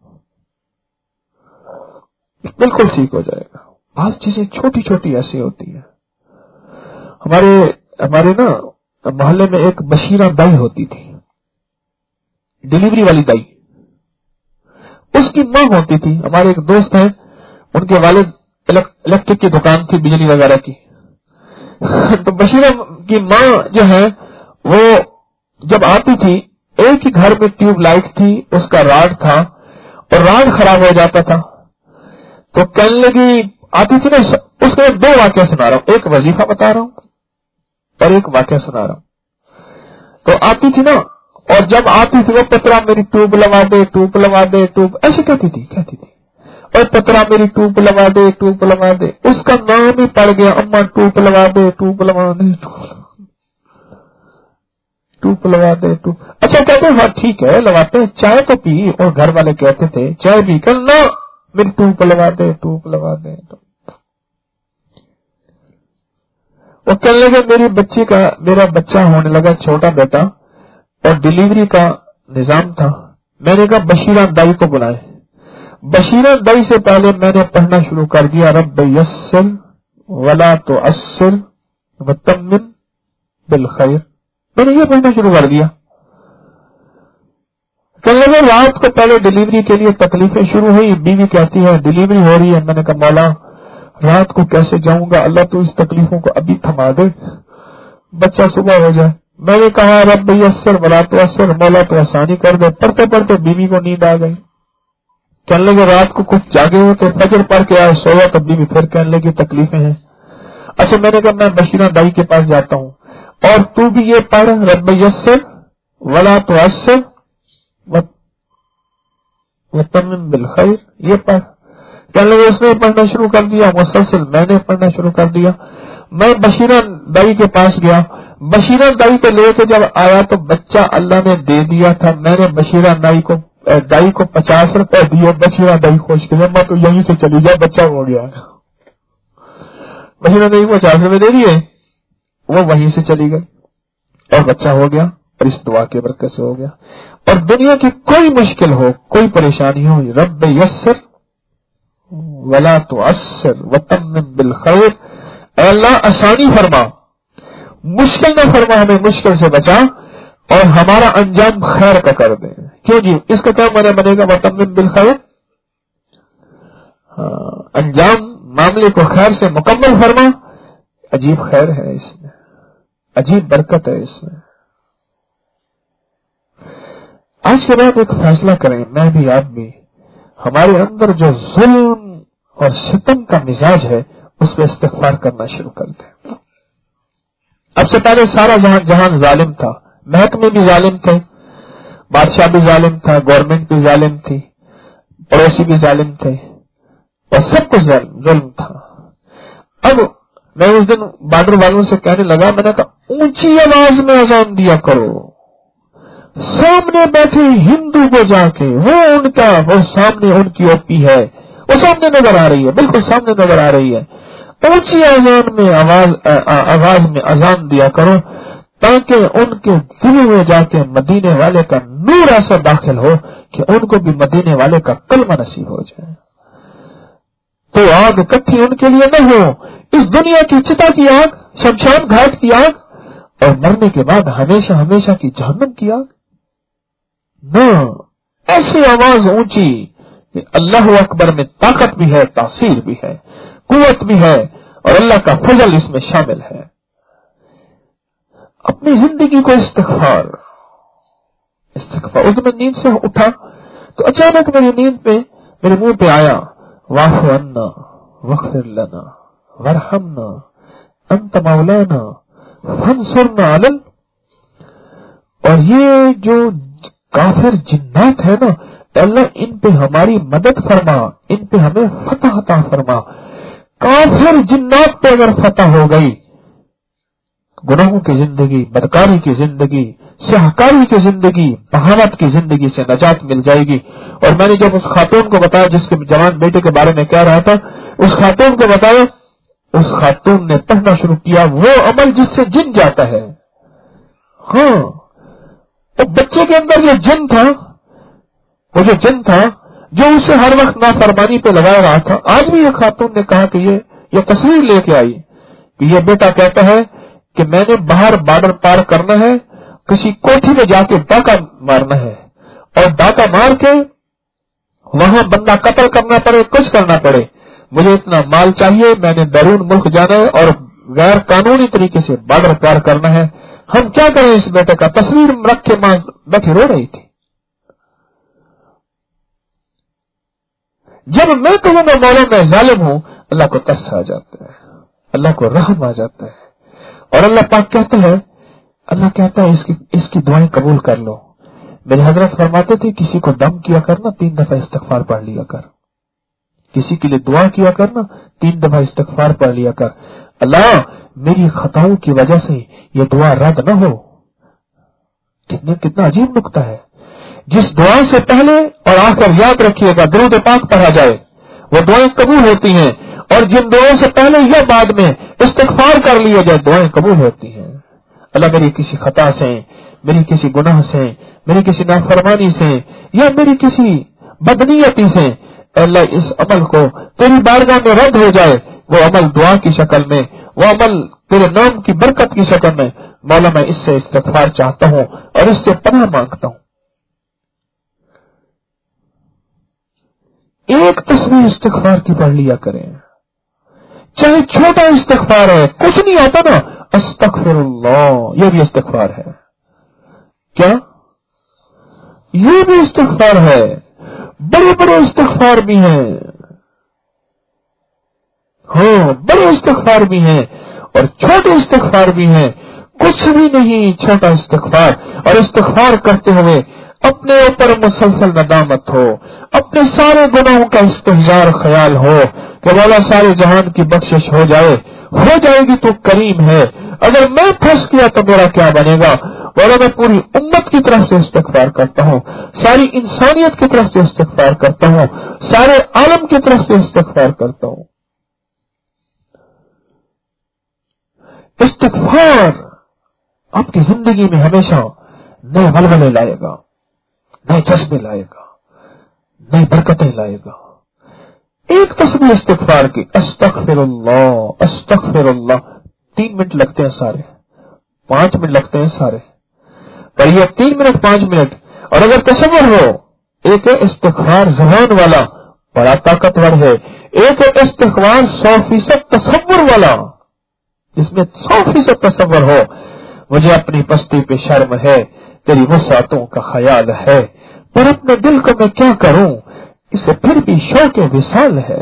بالکل ٹھیک ہو جائے گا. بعض چیزیں چھوٹی چھوٹی ایسی ہوتی ہیں. ہمارے ہمارے نا محلے میں ایک بشیرہ دائی ہوتی تھی، ڈیلیوری والی دائی. اس کی ماں ہوتی تھی. ہمارے ایک دوست ہیں، ان کے والد الیکٹرک کی دکان تھی بجلی وغیرہ کی. تو بشیرہ کی ماں جو ہے وہ جب آتی تھی، ایک ہی گھر میں ٹیوب لائٹ تھی، اس کا راڈ تھا اور راڈ خراب ہو جاتا تھا. تو کہنے لگی آتی تھی نا، اس کو دو واقعہ سنا رہا ہوں، ایک وظیفہ بتا رہا ہوں اور ایک واقعہ سنا رہا ہوں. تو آتی تھی نا، اور جب آتی تھی وہ پترا میری ٹیوب لگا دے، ٹیوب لگا دے، ٹیوب ایسے کہتی تھی کہتی تھی اور پترا میری ٹیوب لگا دے، ٹیوب لگا دے. اس کا نام ہی پڑ گیا، اما ٹیوب لگا دے، ٹیوب لگا دے، ٹیوب لگا دے ٹیوب. اچھا کہتے ہاں ٹھیک ہے لگاتے ہیں. چائے تو پی، اور گھر والے کہتے تھے چائے پی کر نہ میری ٹیوب لگا دے، ٹیوب لگا دے. وہ کہنے لگے میری بچی کا میرا بچہ ہونے لگا، چھوٹا بیٹا، اور ڈیلیوری کا نظام تھا. میں نے کہا بشیرہ دائی کو بلائے. بشیرہ دائی سے پہلے میں نے پڑھنا شروع کر دیا رب یسر ولا تعسر وتمم بالخیر. میں نے یہ پڑھنا شروع کر دیا. کہنے لگے رات کو پہلے ڈیلیوری کے لیے تکلیفیں شروع ہوئی. بیوی کہتی ہے ڈیلیوری ہو رہی ہے. میں نے کہا مولا رات کو کیسے جاؤں گا، اللہ تو اس تکلیفوں کو ابھی تھما دے، بچہ صبح ہو جائے. میں نے کہا رب یسر ولا تعسر، مولا تو آسانی کر دے. پڑھتے پڑھتے بیوی کو نیند آ گئی. کہنے لگے رات کو کچھ جاگے ہو تو فجر پڑھ کے آئے، سویا تو بیوی پھر کہنے لگی تکلیفیں ہیں. اچھا میں نے کہا میں بشیرہ دائی کے پاس جاتا ہوں اور تو بھی یہ پڑھ رب یسر ولا تعسر وتمم بالخیر، یہ پڑھ. کہنے لگے اس نے پڑھنا شروع کر دیا، مسلسل میں نے پڑھنا شروع کر دیا. میں بشیرہ دائی کے پاس گیا. بشیرہ دائی کو لے کے جب آیا تو بچہ اللہ نے دے دیا تھا. میں نے بشیرہ دائی کو دائی کو پچاس روپے دیے. بشیرہ دائی خوش کے میں تو یہیں سے چلی جا، بچہ ہو گیا. بشیرہ دائی کو پچاس روپے دے دیے، وہ وہیں سے چلی گئی اور بچہ ہو گیا، اور اس دعا کے برکت سے ہو گیا. اور دنیا کی کوئی مشکل ہو، کوئی پریشانی ہو، رب یسر ولا تعسر وتمم بالخیر، اے اللہ آسانی فرما، مشکل نہ فرما، ہمیں مشکل سے بچا اور ہمارا انجام خیر کا کر دے. کیوں جی اس کا کیا معنی بنے گا وتمم بالخیر؟ انجام معاملے کو خیر سے مکمل فرما. عجیب خیر ہے اس میں، عجیب برکت ہے اس میں. آج کے بعد ایک فیصلہ کریں، میں بھی آپ بھی، ہمارے اندر جو ظلم اور ستم کا مزاج ہے اس پہ استغفار کرنا شروع کر دیں. اب سے پہلے سارا جہاں جہان ظالم تھا، محکمے بھی ظالم تھے، بادشاہ بھی ظالم تھا، گورنمنٹ بھی ظالم تھی، پڑوسی بھی ظالم تھے، اور سب کچھ ظلم تھا. اب میں اس دن بارڈر والوں سے کہنے لگا، میں نے کہا اونچی آواز میں اذان دیا کرو، سامنے بیٹھے ہندو کو جا کے، وہ ان کا وہ سامنے ان کی اوپی ہے، وہ سامنے نظر آ رہی ہے، بالکل سامنے نظر آ رہی ہے. اونچی آزان میں آواز آواز میں اذان دیا کرو تاکہ ان کے دلوں میں جا کے مدینے والے کا نور ایسا داخل ہو کہ ان کو بھی مدینے والے کا کلمہ نصیب ہو جائے. تو آگ اکٹھی ان کے لیے نہ ہو، اس دنیا کی چتا کی آگ، شمشان گھاٹ کی آگ، اور مرنے کے بعد ہمیشہ ہمیشہ کی جہنم کی آگ. نہ، ایسی آواز اونچی کہ اللہ اکبر میں طاقت بھی ہے، تاثیر بھی ہے، قوت بھی ہے، اور اللہ کا فضل اس میں شامل ہے. اپنی زندگی کو استغفار استغفار اس میں نیند سے اٹھا تو اچانک میری نیند پہ میرے منہ پہ آیا واعف عنا واغفر لنا وارحمنا انت مولانا فانصرنا علی. اور یہ جو کافر جنات ہے نا، اللہ ان پہ ہماری مدد فرما، ان پہ ہمیں فتح عطا فرما. کافر جنات پہ اگر فتح ہو گئی، گناہوں کی زندگی، بدکاری کی زندگی، سیاہکاری کی زندگی، بہاوت کی زندگی سے نجات مل جائے گی. اور میں نے جب اس خاتون کو بتایا جس کے جوان بیٹے کے بارے میں کہہ رہا تھا، اس خاتون کو بتایا، اس خاتون نے پڑھنا شروع کیا وہ عمل جس سے جن جاتا ہے. ہاں، تو بچے کے اندر جو جن تھا، وہ جو جن تھا جو اسے ہر وقت نافرمانی پہ لگا رہا تھا، آج بھی یہ خاتون نے کہا کہ یہ یہ تصویر لے کے آئی کہ یہ بیٹا کہتا ہے کہ میں نے باہر بارڈر پار کرنا ہے، کسی کوٹھی میں جا کے ڈاکہ مارنا ہے، اور ڈاکہ مار کے وہاں بندہ قتل کرنا پڑے، کچھ کرنا پڑے، مجھے اتنا مال چاہیے، میں نے بیرون ملک جانا ہے اور غیر قانونی طریقے سے بارڈر پار کرنا ہے. ہم کیا کریں اس بیٹے کا؟ تصویر رکھ کے ماں بیٹھی رو رہی تھی. جب میں کہوں گا مولا میں ظالم ہوں، اللہ کو ترس آ جاتا ہے، اللہ کو رحم آ جاتا ہے. اور اللہ پاک کہتا ہے، اللہ کہتا ہے اس کی اس کی دعائیں قبول کر لو. میرے حضرت فرماتے تھے کسی کو دم کیا کرنا تین دفعہ استغفار پڑھ لیا کر، کسی کے لیے دعا کیا کرنا تین دفعہ استغفار پڑھ لیا کر. اللہ میری خطاؤں کی وجہ سے یہ دعا رد نہ ہو. کتنے کتنا عجیب نقطہ ہے. جس دعا سے پہلے اور آخر یاد رکھیے گا درود پاک پڑھا جائے وہ دعائیں قبول ہوتی ہیں، اور جن دعاؤں سے پہلے یا بعد میں استغفار کر لیا جائے دعائیں قبول ہوتی ہیں. اللہ میری کسی خطا سے، میری کسی گناہ سے، میری کسی نافرمانی سے، یا میری کسی بدنیتی سے، اللہ اس عمل کو تیری بارگاہ میں رد ہو جائے. وہ عمل دعا کی شکل میں، وہ عمل تیرے نام کی برکت کی شکل میں. مولا میں اس سے استغفار چاہتا ہوں اور اس سے پناہ مانگتا ہوں. ایک تصویر استغفار کی پڑھ لیا کریں، چاہے چھوٹا استغفار ہے، کچھ نہیں آتا نا، استغفر اللہ، یہ بھی استغفار ہے. کیا یہ بھی استغفار ہے؟ بڑے بڑے استغفار بھی ہیں، ہاں بڑے استغفار بھی ہیں اور چھوٹے استغفار بھی ہیں. کچھ بھی نہیں، چھوٹا استغفار. اور استغفار کرتے ہوئے اپنے اوپر مسلسل ندامت ہو، اپنے سارے گناہوں کا استحضار خیال ہو کہ مولا سارے جہان کی بخشش ہو جائے، ہو جائے گی تو کریم ہے. اگر میں پھنس گیا تو میرا کیا بنے گا؟ اور میں پوری امت کی طرف سے استغفار کرتا ہوں، ساری انسانیت کی طرف سے استغفار کرتا ہوں، سارے عالم کی طرف سے استغفار کرتا ہوں. استغفار آپ کی زندگی میں ہمیشہ نئے ولولے لائے گا، نئے جذبے لائے گا، نئی برکتیں لائے گا. ایک تصویر استغفار کی، استغفر اللہ استغفر اللہ، تین منٹ لگتے ہیں سارے، پانچ منٹ لگتے ہیں سارے، پر یہ تین منٹ پانچ منٹ. اور اگر تصور ہو، ایک ہے استغفار زبان والا بڑا طاقتور ہے، ایک ہے استغفار سو فیصد تصور والا جس میں سو فیصد تصور ہو. مجھے اپنی پستی پہ شرم ہے، تیری وسعتوں کا خیال ہے، پر اپنے دل کو میں کیا کروں، اسے پھر بھی شوق وصال ہے،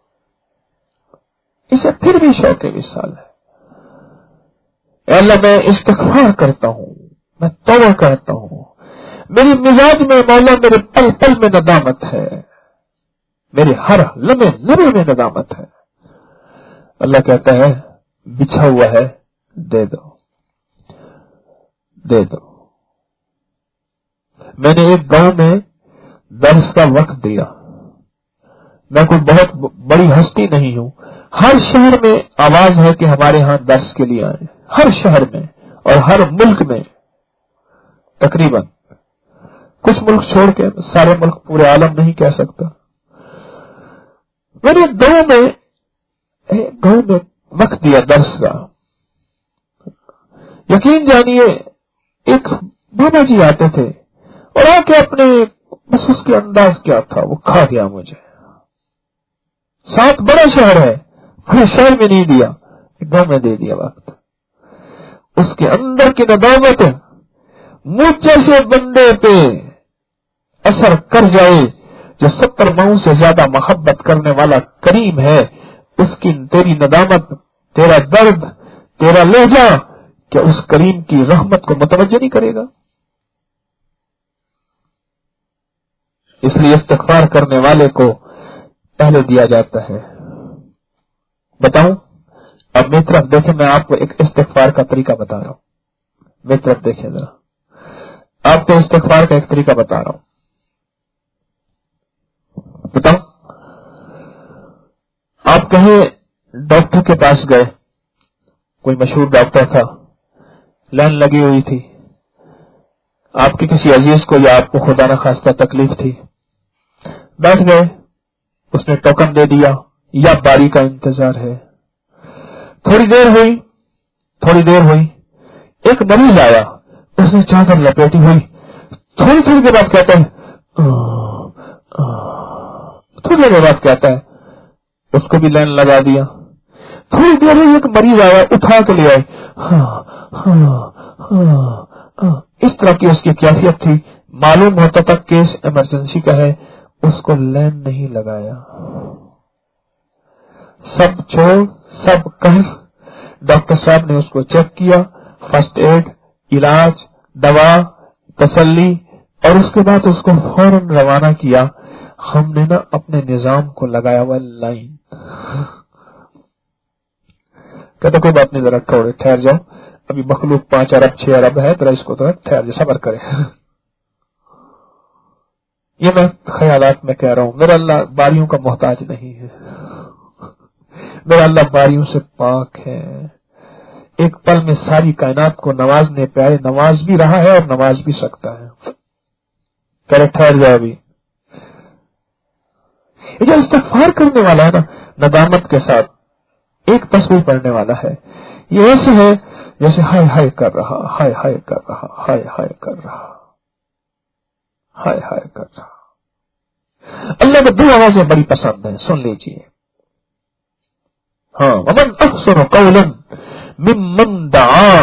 اسے پھر بھی شوق وصال ہے. اے اللہ میں استغفار کرتا ہوں، میں توبہ کرتا ہوں، میری مزاج میں مولا میرے پل پل میں ندامت ہے، میرے ہر لمحے لمحے میں ندامت ہے. اللہ کہتا ہے بچھا ہوا ہے، دے دو دے دو. میں نے ایک گاؤں میں درس کا وقت دیا. میں کوئی بہت بڑی ہستی نہیں ہوں، ہر شہر میں آواز ہے کہ ہمارے ہاں درس کے لیے آئے، ہر شہر میں اور ہر ملک میں تقریباً، کچھ ملک چھوڑ کے سارے ملک، پورے عالم نہیں کہہ سکتا۔ میں نے گاؤں میں گاؤں میں وقت دیا درس کا، یقین جانیے ایک بابا جی آتے تھے اور آ کے اپنے، بس اس کے انداز کیا تھا وہ کھا گیا مجھے۔ ساتھ بڑا شہر ہے، بڑے شہر میں نہیں دیا، گاؤں میں دے دیا وقت۔ اس کے اندر کی ندامت مجھ جیسے بندے پہ اثر کر جائے جو ستر ماؤں سے زیادہ محبت کرنے والا کریم ہے، اس کی تیری ندامت، تیرا درد، تیرا لہجہ کیا اس کریم کی رحمت کو متوجہ نہیں کرے گا؟ اس لیے استغفار کرنے والے کو پہلے دیا جاتا ہے۔ بتاؤں اب میری طرف دیکھیں، میں آپ کو ایک استغفار کا طریقہ بتا رہا ہوں، میری طرف دیکھیں ذرا، آپ کو استغفار کا ایک طریقہ بتا رہا ہوں، بتاؤں۔ آپ کہیں ڈاکٹر کے پاس گئے، کوئی مشہور ڈاکٹر تھا، لائن لگی ہوئی تھی، آپ کے کسی عزیز کو یا آپ کو خدا نہ خواستہ تکلیف تھی، بیٹھ گئے، اس نے ٹوکن دے دیا یا باری کا انتظار ہے، تھوڑی دیر ہوئی تھوڑی دیر ہوئی ایک مریض آیا، اس نے چادر لپیٹی ہوئی، تھوڑی دیر کے بعد کہتا ہے تھوڑی دیر کے بعد کہتا ہے، اس کو بھی لائن لگا دیا، تھوڑی دیر ہوئی ایک مریض آیا، اٹھا کے لے آئے، اس طرح کی اس کی کیفیت تھی، معلوم ہوتا تھا کیس ایمرجنسی کا ہے، اس کو لائن نہیں لگایا، سب چھوڑ سب کر ڈاکٹر صاحب نے اس کو چیک کیا، فرسٹ ایڈ، علاج، دوا، تسلی، اور اس کے بعد اس کو فوراً روانہ کیا۔ ہم نے نا اپنے نظام کو لگایا ہوا لائن، کہتے کوئی بات نہیں، ذرا تھوڑے ٹھہر جاؤ، ابھی مخلوق پانچ ارب چھ ارب ہے، ذرا اس کو تو ٹھہر جاؤ، صبر کرے۔ یہ میں خیالات میں کہہ رہا ہوں، میرا اللہ باریوں کا محتاج نہیں ہے، میرا اللہ باریوں سے پاک ہے، ایک پل میں ساری کائنات کو نوازنے پہ آئے، نواز بھی رہا ہے اور نواز بھی سکتا ہے، کہہ رہے ٹھہر جاؤ ابھی۔ یہ جو استغفار کرنے والا ہے نا ندامت کے ساتھ، ایک تصویر پڑھنے والا ہے، یہ ایسے ہے جیسے ہائے ہائے کر رہا، ہائے ہائے کر رہا، ہائے ہائے کر رہا، ہائے ہائے کر رہا۔ اللہ کو دو آوازیں بڑی پسند ہیں، سن لیجئے۔ ہاں، ومن احسن قولا ممن دعا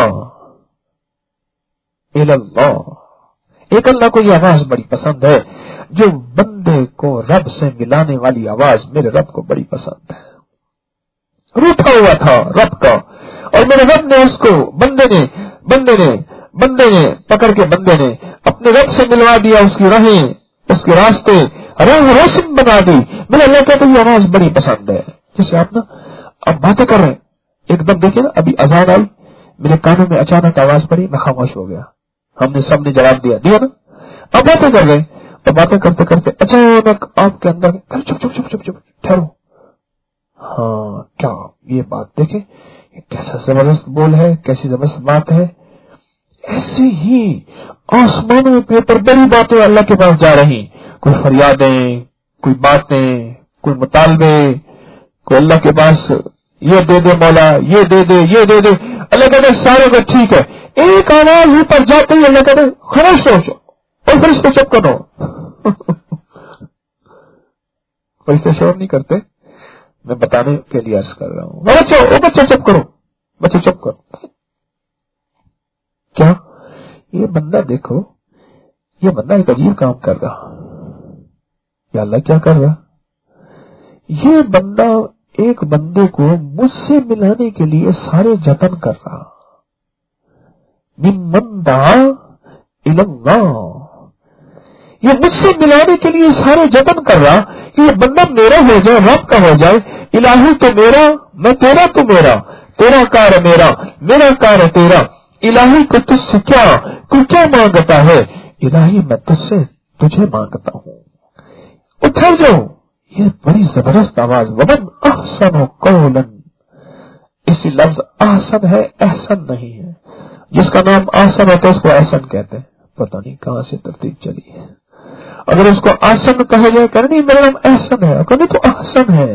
الی اللہ، ایک اللہ کو یہ آواز بڑی پسند ہے جو بندے کو رب سے ملانے والی آواز میرے رب کو بڑی پسند ہے۔ روٹھا ہوا تھا رب کا، اور میرے رب نے اس کو بندے نے بندے نے بندے نے پکڑ کے بندے نے اپنے رب سے ملوا دیا، اس کی راہیں، اس کے راستے راہ روشن بنا دی۔ میرے اللہ کہتے یہ آواز بڑی پسند ہے۔ جیسے آپ نا اب باتیں کر رہے ہیں، ایک دم دیکھیں نا، ابھی اذان آئی، میرے کانوں میں اچانک آواز پڑی، میں خاموش ہو گیا، ہم نے سب نے جواب دیا دیا نا، اب باتیں کر رہے ہیں، اور باتیں کرتے کرتے اچانک آپ کے اندر چپ چپ چپ چپ چپ ٹھہرو، ہاں کیا یہ بات دیکھیں، کیسا زبردست بول ہے، کیسی زبردست بات ہے۔ ایسے ہی آسمانوں پہ پر بڑی باتیں اللہ کے پاس جا رہی، کوئی فریادیں، کوئی باتیں، کوئی مطالبے، کوئی اللہ کے پاس یہ دے دے مولا، یہ دے دے، یہ دے دے، اللہ کہتے سارے کو ٹھیک ہے، ایک آواز اوپر جاتے ہی اللہ کہتے خاموش ہو اور پھر اس کو چپ کرو۔ فرشتے شور نہیں کرتے، میں بتانے کے لیے عرض کر رہا ہوں، بچوں او بچوں چپ کرو، بچے چپ کرو۔ کیا یہ بندہ دیکھو، یہ بندہ ایک عجیب کام کر رہا، یا اللہ کیا کر رہا، یہ بندہ ایک بندے کو مجھ سے ملانے کے لیے سارے جتن کر رہا، ممن دعا الی اللہ، یہ مجھ سے ملانے کے لیے سارے جتن کر رہا کہ یہ بندہ میرا ہو جائے، رب کا ہو جائے، الہی تو میرا، میں تیرا تو میرا، تیرا کار میرا، میرا کار تیرا، الہی کو تجھ سے کیا کوئی کیا مانگتا ہے، الہی میں تجھ سے تجھے مانگتا ہوں، اتر جاؤ، یہ بڑی زبردست آواز. ومن احسن قولا، اسی لفظ احسن ہے، احسن نہیں ہے. جس کا نام احسن ہوتا ہے اس کو احسن کہتے ہیں. پتہ نہیں کہاں سے ترتیب چلی ہے. اگر اس کو احسن کہا جائے کہ نہیں میرا نام احسن ہے، کہ نہیں تو احسن ہے.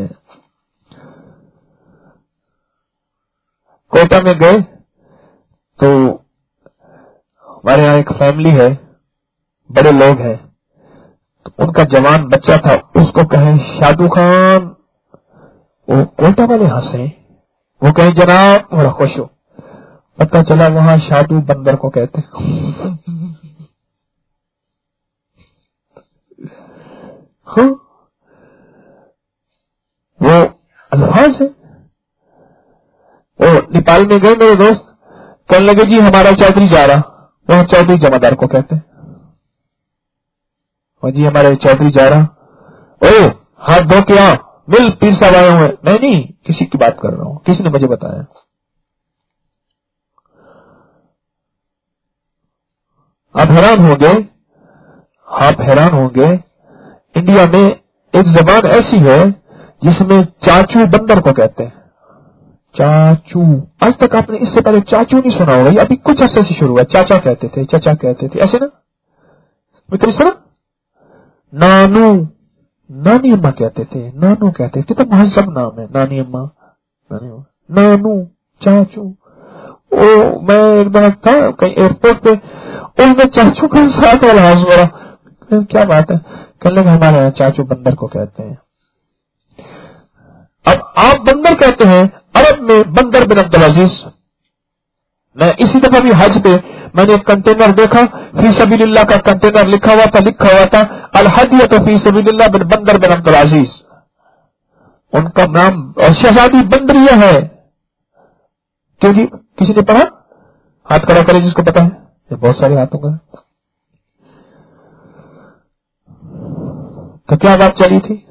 کوئٹہ میں گئے تو ہمارے یہاں ایک فیملی ہے، بڑے لوگ ہیں، تو ان کا جوان بچہ تھا، اس کو کہیں شادو خان. وہ کوئٹہ والے ہنسے، وہ کہیں جناب، بڑا خوش ہو. پتہ چلا وہاں شادو بندر کو کہتے. ہاں وہ الفاظ ہے. وہ نیپال میں گئے میرے دوست، کہنے لگے جی ہمارا چودھری جا رہا، وہاں چودھری جمعدار کو کہتے ہیں. اور جی ہمارے چودھری جا رہا، او ہاتھ دھو کے آ، مل پیر صاحب آئے ہوئے. میں نہیں کسی کی بات کر رہا ہوں، کسی نے مجھے بتایا. آپ حیران ہوں گے، آپ حیران ہوں گے، انڈیا میں ایک زبان ایسی ہے جس میں چاچو بندر کو کہتے ہیں. چاچو، آج تک آپ نے اس سے پہلے چاچو نہیں سنا ہوگا، یہ ابھی کچھ عرصے سے شروع ہوا. چاچا کہتے تھے، چچا کہتے تھے، ایسے نا اس طرح. نانو، نانی اماں کہتے تھے، نانو کہتے تھے. کتنا مہذب نام ہے، نانی اماں، نانی اماں، نانو، چاچو. او میں ایک بار تھا کہیں ایئرپورٹ پہ، ان میں چاچو کا ساتھ والا ہاؤس والا، کیا بات ہے، کہنے لگے ہمارے یہاں چاچو بندر کو کہتے ہیں. اب آپ بندر کہتے ہیں، عرب میں بندر بن عبدالعزیز. میں اسی دفعہ بھی حج پہ میں نے ایک کنٹینر دیکھا، فی سبیل اللہ کا کنٹینر لکھا ہوا تھا، لکھا ہوا تھا الحدیۃ فی سبیل اللہ بن بندر بن عبدالعزیز. ان کا نام اور شہزادی بندریہ ہے. کیوں جی، کسی نے پڑھا؟ ہاتھ کھڑا کرے جس کو پتا ہے. یہ بہت سارے ہاتھوں کا. تو کیا بات چلی تھی؟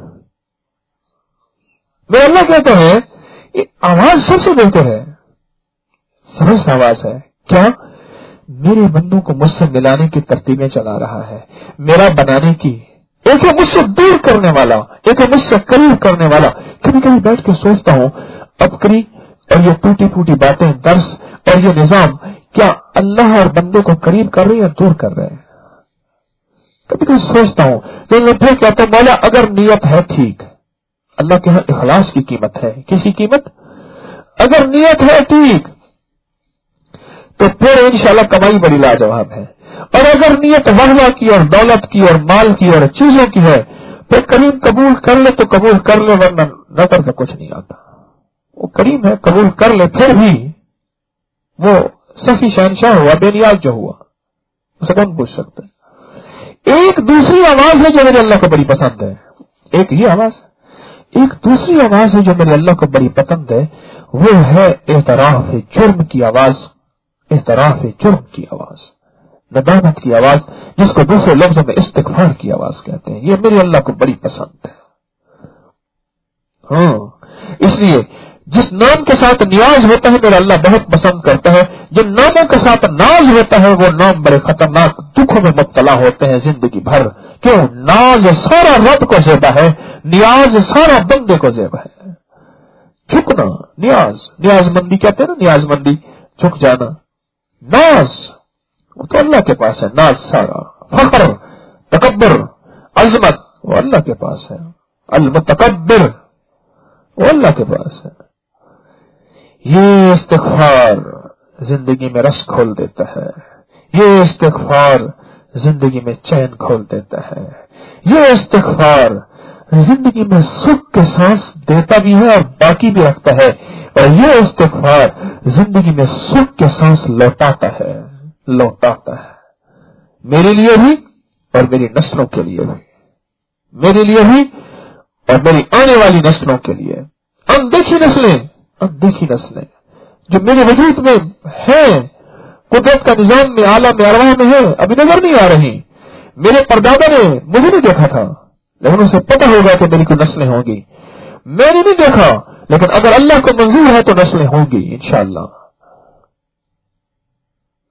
میرے اللہ کہتے ہیں یہ آواز سب سے بہتر ہے، سمجھ آواز ہے. کیا؟ میرے بندوں کو مجھ سے ملانے کی ترتیبیں چلا رہا ہے، میرا بنانے کی. ایک ہے مجھ سے دور کرنے والا، ایک ہے مجھ سے قریب کرنے والا. کبھی کبھی بیٹھ کے سوچتا ہوں ابکری اور یہ ٹوٹی پھوٹی باتیں، درس اور یہ نظام کیا اللہ اور بندوں کو قریب کر رہے ہیں یا دور کر رہے ہیں؟ کبھی کبھی سوچتا ہوں. تو پھر کہتا ہوں مولا اگر نیت ہے ٹھیک، اللہ کے ہاں اخلاص کی قیمت ہے. کس کی قیمت؟ اگر نیت ہے ٹھیک تو پھر انشاءاللہ کمائی بڑی لاجواب ہے. اور اگر نیت وحوہ کی اور دولت کی اور مال کی اور چیزوں کی ہے، پھر کریم قبول کر لے تو قبول کر لے، ورنہ نظر سے کچھ نہیں آتا. وہ کریم ہے، قبول کر لے. پھر بھی وہ سخی شہنشاہ ہوا، بے نیاز جو ہوا، اسے کون پوچھ سکتا ہے. ایک دوسری آواز ہے جو میرے اللہ کو بڑی پسند ہے. ایک ہی آواز. ایک دوسری آواز ہے جو میرے اللہ کو بڑی پسند ہے، وہ ہے اعتراف جرم کی آواز. اعتراف جرم کی آواز، ندامت کی آواز، جس کو دوسرے لفظوں میں استغفار کی آواز کہتے ہیں. یہ میرے اللہ کو بڑی پسند ہے. ہاں، اس لیے جس نام کے ساتھ نیاز ہوتا ہے میرا اللہ بہت پسند کرتا ہے. جن ناموں کے ساتھ ناز ہوتا ہے وہ نام بڑے خطرناک دکھوں میں مبتلا ہوتے ہیں زندگی بھر. کیوں؟ ناز سارا رب کو زیبا ہے، نیاز سارا بندے کو زیبا ہے. جھکنا، نیاز، نیاز مندی کہتے ہیں نا، نیاز مندی، جھک جانا. ناز وہ تو اللہ کے پاس ہے. ناز سارا فخر، تکبر، عظمت وہ اللہ کے پاس ہے. المتکبر وہ اللہ کے پاس ہے. یہ استغفار زندگی میں رس کھول دیتا ہے. یہ استغفار زندگی میں چین کھول دیتا ہے. یہ استغفار زندگی میں سکھ کے سانس دیتا بھی ہے اور باقی بھی رکھتا ہے. اور یہ استغفار زندگی میں سکھ کے سانس لوٹاتا ہے، لوٹاتا ہے. میرے لیے بھی اور میری نسلوں کے لیے بھی، میرے لیے بھی اور میری آنے والی نسلوں کے لیے. اندیکھی نسلیں، اندیکھی نسلیں جو میرے وجود میں ہیں، قدرت کا نظام میں، عالم میں، ارواح میں ہے، ابھی نظر نہیں آ رہی. میرے پردادا نے مجھے نہیں دیکھا تھا، لیکن اسے پتہ ہوگا کہ میری کوئی نسلیں ہوں گی. میں نے نہیں دیکھا، لیکن اگر اللہ کو منظور ہے تو نسلیں ہوں گی انشاءاللہ.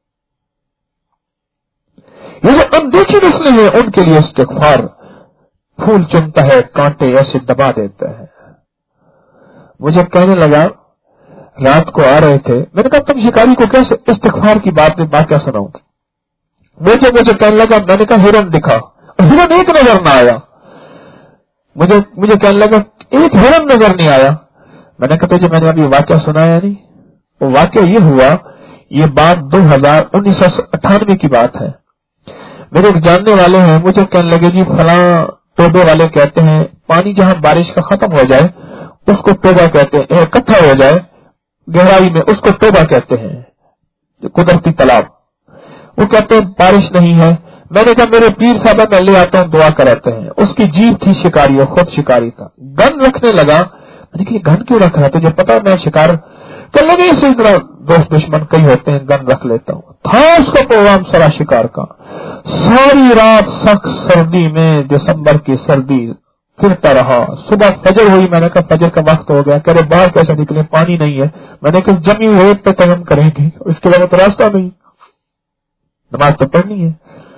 یہ جو اندیکھی نسلیں ہیں ان کے لیے استغفار پھول چنتا ہے کانٹے ایسے دبا دیتا ہے. مجھے کہنے لگا رات کو آ رہے تھے, میں نے کہا تم شکاری کو کیسے استغفار کی بات میں بات کیا سناؤں. مجھے مجھے کہنے لگا, میں نے کہا ہرن دکھا, ہرن ایک نظر نہ آیا. مجھے مجھے کہنے لگا ایک ہرن نظر نہیں آیا. میں نے کہا تجھے میں نے ابھی واقعہ سنایا نہیں. وہ واقعہ یہ ہوا, یہ بات دو ہزار انیس سو اٹھانوے کی بات ہے. میرے ایک جاننے والے ہیں, مجھے کہنے لگے جی فلاں ٹوبے والے کہتے ہیں پانی جہاں بارش کا ختم ہو جائے اس کو ٹوبا کہتے ہیں, اکٹھا ہو جائے گہرائی میں اس کو ٹوبا کہتے ہیں, قدرتی تالاب. وہ کہتے ہیں بارش نہیں ہے. میں نے کہا میرے پیر صاحب میں لے آتا ہوں دعا کراتے ہیں. اس کی جیب تھی شکاری, اور خود شکاری تھا. گن رکھنے لگا. میں نے کہا گن کیوں رکھ رہا, تجھے پتا میں شکار کر لگے اسی طرح دوست دشمن کئی ہوتے ہیں, گن رکھ لیتا ہوں. تھا اس کا پروگرام سرا شکار کا. ساری رات سخت سردی میں, دسمبر کی سردی, پھرتا رہا. صبح فجر ہوئی, میں نے کہا فجر کا وقت ہو گیا. کہہ رہے باہر کیسے نکلے, پانی نہیں ہے. میں نے کہا جمی ہوئے پہ قدم کریں گے, اس کے بعد تو راستہ نہیں, نماز تو پڑھنی ہے.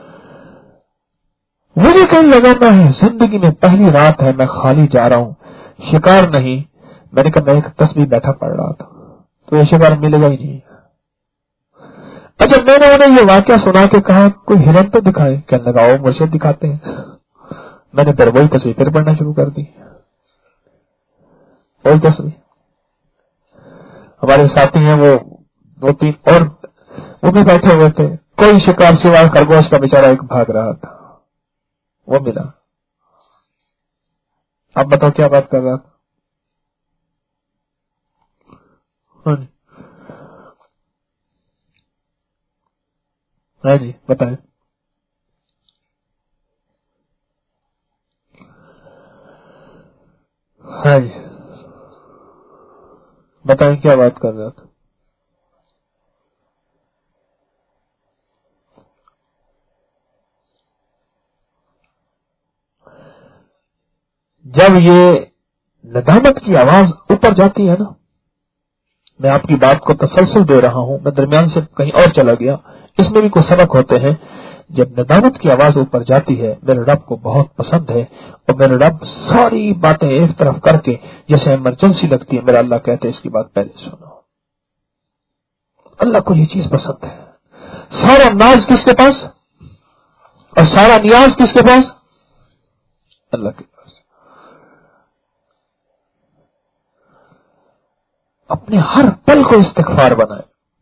مجھے کہنے لگا میں زندگی میں پہلی رات ہے میں خالی جا رہا ہوں, شکار نہیں. میں نے کہا میں ایک تسبیح بیٹھا پڑھ رہا تھا, تو یہ شکار ملے گا ہی نہیں. اچھا میں نے انہیں یہ واقعہ سنا کے کہا کوئی ہرن تو دکھائے. کہنے لگا وہ مجھے دکھاتے ہیں. میں نے پھر وہی تصویر پھر پڑھنا شروع کر دی, وہی تصویر. ہمارے ساتھی ہیں وہ دو تین اور وہ بھی بیٹھے ہوئے تھے. کوئی شکار سوائے خرگوش کا بیچارہ ایک بھاگ رہا تھا, وہ ملا. آپ بتاؤ کیا بات کر رہا تھا. ہاں جی بتائیں. ہاں جی بتائیں کیا بات کر رہا تھا. جب یہ ندامت کی آواز اوپر جاتی ہے نا, میں آپ کی بات کو تسلسل دے رہا ہوں, میں درمیان سے کہیں اور چلا گیا, اس میں بھی کچھ سبق ہوتے ہیں. جب ندامت کی آواز اوپر جاتی ہے, میرے رب کو بہت پسند ہے, اور میرے رب ساری باتیں ایک طرف کر کے جیسے ایمرجنسی لگتی ہے, میرا اللہ کہتے ہیں اس کی بات پہلے سنو. اللہ کو یہ چیز پسند ہے. سارا ناز کس کے پاس اور سارا نیاز کس کے پاس, اللہ کے پاس. اپنے ہر پل کو استغفار بنائے.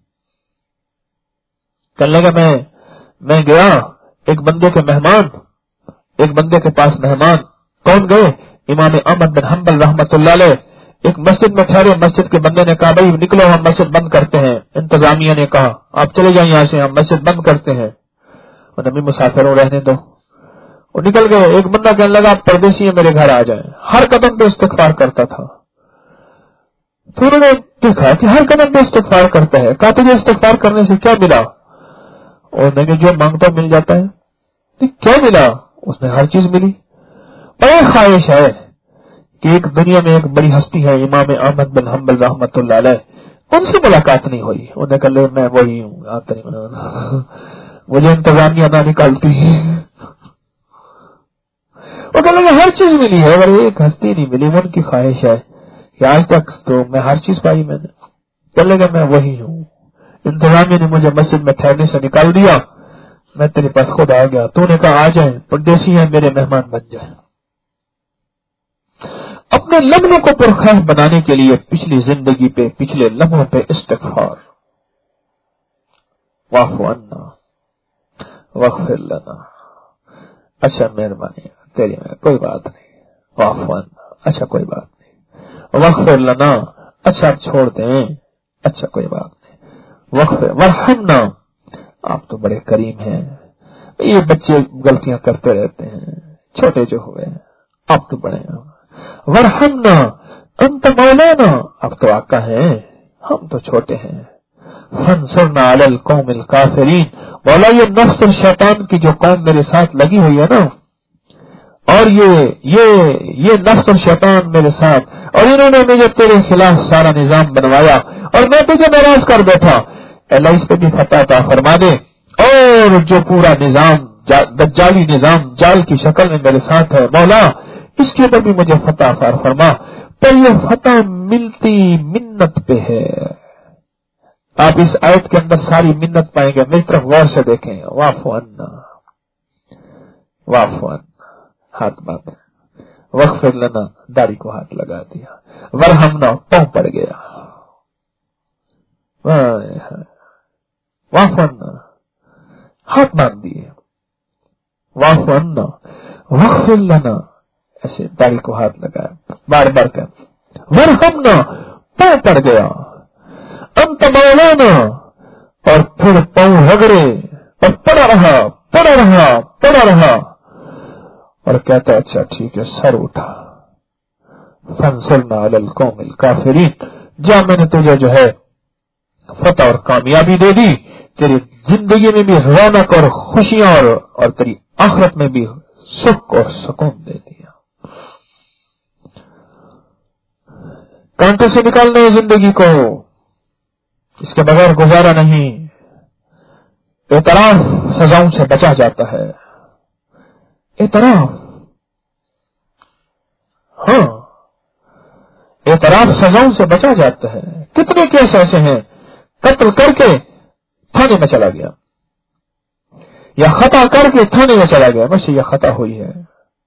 کہنے لگا میں میں گیا ایک بندے کے مہمان ایک بندے کے پاس مہمان کون گئے, امام احمد بن حنبل رحمت اللہ علیہ. ایک مسجد میں ٹھہرے, مسجد کے بندے نے کہا بھائی نکلو ہم مسجد بند کرتے ہیں. انتظامیہ نے کہا آپ چلے جائیں یہاں سے, ہم مسجد بند کرتے ہیں. اور نبی مسافر ہو رہنے دو. وہ نکل گئے. ایک بندہ کہنے لگا آپ پردیسی ہیں میرے گھر آ جائیں. ہر قدم پہ استغفار کرتا تھا. تو انہوں نے دیکھا کہ ہر قدم پہ استغفار کرتا ہے. کہا تجھے استغفار کرنے سے کیا ملا؟ اور میں نے جو مانگتا مل جاتا ہے. کیا ملا؟ اس نے ہر چیز ملی. بڑی خواہش ہے کہ ایک دنیا میں ایک بڑی ہستی ہے امام احمد بن حنبل رحمت اللہ علیہ, ان سے ملاقات نہیں ہوئی. انہوں نے کہا میں وہی ہوں, آتا نہیں, مجھے انتظامیہ نہ نکالتی. وہ کہنے لگے ہر چیز ملی ہے اور ایک ہستی نہیں ملی. ان کی خواہش ہے کہ آج تک تو میں ہر چیز پائی میں نے. کہنے لگا میں وہی ہوں, انتظامیہ نے مجھے مسجد میں ٹھہرنے سے نکال دیا, میں تیرے پاس خود آ گیا. تو نے کہا آ جائیں, پردیسی ہیں میرے مہمان بن جائیں. اپنے لمحوں کو پرخیر بنانے کے لیے پچھلی زندگی پہ پچھلے لمحوں پہ استغفار. واعف عنا واغفر لنا. اچھا مہربانی تیری میں کوئی بات نہیں. واعف عنا اچھا کوئی بات نہیں. واغفر لنا اچھا آپ چھوڑ دیں, اچھا کوئی بات نہیں. واغفر ورحمنا آپ تو بڑے کریم ہیں. یہ بچے غلطیاں کرتے رہتے ہیں, چھوٹے جو ہوئے ہیں, آپ تو بڑے ہیں. ورحمنا انت مولانا آپ تو آقا ہیں, ہم تو چھوٹے ہیں. فانصرنا علی القوم الکافرین مولا یہ نفس اور شیطان کی جو قوم میرے ساتھ لگی ہوئی ہے نا, اور یہ یہ یہ نفس اور شیطان میرے ساتھ, اور انہوں نے مجھے تیرے خلاف سارا نظام بنوایا اور میں تجھے ناراض کر بیٹھا. اللہ اس پہ بھی فتح عطا فرما دے, اور جو پورا نظام دجالی نظام جال کی شکل میں میرے ساتھ ہے، مولا اس کے اوپر بھی مجھے فتح عطا فرما، پر یہ فتح ملتی منت پہ ہے۔ آپ اس آیت کے اندر ساری منت پائیں گے، میری طرف غور سے دیکھیں، واعف عنا واعف عنا، ہاتھ باندھے، واغفر لنا، داڑھی کو ہاتھ لگا دیا، ورحمنا، پاؤں پڑ گیا، واعف عنا، ہاتھ باندھ دیے، واعف عنا واغفر لنا، ایسے داڑھی کو ہاتھ لگایا، بار بار کر، ورحمنا، پاؤں پڑ گیا، انت مولانا، اور پھر پاؤں رگڑے اور پڑا رہا پڑا رہا پڑا رہا اور کہتا اچھا ٹھیک ہے، سر اٹھا، فانصرنا علی القوم الکافرین، جا میں نے تجھے جو ہے فتح اور کامیابی دے دی، تیری زندگی میں بھی رونق اور خوشیاں اور اور تیری آخرت میں بھی سکھ اور سکون دے دیا۔ کانٹے سے نکالنے زندگی کو، اس کے بغیر گزارا نہیں، اعتراف سزاؤں سے بچا جاتا ہے، اعتراف، ہاں اعتراف سزاؤں سے بچا جاتا ہے۔ کتنے کیس ایسے ہیں، قتل کر کے تھانے میں چلا گیا یا خطا کر کے تھانے میں چلا گیا، بس یہ خطا ہوئی ہے۔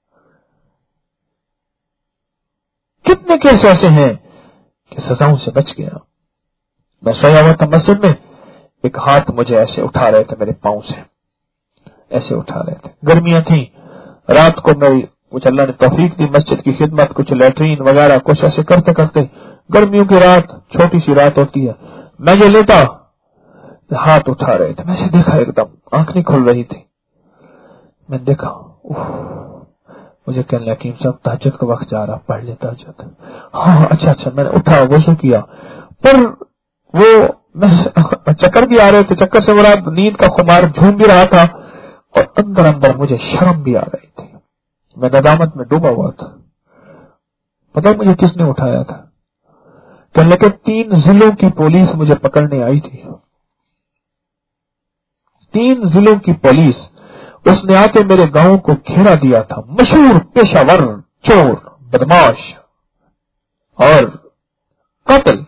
کتنے کیس ایسے ہیں کہ سزاؤں سے بچ گیا۔ میں سویا ہوا تھا مسجد میں، ایک ہاتھ مجھے ایسے اٹھا رہے تھے، میرے پاؤں سے ایسے اٹھا رہے تھے، گرمیاں تھیں، رات کو میری کچھ اللہ نے توفیق دی، مسجد کی خدمت، کچھ لیٹرین وغیرہ کچھ ایسے کرتے کرتے، گرمیوں کی رات، چھوٹی سی رات ہوتی ہے، میں جو لیٹا، ہاتھ اٹھا رہے تھے، میں سے دیکھا، ایک دم آنکھ نہیں کھل رہی تھی، میں نے دیکھا، مجھے کہنے حکیم صاحب تہجد کا وقت جا رہا، پڑھ لے تہجد۔ ہاں اچھا اچھا، میں نے اٹھا، وضو کیا، پر وہ چکر بھی آ رہے تھے، چکر سے مراد نیند کا خمار جھوم بھی رہا تھا، اور اندر اندر مجھے شرم بھی آ رہی تھی، میں ندامت میں ڈوبا ہوا تھا۔ پتہ مجھے کس نے اٹھایا تھا؟ کہنے لگے تین ضلعوں کی پولیس مجھے پکڑنے آئی تھی، تین ضلعوں کی پولیس، اس نے آ کے میرے گاؤں کو گھیرا دیا تھا، مشہور پیشہ ور چور، بدماش اور قاتل،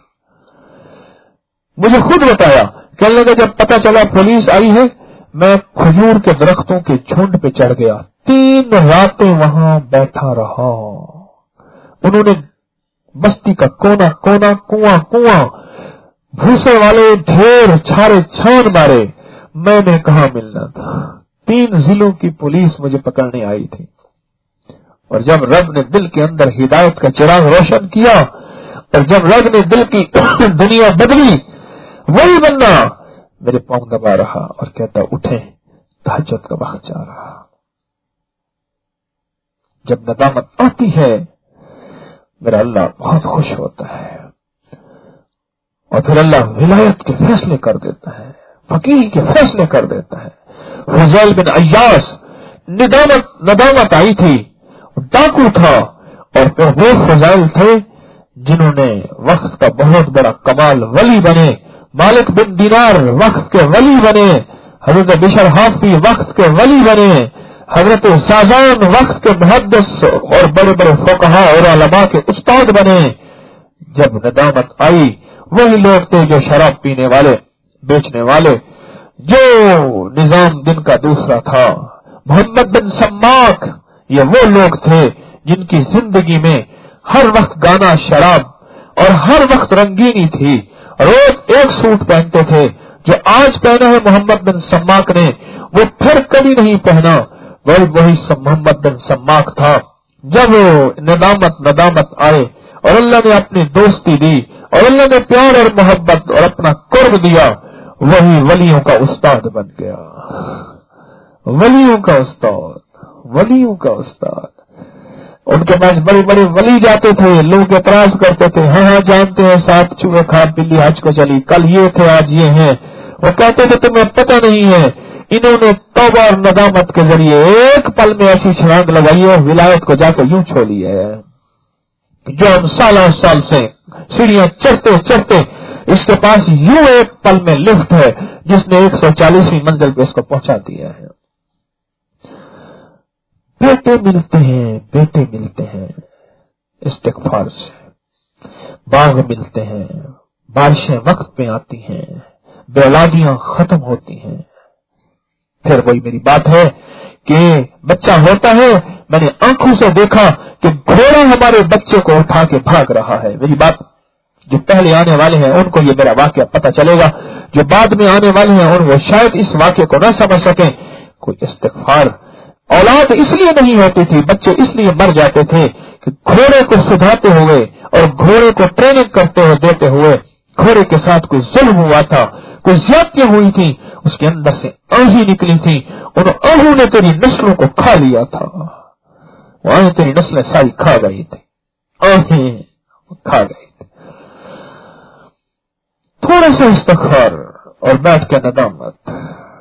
مجھے خود بتایا، کہنے لگا جب پتا چلا پولیس آئی ہے، میں کھجور کے درختوں کے جھنڈ پہ چڑھ گیا، تین راتیں وہاں بیٹھا رہا، انہوں نے بستی کا کونا کونا، کنواں کنواں، بھوسے والے ڈھیر چھارے چھان مارے، میں نے کہاں ملنا تھا، تین ضلعوں کی پولیس مجھے پکڑنے آئی تھی، اور جب رب نے دل کے اندر ہدایت کا چراغ روشن کیا، اور جب رب نے دل کی دنیا بدلی، وہی بندہ میرے پاؤں دبا رہا اور کہتا اٹھیں، تہجد کا وقت جا رہا۔ جب ندامت آتی ہے میرا اللہ بہت خوش ہوتا ہے، اور پھر اللہ ولایت کے فیصلے کر دیتا ہے، فقیہ کے فیصلے کر دیتا ہے۔ فضیل بن عیاض، ندامت ندامت آئی تھی، ڈاکو تھا، اور پھر وہ فضائل تھے جنہوں نے وقت کا بہت بڑا کمال ولی بنے، مالک بن دینار وقت کے ولی بنے، حضرت بشر حافی وقت کے ولی بنے، حضرت سازان وقت کے محدث اور بڑے بڑے فقہاء اور علماء کے استاد بنے۔ جب ندامت آئی، وہی لوگ تھے جو شراب پینے والے، بیچنے والے، جو نظام دن کا دوسرا تھا، محمد بن سماک، یہ وہ لوگ تھے جن کی زندگی میں ہر وقت گانا، شراب اور ہر وقت رنگینی تھی، روز ایک سوٹ پہنتے تھے، جو آج پہنا ہے محمد بن سماک نے وہ پھر کبھی نہیں پہنا، وہی وہی محمد بن سماک تھا۔ جب ندامت ندامت آئے اور اللہ نے اپنی دوستی دی اور اللہ نے پیار اور محبت اور اپنا قرب دیا، وہی ولیوں کا استاد بن گیا، ولیوں کا استاد، ولیوں کا استاد۔ ان کے پاس بڑے بڑے ولی جاتے تھے، لوگ اعتراض کرتے تھے، ہاں ہاں جانتے ہیں، سات چوہے کھا بلی حج کو چلی، کل یہ تھے آج یہ ہیں، وہ کہتے تھے تمہیں پتہ نہیں ہے، انہوں نے توبہ اور ندامت کے ذریعے ایک پل میں ایسی چھلانگ لگائی ہے، ولایت کو جا کر یوں چھوڑی ہے، جو ہم سالہ سال سے سیڑھیاں چڑھتے چڑھتے اس کے پاس یوں ایک پل میں لفٹ ہے جس نے ایک سو چالیسویں منزل پہ اس کو پہنچا دیا ہے۔ بیٹے ملتے ہیں بیٹے ملتے ہیں استغفار سے، باغ ملتے ہیں، بارشیں وقت پہ آتی ہیں، بے اولادیاں ختم ہوتی ہیں۔ پھر وہی میری بات ہے کہ بچہ ہوتا ہے، میں نے آنکھوں سے دیکھا کہ گھوڑا ہمارے بچے کو اٹھا کے بھاگ رہا ہے۔ میری بات جو پہلے آنے والے ہیں ان کو یہ میرا واقعہ پتہ چلے گا، جو بعد میں آنے والے ہیں ان وہ شاید اس واقعے کو نہ سمجھ سکیں۔ کوئی استغفار، اولاد اس لیے نہیں ہوتی تھی، بچے اس لیے مر جاتے تھے کہ گھوڑے کو سدھاتے ہوئے اور گھوڑے کو ٹریننگ کرتے ہوئے دیتے ہوئے گھوڑے کے ساتھ کوئی ظلم ہوا تھا، کوئی زیادتیاں ہوئی تھی، اس کے اندر سے آہیں نکلی تھی، ان آہوں نے تیری نسلوں کو کھا لیا تھا، وہ آہیں تیری نسلیں ساری کھا گئی تھی، آہیں کھا گئی تھی۔ تھوڑا سا استغفار اور بیٹھ کے ندامت،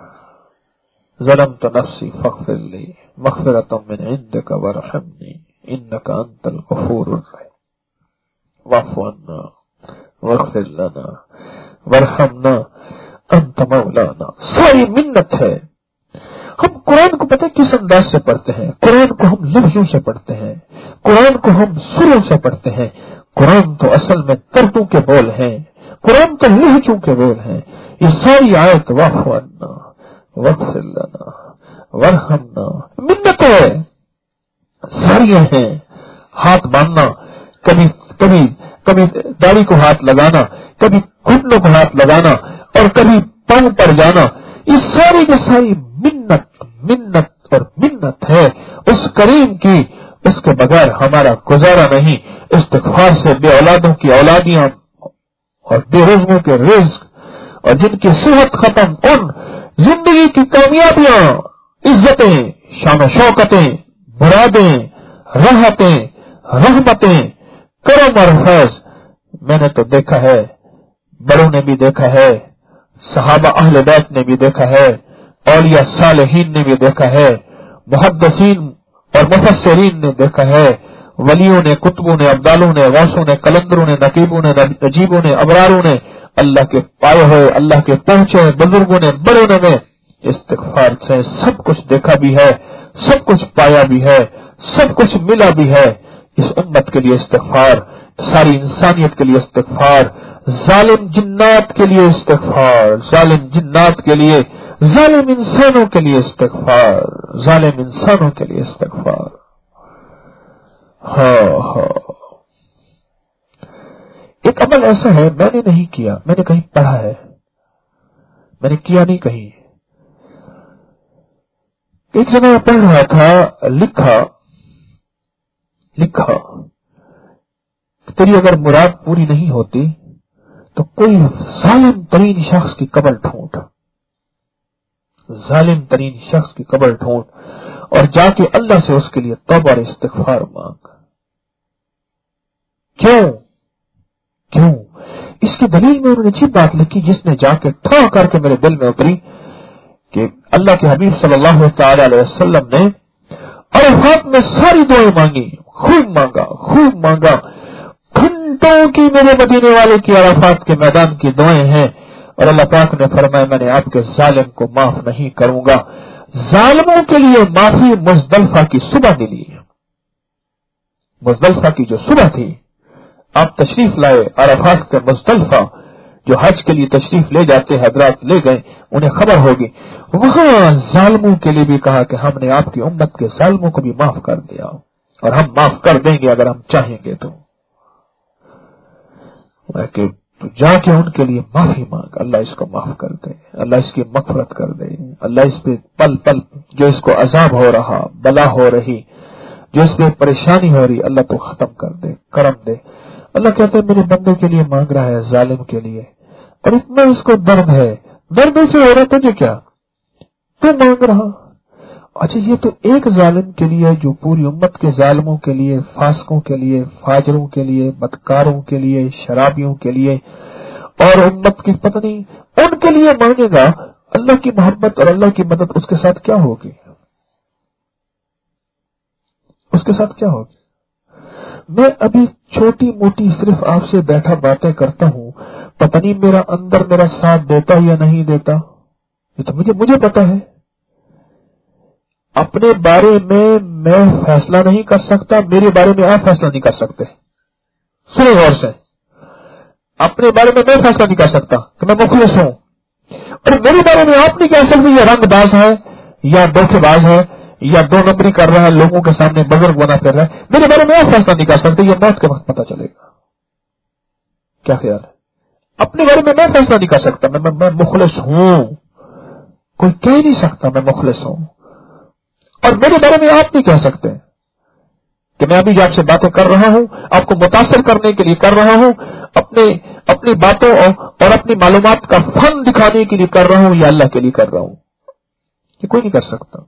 ظلمت نفسی فاغفر لی مغفرۃ من عندک وارحمنی انک انت الغفور الرحیم واعف عنا واغفر لنا وارحمنا انت مولانا۔ ساری منت ہے۔ ہم قرآن کو پتہ کس انداز سے پڑھتے ہیں؟ قرآن کو ہم لفظوں سے پڑھتے ہیں، قرآن کو ہم سروں سے پڑھتے ہیں۔ قرآن تو اصل میں ترتوں کے بول ہیں، قرآن تو لہجوں کے بول ہیں۔ یہ ساری آیت واعف عنا واغفر لنا وارحمنا منت ہے، ساری ہیں۔ ہاتھ باندھنا، کبھی کبھی کبھی داڑھی کو ہاتھ لگانا، کبھی گھٹنوں کو ہاتھ لگانا اور کبھی پاؤں پڑ جانا، یہ ساری کی ساری منت منت اور منت ہے اس کریم کی، اس کے بغیر ہمارا گزارا نہیں۔ استغفار سے بے اولادوں کی اولادیاں اور بے رزقوں کے رزق اور جن کی صحت ختم، ان زندگی کی کامیابیاں، عزتیں، شان و شوکتیں، مرادیں، راحتیں، رحمتیں، کرم اور فیض۔ میں نے تو دیکھا ہے، بڑوں نے بھی دیکھا ہے، صحابہ اہل بیت نے بھی دیکھا ہے، اولیاء صالحین نے بھی دیکھا ہے، محدثین اور مفسرین نے دیکھا ہے، ولیوں نے، کتبوں نے، ابدالوں نے، غوثوں نے، کلندروں نے، نقیبوں نے، نجیبوں نے، ابراروں نے، اللہ کے پائے ہوئے، اللہ کے پہنچے بزرگوں نے، بڑوں نے استغفار سے سب کچھ دیکھا بھی ہے، سب کچھ پایا بھی ہے، سب کچھ ملا بھی ہے۔ اس امت کے لیے استغفار، ساری انسانیت کے لیے استغفار، ظالم جنات کے لیے استغفار، ظالم جنات کے لیے، ظالم انسانوں کے لیے استغفار، ظالم انسانوں کے لیے استغفار۔ ہاں ہاں ایک عمل ایسا ہے میں نے نہیں کیا، میں نے کہیں پڑھا ہے، میں نے کیا نہیں کہیں۔ ایک جگہ میں پڑھ رہا تھا، لکھا لکھا تیری اگر مراد پوری نہیں ہوتی تو کوئی ظالم ترین شخص کی قبر ڈھونڈ، ظالم ترین شخص کی قبر ڈھونڈ اور جا کے اللہ سے اس کے لیے توبہ اور استغفار مانگ۔ کیوں کیوں اس کی دلیل میں انہوں نے عجیب بات لکھی جس نے جا کے ٹھا کر کے میرے دل میں اتری کہ اللہ کے حبیب صلی اللہ تعالی علیہ وسلم نے عرفات میں ساری دعائیں مانگی، خوب مانگا خوب مانگا، گھنٹوں کی میرے مدینے والے کی عرفات کے میدان کی دعائیں ہیں، اور اللہ پاک نے فرمایا میں نے آپ کے ظالم کو معاف نہیں کروں گا۔ ظالموں کے لیے معافی مزدلفہ کی صبح ملی، مزدلفہ کی جو صبح تھی، آپ تشریف لائے عرفات کے مزدلفہ، جو حج کے لیے تشریف لے جاتے حضرات لے گئے، انہیں خبر ہوگی، وہاں ظالموں کے لیے بھی کہا کہ ہم نے آپ کی امت کے ظالموں کو بھی معاف کر دیا اور ہم معاف کر دیں گے اگر ہم چاہیں گے تو۔ کہ تو جا کے ان کے لیے معافی مانگ، اللہ اس کو معاف کر دے، اللہ اس کی مغفرت کر دے، اللہ اس پہ پل پل جو اس کو عذاب ہو رہا، بلا ہو رہی، جو اس پہ پریشانی ہو رہی، اللہ تو ختم کر دے، کرم دے۔ اللہ کہتے ہیں میرے بندے کے لیے مانگ رہا ہے، ظالم کے لیے، اور اتنا اس کو درد ہے، درد سے ہو رہا تجھے کیا، تو مانگ رہا۔ اچھا یہ تو ایک ظالم کے لیے جو پوری امت کے ظالموں کے لیے، فاسقوں کے لیے، فاجروں کے لیے، بدکاروں کے لیے، شرابیوں کے لیے اور امت کی پتہ نہیں ان کے لیے مانگے گا، اللہ کی محبت اور اللہ کی مدد اس کے ساتھ کیا ہوگی، اس کے ساتھ کیا ہوگی۔ میں ابھی چھوٹی موٹی صرف آپ سے بیٹھا باتیں کرتا ہوں، پتہ نہیں میرا اندر میرا ساتھ دیتا یا نہیں دیتا، یہ تو مجھے مجھے پتا ہے۔ اپنے بارے میں میں فیصلہ نہیں کر سکتا، میرے بارے میں آپ فیصلہ نہیں کر سکتے. سنیں غور سے، اپنے بارے میں میں فیصلہ نہیں کر سکتا کہ میں مخلص ہوں، اور میرے بارے میں آپ نہیں کہہ سکتے یہ رنگ باز ہے یا دھوکے باز ہے یا دو نمبری کر رہا ہے، لوگوں کے سامنے بزرگ بنا پھر رہا ہے. میرے بارے میں آپ فیصلہ نہیں کر سکتے، یہ موت کے وقت پتہ چلے گا. کیا خیال ہے؟ اپنے بارے میں میں فیصلہ نہیں کر سکتا، میں, میں, میں مخلص ہوں، کوئی کہہ نہیں سکتا میں مخلص ہوں. اور میرے بارے میں آپ نہیں کہہ سکتے کہ میں ابھی آپ سے باتیں کر رہا ہوں، آپ کو متاثر کرنے کے لیے کر رہا ہوں، اپنے اپنی باتوں اور اپنی معلومات کا فن دکھانے کے لیے کر رہا ہوں یا اللہ کے لیے کر رہا ہوں. یہ کوئی نہیں کر سکتا.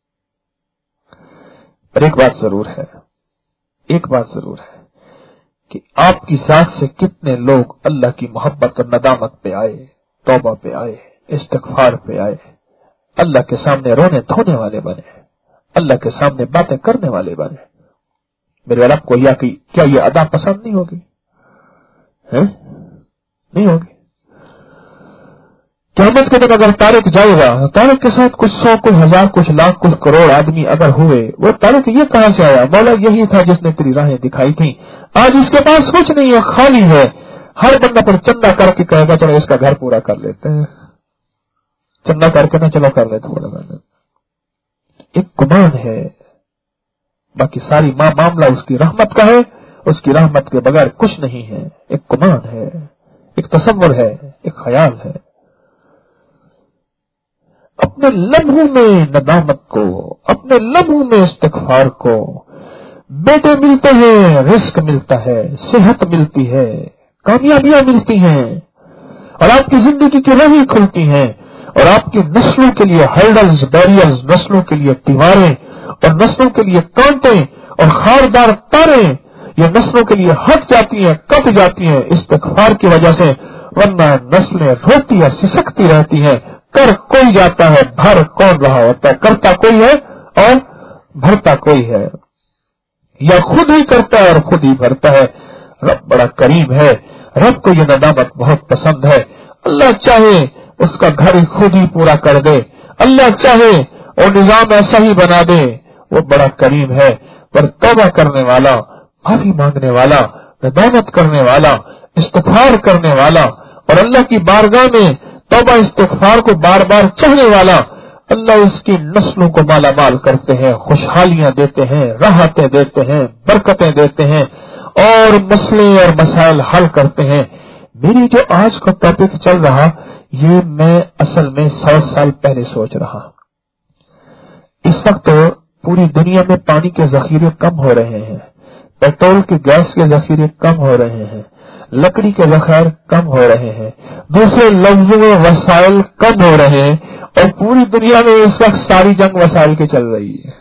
پر ایک بات ضرور ہے، ایک بات ضرور ہے کہ آپ کی ذات سے کتنے لوگ اللہ کی محبت اور ندامت پہ آئے، توبہ پہ آئے، استغفار پہ آئے، اللہ کے سامنے رونے دھونے والے بنے، اللہ کے سامنے باتیں کرنے والے بنے. میرے رب کو یا کہ کیا یہ ادا پسند نہیں ہوگی؟ ہے؟ نہیں ہوگی. قیامت کے دن اگر طارق جائے گا، طارق کے ساتھ کچھ سو، کچھ ہزار، کچھ لاکھ، کچھ کروڑ آدمی اگر ہوئے، وہ طارق یہ کہاں سے آیا؟ مولا یہی تھا جس نے تیری راہیں دکھائی تھی. آج اس کے پاس کچھ نہیں ہے، خالی ہے. ہر بندہ پر چندہ کر کے کہے گا چلو اس کا گھر پورا کر لیتے ہیں، چندہ کر کے نہ چلو کر لیتے پورا کر لیتے. ایک گمان ہے، باقی ساری ماں معاملہ اس کی رحمت کا ہے، اس کی رحمت کے بغیر کچھ نہیں ہے. ایک گمان ہے، ایک تصور ہے، ایک خیال ہے. اپنے لمحوں میں ندامت کو، اپنے لمحوں میں استغفار کو. بیٹے ملتے ہیں، رزق ملتا ہے، صحت ملتی ہے، کامیابیاں ملتی ہیں، اور آپ کی زندگی کی راہیں کھلتی ہیں، اور آپ کی نسلوں کے لیے ہرڈلز، بیریئرز، نسلوں کے لیے دیواریں اور نسلوں کے لیے کانٹے اور خاردار تاریں یہ نسلوں کے لیے ہٹ جاتی ہیں، کٹ جاتی ہیں استغفار کی وجہ سے. ورنہ نسلیں روتی یا سسکتی رہتی ہیں. کر کوئی جاتا ہے، بھر کون رہا ہوتا ہے؟ کرتا کوئی ہے اور بھرتا کوئی ہے، یا خود ہی کرتا ہے اور خود ہی بھرتا ہے. رب بڑا کریم ہے، رب کو یہ ندامت بہت پسند ہے. اللہ چاہے اس کا گھر خود ہی پورا کر دے، اللہ چاہے اور نظام ایسا ہی بنا دے، وہ بڑا کریم ہے. پر توبہ کرنے والا، معافی مانگنے والا، ندامت کرنے والا، استغفار کرنے والا، اور اللہ کی بارگاہ میں توبہ استغفار کو بار بار چاہنے والا، اللہ اس کی نسلوں کو مالا مال کرتے ہیں، خوشحالیاں دیتے ہیں، راحتیں دیتے ہیں، برکتیں دیتے ہیں، اور مسئلے اور مسائل حل کرتے ہیں. میری جو آج کا ٹاپک چل رہا، یہ میں اصل میں سو سال پہلے سوچ رہا. اس وقت پوری دنیا میں پانی کے ذخیرے کم ہو رہے ہیں، پیٹرول کے گیس کے ذخیرے کم ہو رہے ہیں، لکڑی کے ذخائر کم ہو رہے ہیں، دوسرے لفظوں میں وسائل کم ہو رہے ہیں، اور پوری دنیا میں اس وقت ساری جنگ وسائل کی چل رہی ہے.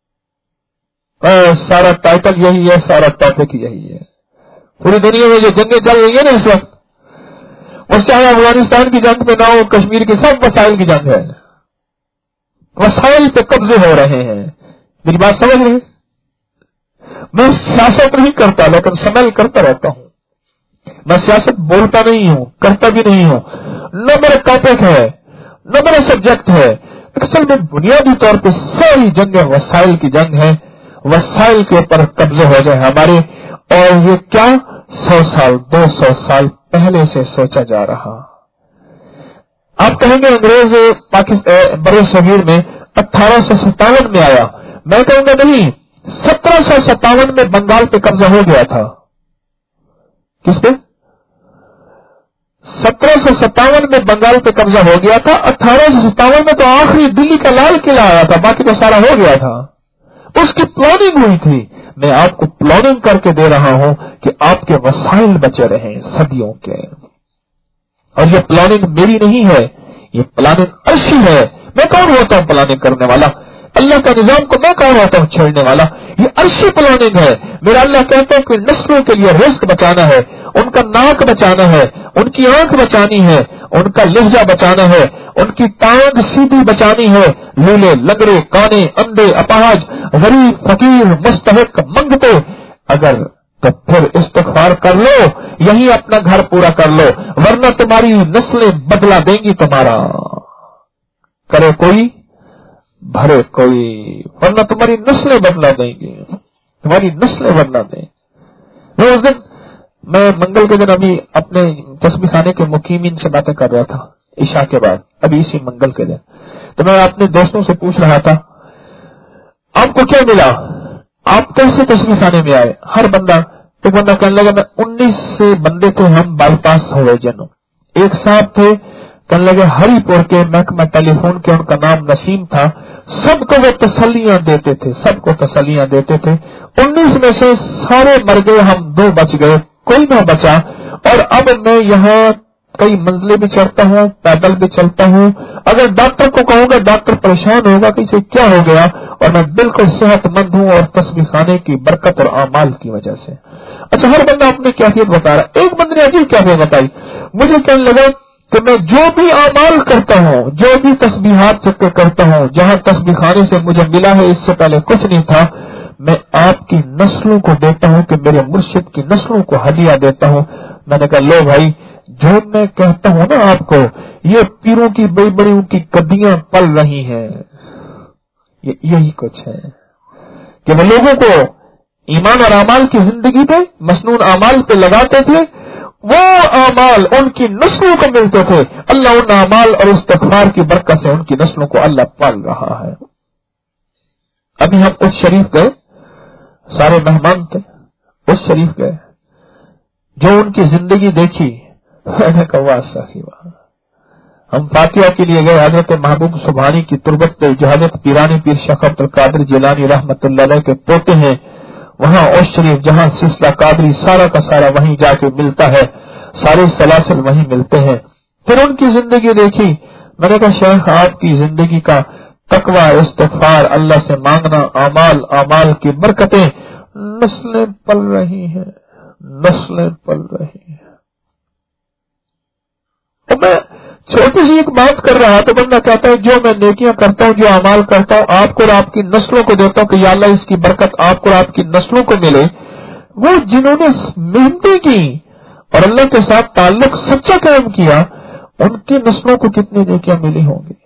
سارا ٹائٹل یہی ہے، سارا ٹاپک یہی ہے. پوری دنیا میں جو جنگیں چل رہی ہیں نا اس وقت، وہ چاہے افغانستان کی جنگ میں نہ ہو، کشمیر کی، سب وسائل کی جنگ ہے. وسائل پہ قبضے ہو رہے ہیں. میری بات سمجھ رہے ہیں؟ میں سیاست نہیں کرتا لیکن سمجھ کرتا رہتا ہوں. میں سیاست بولتا نہیں ہوں، کرتا بھی نہیں ہوں، نہ میرا ٹاپک ہے نہ میرا سبجیکٹ ہے. اصل میں بنیادی طور پہ ساری جنگیں وسائل کی جنگ ہے. وسائل کے اوپر قبضے ہو جائے ہمارے، اور یہ کیا سو سال دو سو سال پہلے سے سوچا جا رہا. آپ کہیں گے انگریز پاکستان بر صغیر میں اٹھارہ سو ستاون میں آیا. میں کہوں گا نہیں، سترہ سو ستاون میں بنگال پہ قبضہ ہو گیا تھا. کس پہ؟ سترہ سو ستاون میں بنگال پہ قبضہ ہو گیا تھا. اٹھارہ سو ستاون میں تو آخری دلی کا لال قلعہ آیا تھا، باقی تو سارا ہو گیا تھا. اس کی پلاننگ ہوئی تھی. میں آپ کو پلاننگ کر کے دے رہا ہوں کہ آپ کے وسائل بچے رہیں صدیوں کے. اور یہ پلاننگ میری نہیں ہے، یہ پلاننگ عرشی ہے. میں کون ہوتا ہوں پلاننگ کرنے والا؟ اللہ کا نظام کو میں کون ہوتا ہوں چھیڑنے والا؟ یہ عرشی پلاننگ ہے. میرا اللہ کہتا ہے کہ نسلوں کے لیے رزق بچانا ہے، ان کا ناک بچانا ہے، ان کی آنکھ بچانی ہے، ان کا لہجہ بچانا ہے، ان کی ٹانگ سیدھی بچانی ہے. لولے، لنگڑے، کانے، اندھے، اپاہج، غریب، فقیر، مستحق، منگتے، اگر تو پھر استغفار کر لو، یہی اپنا گھر پورا کر لو، ورنہ تمہاری نسلیں بدلا دیں گی تمہارا. کرے کوئی भरे कोई, वरना तुम्हारी नस्लें बदला देंगे, तुम्हारी नस्लें बदला देंगे। मैं उस दिन, मैं मंगल के दिन अभी अपने तस्बीह खाने के मुकीमीन से बातें कर रहा था ईशा के बाद, अभी इसी मंगल के दिन। तो मैं अपने दोस्तों से पूछ रहा था, आपको क्या मिला, आप कैसे तस्बीह खाने में आए? हर बंदा, एक बंदा कहने लगा, मैं उन्नीस से बंदे थे, हम बाईपास हो गए जनो। एक साहब थे, कहने लगे हरिपुर के, महकमा टेलीफोन के, उनका नाम नसीम था। सबको वो तसल्लियां देते थे, सबको तसल्लियां देते थे। उन्नीस में से सारे मर गए, हम दो बच गए, कोई ना बचा। और अब मैं यहाँ कई मंजिलें भी चढ़ता हूँ, पैदल भी चलता हूँ। अगर डॉक्टर को कहूंगा, डॉक्टर परेशान होगा कि इसे क्या हो गया, और मैं बिल्कुल सेहतमंद हूँ, और तस्बीह खाने की बरकत और आमाल की वजह से। अच्छा, हर बंदा अपनी कैफियत बता रहा। एक बंदे ने अजीब कैफियत बताई, मुझे कहने लगा कि मैं जो भी आमाल करता हूँ, जो भी तस्बीहात से करता हूँ, जहाँ तस्बीह खाने से मुझे मिला है, इससे पहले कुछ नहीं था, मैं आपकी नस्लों को देता हूँ, कि मेरे मुर्शिद की नस्लों को हदिया देता हूँ। मैंने कहा, लो भाई, जो मैं कहता हूँ ना आपको, ये पीरों की बड़ी बड़ी उनकी कदियां पल रही हैं, ये यही कुछ है कि वो लोगों को ईमान और अमाल की जिंदगी पे, मसनून अमाल पे लगाते थे। वो अमाल उनकी नस्लों को मिलते थे। अल्लाह उन अमाल और इस्तिग़फ़ार की बरकत से उनकी नस्लों को अल्लाह पाल रहा है। अभी हम उस शरीफ गए, सारे मेहमान थे, उस शरीफ गए, जो उनकी जिंदगी देखी, मैंने कहा साहिबा। हम फातिहा के लिए गए, हजरत महबूब सुभानी की तुरबत पे, जो हजरत पीरानी पीर शेख अब्दुल कादिर जिलानी रहमतुल्लाह अलैह के पोते हैं, वहां उस शरीफ जहां सिलसिला कादरी सारा का सारा वहीं जाके मिलता है, सारे सलासिल वहीं मिलते हैं। फिर उनकी जिंदगी देखी, मैंने कहा शेख आपकी जिंदगी का तकवा, इस्तिग़फ़ार, अल्लाह से मांगना, अमाल अमाल की बरकतें, नस्लें पल रही हैं, नस्लें पल रही हैं। तो मैं छोटी सी एक बात कर रहा, तो बंदा कहता है, जो मैं नेकियां करता हूं, जो अमाल करता हूं, आपको और आपकी नस्लों को देता हूं कि या अल्लाह इसकी बरकत आपको और आपकी नस्लों को मिले। वो जिन्होंने मेहनतें की और अल्लाह के साथ ताल्लुक सच्चा कायम किया, उनकी नस्लों को कितनी नेकियां मिली होंगी।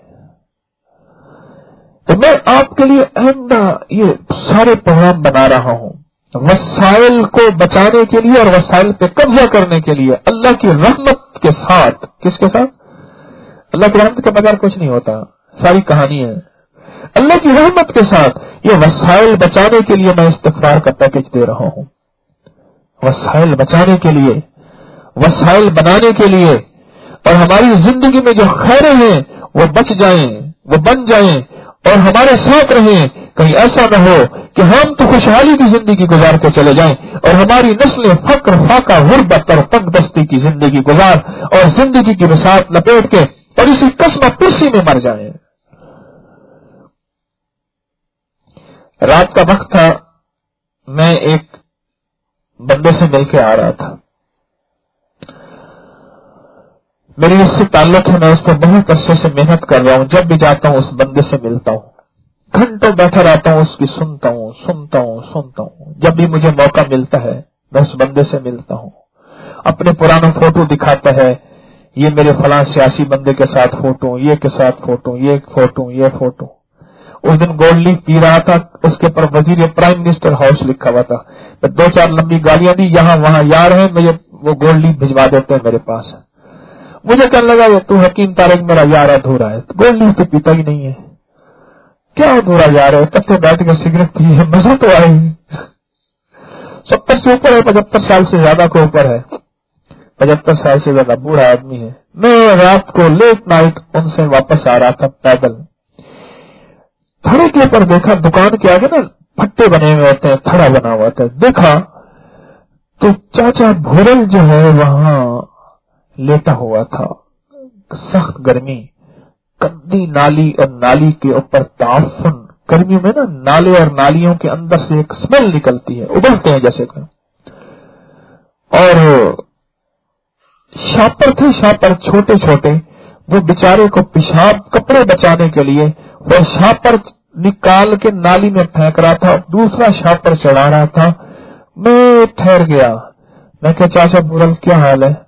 तो मैं आपके लिए आइंदा ये सारे प्रोग्राम बना रहा हूं, वसाइल को बचाने के लिए और वसाइल पे कब्जा करने के लिए, अल्लाह की रहमत के साथ। किसके साथ? अल्लाह की रहमत के बगैर कुछ नहीं होता, सारी कहानी है। अल्लाह की रहमत के साथ ये वसाइल बचाने के लिए मैं इस्तिग़फ़ार का पैकेज दे रहा हूं। वसाइल बचाने के लिए, वसाइल बनाने के लिए, और हमारी जिंदगी में जो खैरें हैं वो बच जाएं, वो बन जाएं और हमारे साथ रहें। कहीं ऐसा न हो कि हम तो खुशहाली की जिंदगी गुजार के चले जाएं और हमारी नस्लें फक्र, फाका, गुर्बत और तंगदस्ती की जिंदगी गुजार और जिंदगी की बसात लपेट के और इसी कस्म पुरसी में मर जाएं। रात का वक्त था, मैं एक बंदे से मिलके आ रहा था, मेरी इससे ताल्लुक है, मैं उस पर बहुत अच्छे से मेहनत कर रहा हूं। जब भी जाता हूं उस बंदे से मिलता हूं, घंटों बैठा रहता हूं, उसकी सुनता हूं सुनता हूं सुनता हूं। जब भी मुझे मौका मिलता है मैं उस बंदे से मिलता हूं। अपने पुराना फोटो दिखाता है, ये मेरे फलां सियासी बंदे के साथ फोटो, ये के साथ फोटो, ये फोटो, ये फोटो। उस दिन गोल्ड लीफ पी रहा था, उसके ऊपर वजीर प्राइम मिनिस्टर हाउस लिखा हुआ था। मैं दो चार लंबी गालियां दी, यहाँ वहां यार है, मुझे वो गोल्ड लीफ भिजवा देते हैं मेरे पास। मुझे कहने लगा, तू हकीम तारिक मेरा यार अधूरा है, गोल्ड लीफ तो पीता ही नहीं है, क्या अधूरा यार है, तब तो बैठ कर सिगरेट पी है, मजा तो आए। सत्तर से ऊपर है, पचहत्तर साल से ज्यादा को ऊपर है, पचहत्तर साल से ज्यादा बूढ़ा आदमी है। मैं रात को लेट नाइट उनसे वापस आ रहा था पैदल, थड़े के ऊपर देखा, दुकान के आगे ना फट्टे बने हुए होते हैं, थड़ा बना हुआ था, देखा तो चाचा भूरल जो है वहां लेटा हुआ था। सख्त गर्मी, गंदी नाली और नाली के ऊपर ताफुन, गर्मियों में ना नाले और नालियों के अंदर से एक स्मेल निकलती है, उबलते हैं जैसे कोई। और शापर थे, शापर छोटे छोटे, वो बेचारे को पेशाब कपड़े बचाने के लिए वो शापर निकाल के नाली में फेंक रहा था, दूसरा शापर चढ़ा रहा था। मैं ठहर गया, मैं क्या चाचा भूरल क्या हाल है?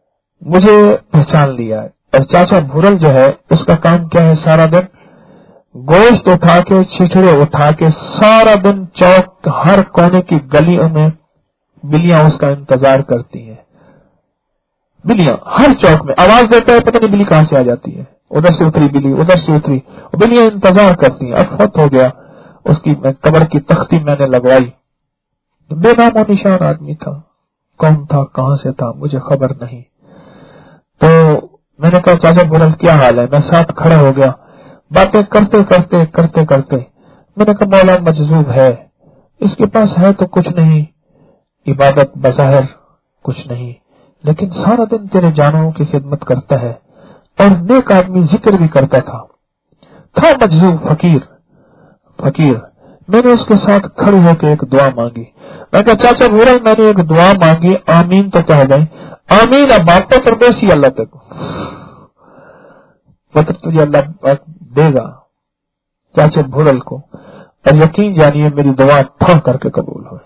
मुझे पहचान लिया। और चाचा भूरल जो है उसका काम क्या है, सारा दिन گوشت اٹھا کے چھچڑے اٹھا کے سارا دن چوک ہر کونے کی گلیوں میں بلیاں اس کا انتظار کرتی ہیں. بلیاں ہر چوک میں آواز دیتا ہے، پتہ نہیں بلی کہاں سے آ جاتی ہے، ادھر سے اتری بلی، ادھر سے اتری، بلیاں انتظار کرتی ہیں. اب فوت ہو گیا، اس کی قبر کی تختی میں نے لگوائی. بے نام و نشان آدمی تھا، کون تھا کہاں سے تھا مجھے خبر نہیں. تو میں نے کہا چاچا بولل کیا حال ہے، میں ساتھ کھڑا ہو گیا. باتیں کرتے کرتے کرتے کرتے میں نے کہا مولا مجذوب ہے، اس کے پاس ہے تو کچھ نہیں، عبادت بظاہر کچھ نہیں، لیکن سارا دن تیرے جانوروں کی خدمت کرتا ہے اور نیک آدمی ذکر بھی کرتا تھا. تھا مجذوب فقیر فقیر میں نے اس کے ساتھ کھڑی ہو کے ایک دعا مانگی. میں کہا چاچا بولل میں نے ایک دعا مانگی، آمین تو کہہ گئے. آمین اب بات تو پردیسی اللہ تک پتر تجھے اللہ دے گا چاچے بھورل کو، اور یقین جانیے میری دعا تھا کر کے قبول ہوئے.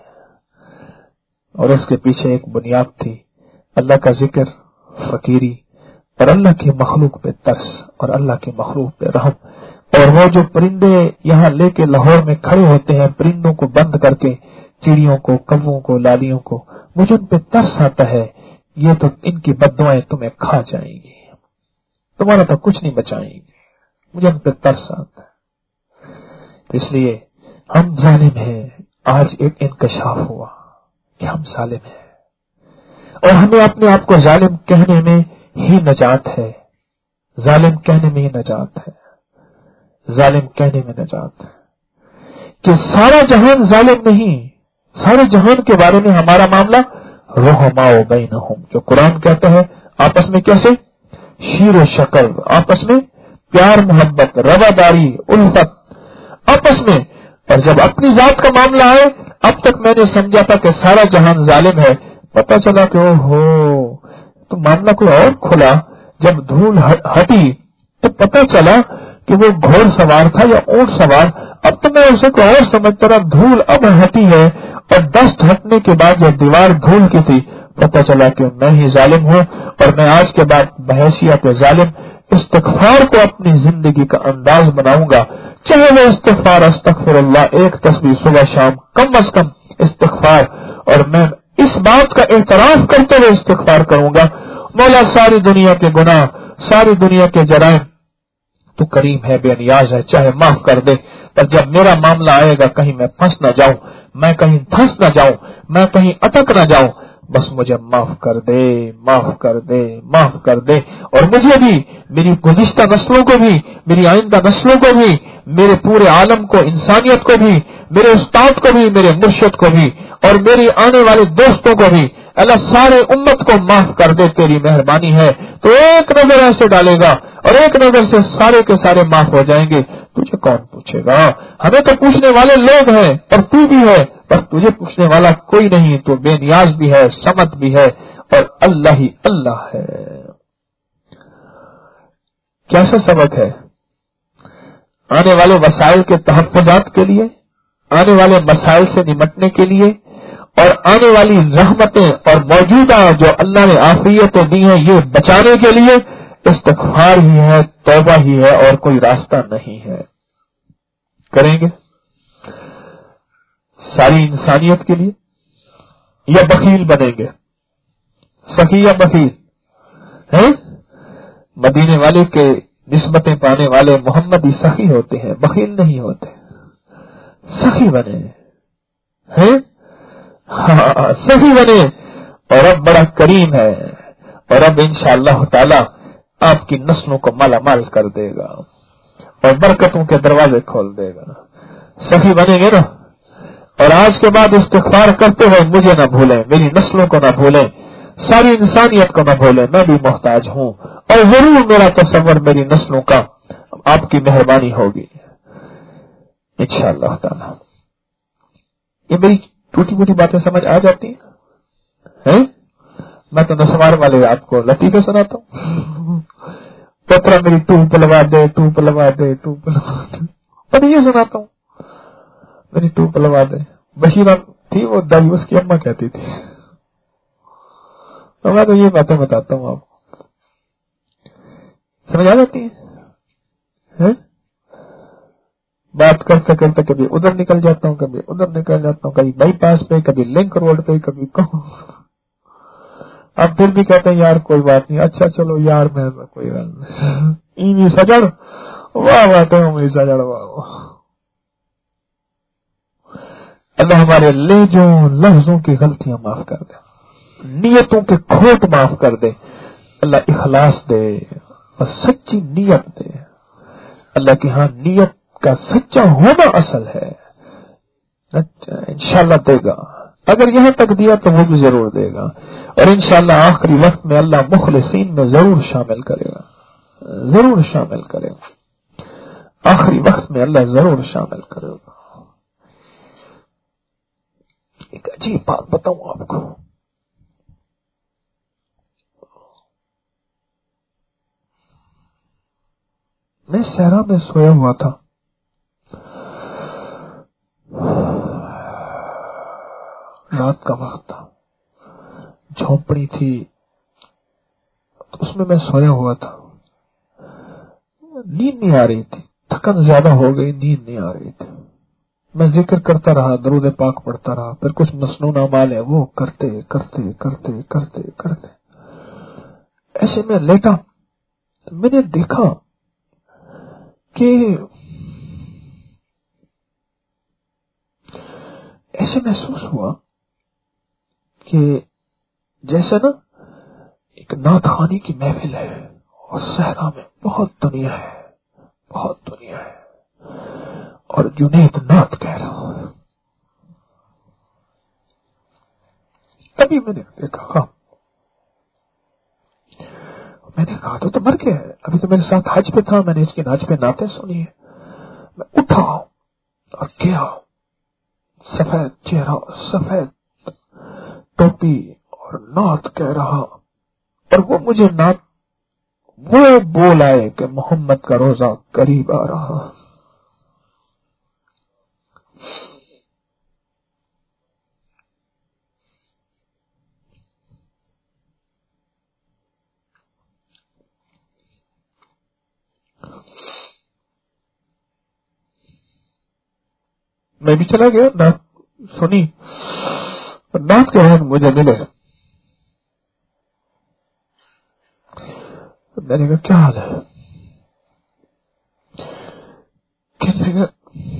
اور اس کے پیچھے ایک بنیاد تھی، اللہ کا ذکر، فقیری، اور اللہ کی مخلوق پہ ترس اور اللہ کی مخلوق پہ رحم. اور وہ جو پرندے یہاں لے کے لاہور میں کھڑے ہوتے ہیں، پرندوں کو بند کر کے، چڑیوں کو، کووں کو، لالیوں کو، مجھے ان پہ ترس آتا ہے. یہ تو ان کی بددعائیں تمہیں کھا جائیں گی، تمہارا تو کچھ نہیں بچائیں گی، مجھے ان پہ ترس آتا ہے. اس لیے ہم ظالم ہیں. آج ایک انکشاف ہوا کہ ہم ظالم ہیں، اور ہمیں اپنے آپ کو ظالم کہنے میں ہی نجات ہے. ظالم کہنے میں ہی نجات ہے. ظالم کہنے میں نجات ہے کہ سارا جہان ظالم نہیں. سارے جہان کے بارے میں ہمارا معاملہ رحماء بینہم، جو قرآن کہتا ہے آپس میں کیسے شیر و شکر، آپس میں پیار محبت، رواداری، الفت آپس میں. اور جب اپنی ذات کا معاملہ آئے، اب تک میں نے سمجھا تھا کہ سارا جہان ظالم ہے، پتہ چلا کہ او ہو تو معاملہ کوئی اور کھلا. جب دھول ہٹی تو پتہ چلا کہ وہ گھوڑ سوار تھا یا اونٹ سوار. اب تو میں اسے کو اور سمجھتا رہا، دھول اب ہٹی ہے، اور ڈسٹ ہٹنے کے بعد جب دیوار دھول کی تھی پتہ چلا کہ میں ہی ظالم ہوں. اور میں آج کے بعد بحیثیت ظالم استغفار کو اپنی زندگی کا انداز بناؤں گا، چاہے وہ استغفار استغفر اللہ ایک تسبیح صبح شام کم از کم استغفار. اور میں اس بات کا اعتراف کرتے ہوئے استغفار کروں گا، مولا ساری دنیا کے گناہ، ساری دنیا کے جرائم تو کریم ہے، بے نیاز ہے، چاہے معاف کر دے. پر جب میرا معاملہ آئے گا کہیں میں پھنس نہ جاؤں، میں کہیں دھنس نہ جاؤں، میں کہیں اٹک نہ جاؤں، بس مجھے معاف کر دے، معاف کر دے، معاف کر دے. اور مجھے بھی، میری گزشتہ نسلوں کو بھی، میری آئندہ نسلوں کو بھی، میرے پورے عالم کو، انسانیت کو بھی، میرے استاد کو بھی، میرے مرشد کو بھی، اور میری آنے والے دوستوں کو بھی، اللہ سارے امت کو معاف کر دے. تیری مہربانی ہے تو ایک نظر ایسے ڈالے گا اور ایک نظر سے سارے کے سارے معاف ہو جائیں گے. تجھے کون پوچھے گا؟ ہمیں تو پوچھنے والے لوگ ہیں اور تو بھی ہے، پر تجھے پوچھنے والا کوئی نہیں. تو بے نیاز بھی ہے، صمد بھی ہے، اور اللہ ہی اللہ ہے. کیسا سبق ہے آنے والے وسائل کے تحفظات کے لیے، آنے والے مسائل سے نمٹنے کے لیے، اور آنے والی رحمتیں اور موجودہ جو اللہ نے عافیتیں دی ہیں یہ بچانے کے لیے استغفار ہی ہے، توبہ ہی ہے، اور کوئی راستہ نہیں ہے. کریں گے ساری انسانیت کے لیے یا بخیل بنیں گے؟ سخی یا بخیل ہیں؟ مدینے والے کے نسبتیں پانے والے محمدی سخی ہوتے ہیں، بخیل نہیں ہوتے. سخی بنے ہیں، ہاں سخی بنے. اور اب بڑا کریم ہے، اور اب انشاءاللہ تعالی آپ کی نسلوں کو مالا مال کر دے گا اور برکتوں کے دروازے کھول دے گا. سخی بنیں گے نا. اور آج کے بعد استغفار کرتے ہوئے مجھے نہ بھولیں، میری نسلوں کو نہ بھولیں، ساری انسانیت کو نہ بھولیں. میں بھی محتاج ہوں، اور ضرور میرا تصور میری نسلوں کا آپ کی مہربانی ہوگی انشاءاللہ تعالی. یہ میری ٹوٹی موٹی باتیں سمجھ آ جاتی ہیں؟ میں تو نسوار والے آپ کو لطیفے سناتا ہوں، پترا میری ٹوپ لگا دے، ٹوپ لگا دے، ٹوپ لگا دے، میں یہ سناتا ہوں میری ٹوپ لگا دے. بشیرہ تھی وہ دائی، اس کی اماں کہتی تھی. تو میں تو یہ باتیں بتاتا ہوں آپ کو، سمجھ آ جاتی ہے. بات کرتے کرتے کبھی ادھر نکل جاتا ہوں، کبھی ادھر نکل جاتا ہوں، کبھی بائی پاس پہ، کبھی لنک روڈ پہ، کبھی کہوں. اب پھر بھی کہتے ہیں یار کوئی بات نہیں، اچھا چلو یار میں کوئی بات نہیں. سجڑ واہ واہ تو سجڑ واہ واہ. اللہ ہمارے لہجوں لفظوں کی غلطیاں معاف کر دے، نیتوں کے کھوٹ معاف کر دے. اللہ اخلاص دے اور سچی نیت دے. اللہ کی ہاں نیت کا سچا ہونا اصل ہے. اچھا انشاءاللہ دے گا، اگر یہاں تک دیا تو وہ بھی ضرور دے گا، اور انشاءاللہ آخری وقت میں اللہ مخلصین میں ضرور شامل کرے گا، ضرور شامل کرے گا. آخری وقت میں اللہ ضرور شامل کرے گا. ایک عجیب بات بتاؤں آپ کو، میں صحرا میں سویا ہوا تھا، رات کا وقت تھا، جھونپڑی تھی تو اس میں میں سویا ہوا تھا. نیند نہیں آ رہی تھی، تھکن زیادہ ہو گئی، نیند نہیں آ رہی تھی. میں ذکر کرتا رہا، درود پاک پڑھتا رہا، پھر کچھ مسنون اعمال ہے وہ کرتے کرتے کرتے کرتے کرتے ایسے میں لیٹا. میں نے دیکھا کہ ایسے محسوس ہوا کہ جیسے نا ایک نعت خوانی کی محفل ہے اور صحرا میں بہت دنیا ہے، بہت دنیا ہے، اور جنید نعت کہہ رہا ہے. ابھی میں نے دیکھا، میں نے کہا تو, تو مر گیا ہے. ابھی تو میرے ساتھ حج پہ تھا، میں نے اس کی ناچ پہ نعتیں سنی ہے. میں اٹھا اور گیا، سفید چہرہ، سفید ٹوپی اور نعت کہہ رہا، اور وہ مجھے نعت وہ بول آئے کہ محمد کا روزہ قریب آ رہا. میں بھی چلا گیا، نعت سنی، نعت کے بعد مجھے ملے. میں نے کہا کیا حال ہے؟ کہنے لگا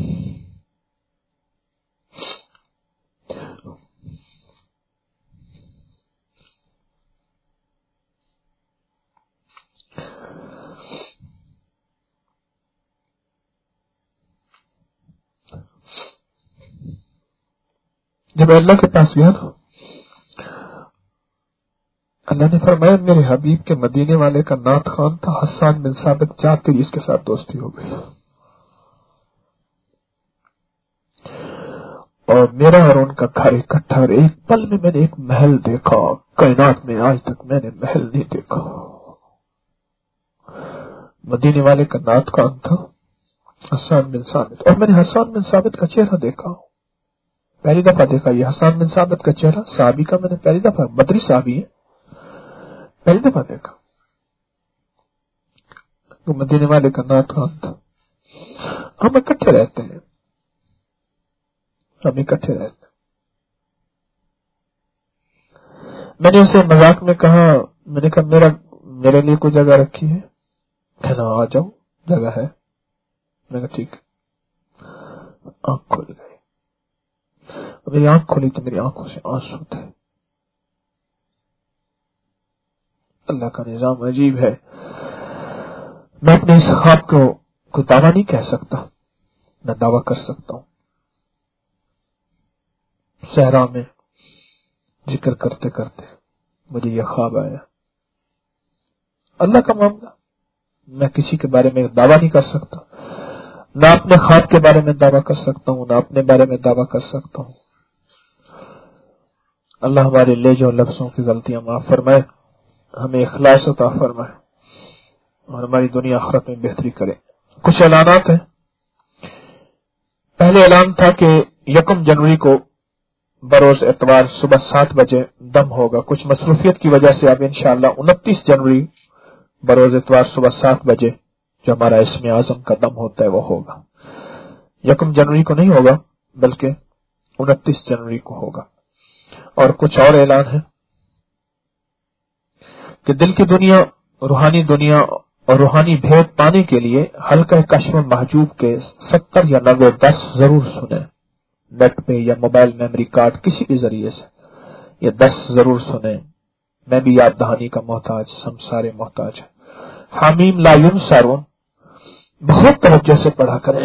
جب اللہ کے پاس گیا نا، اللہ نے فرمایا میرے حبیب کے مدینے والے کا نعت خوان تھا حسان بن ثابت، جاتے ہی اس کے ساتھ دوستی ہو گئی، اور میرا اور ان کا گھر اکٹھا، اور ایک پل میں میں نے ایک محل دیکھا. کائنات میں آج تک میں نے محل نہیں دیکھا. مدینے والے کا نعت خوان تھا حسان بن ثابت، اور میں نے حسان بن ثابت کا چہرہ دیکھا، پہلی دفعہ دیکھا. یہ حسان بن ثابت کا چہرہ صحابی کا میں نے پہلی دفعہ، بدری صحابی ہے، پہلی دفعہ دیکھا. تو مدینے والے کا نعت خوان تھا. ہم اکٹھے رہتے ہیں، ہم اکٹھے رہتے ہیں. میں نے اسے مذاق میں کہا، میں نے کہا میرا میرے لیے کوئی جگہ رکھی ہے؟ کہنا آ جاؤ، جگہ ہے. میں نے کہا ٹھیک. آنکھ کھل گئی، میری آنکھ کھلی تو میری آنکھوں سے آنسو تھے. اللہ کا نظام عجیب ہے. میں اپنے اس خواب کو کوئی دعویٰ نہیں کہہ سکتا، میں دعویٰ کر سکتا ہوں. صحرا میں ذکر کرتے کرتے مجھے یہ خواب آیا. اللہ کا معاملہ، میں کسی کے بارے میں دعویٰ نہیں کر سکتا، نہ اپنے خواب کے بارے میں دعویٰ کر سکتا ہوں، نہ اپنے بارے میں دعویٰ کر سکتا ہوں. اللہ ہمارے لہجوں لفظوں کی غلطیاں معاف فرمائے، ہمیں اخلاص عطا فرمائے، اور ہماری دنیا آخرت میں بہتری کرے. کچھ اعلانات ہیں. پہلے اعلان تھا کہ یکم جنوری کو بروز اتوار صبح سات بجے دم ہوگا. کچھ مصروفیت کی وجہ سے اب انشاءاللہ انتیس جنوری بروز اتوار صبح سات بجے جو ہمارا اسم اعظم کا دم ہوتا ہے وہ ہوگا. یکم جنوری کو نہیں ہوگا بلکہ انتیس جنوری کو ہوگا. اور کچھ اور اعلان ہے کہ دل کی دنیا، روحانی دنیا اور روحانی بھید پانے کے لیے حلقہ کشف محجوب کے ستر یا نوے دس ضرور سنیں. نیٹ پہ یا موبائل میموری کارڈ کسی بھی ذریعے سے یہ دس ضرور سنیں. میں بھی یاد دہانی کا محتاج، ہم سارے محتاج ہیں. حامیم لا ینصرون بہت توجہ سے پڑھا کریں.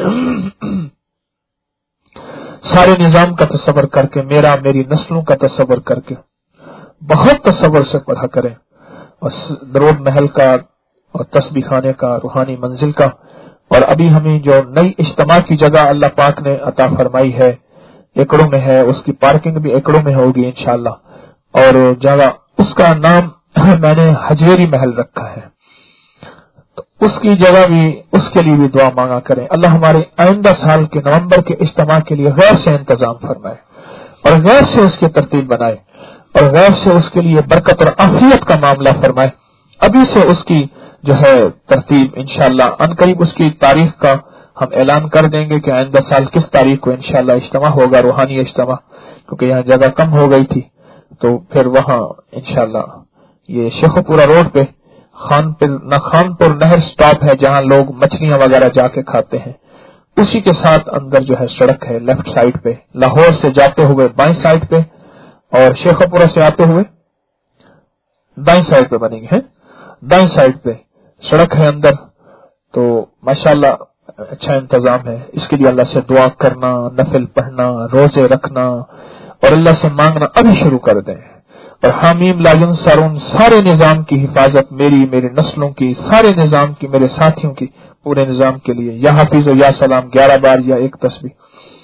سارے نظام کا تصور کر کے، میرا میری نسلوں کا تصور کر کے بہت تصور سے پڑھا کریں. اور درود محل کا اور تسبیح خانے کا، روحانی منزل کا، اور ابھی ہمیں جو نئی اجتماع کی جگہ اللہ پاک نے عطا فرمائی ہے ایکڑوں میں ہے، اس کی پارکنگ بھی ایکڑوں میں ہوگی انشاءاللہ. اور جگہ اس کا نام میں نے حجویری محل رکھا ہے، تو اس کی جگہ بھی، اس کے لیے بھی دعا مانگا کریں. اللہ ہمارے آئندہ سال کے نومبر کے اجتماع کے لیے غیر سے انتظام فرمائے اور غیر سے اس کی ترتیب بنائے اور غیر سے اس کے لیے برکت اور عافیت کا معاملہ فرمائے. ابھی سے اس کی جو ہے ترتیب انشاءاللہ ان قریب اس کی تاریخ کا ہم اعلان کر دیں گے کہ آئندہ سال کس تاریخ کو انشاءاللہ اجتماع ہوگا، روحانی اجتماع. کیونکہ یہاں جگہ کم ہو گئی تھی تو پھر وہاں انشاءاللہ یہ شیخو پورا روڈ پہ خان پور نہ خان پور نہر سٹاپ ہے جہاں لوگ مچھلیاں وغیرہ جا کے کھاتے ہیں، اسی کے ساتھ اندر جو ہے سڑک ہے لیفٹ سائڈ پہ، لاہور سے جاتے ہوئے بائیں سائڈ پہ اور شیخو پورا سے آتے ہوئے دائیں سائڈ پہ بنیں گے، دائیں سائڈ پہ سڑک ہے اندر. تو ماشاءاللہ اچھا انتظام ہے. اس کے لیے اللہ سے دعا کرنا، نفل پڑھنا، روزے رکھنا اور اللہ سے مانگنا ابھی شروع کر دیں. اور حامیم لا ینصرون سارے نظام کی حفاظت، میری میری نسلوں کی، سارے نظام کی، میرے ساتھیوں کی، پورے نظام کے لیے یا حافظ و یا سلام گیارہ بار یا ایک تسبیح.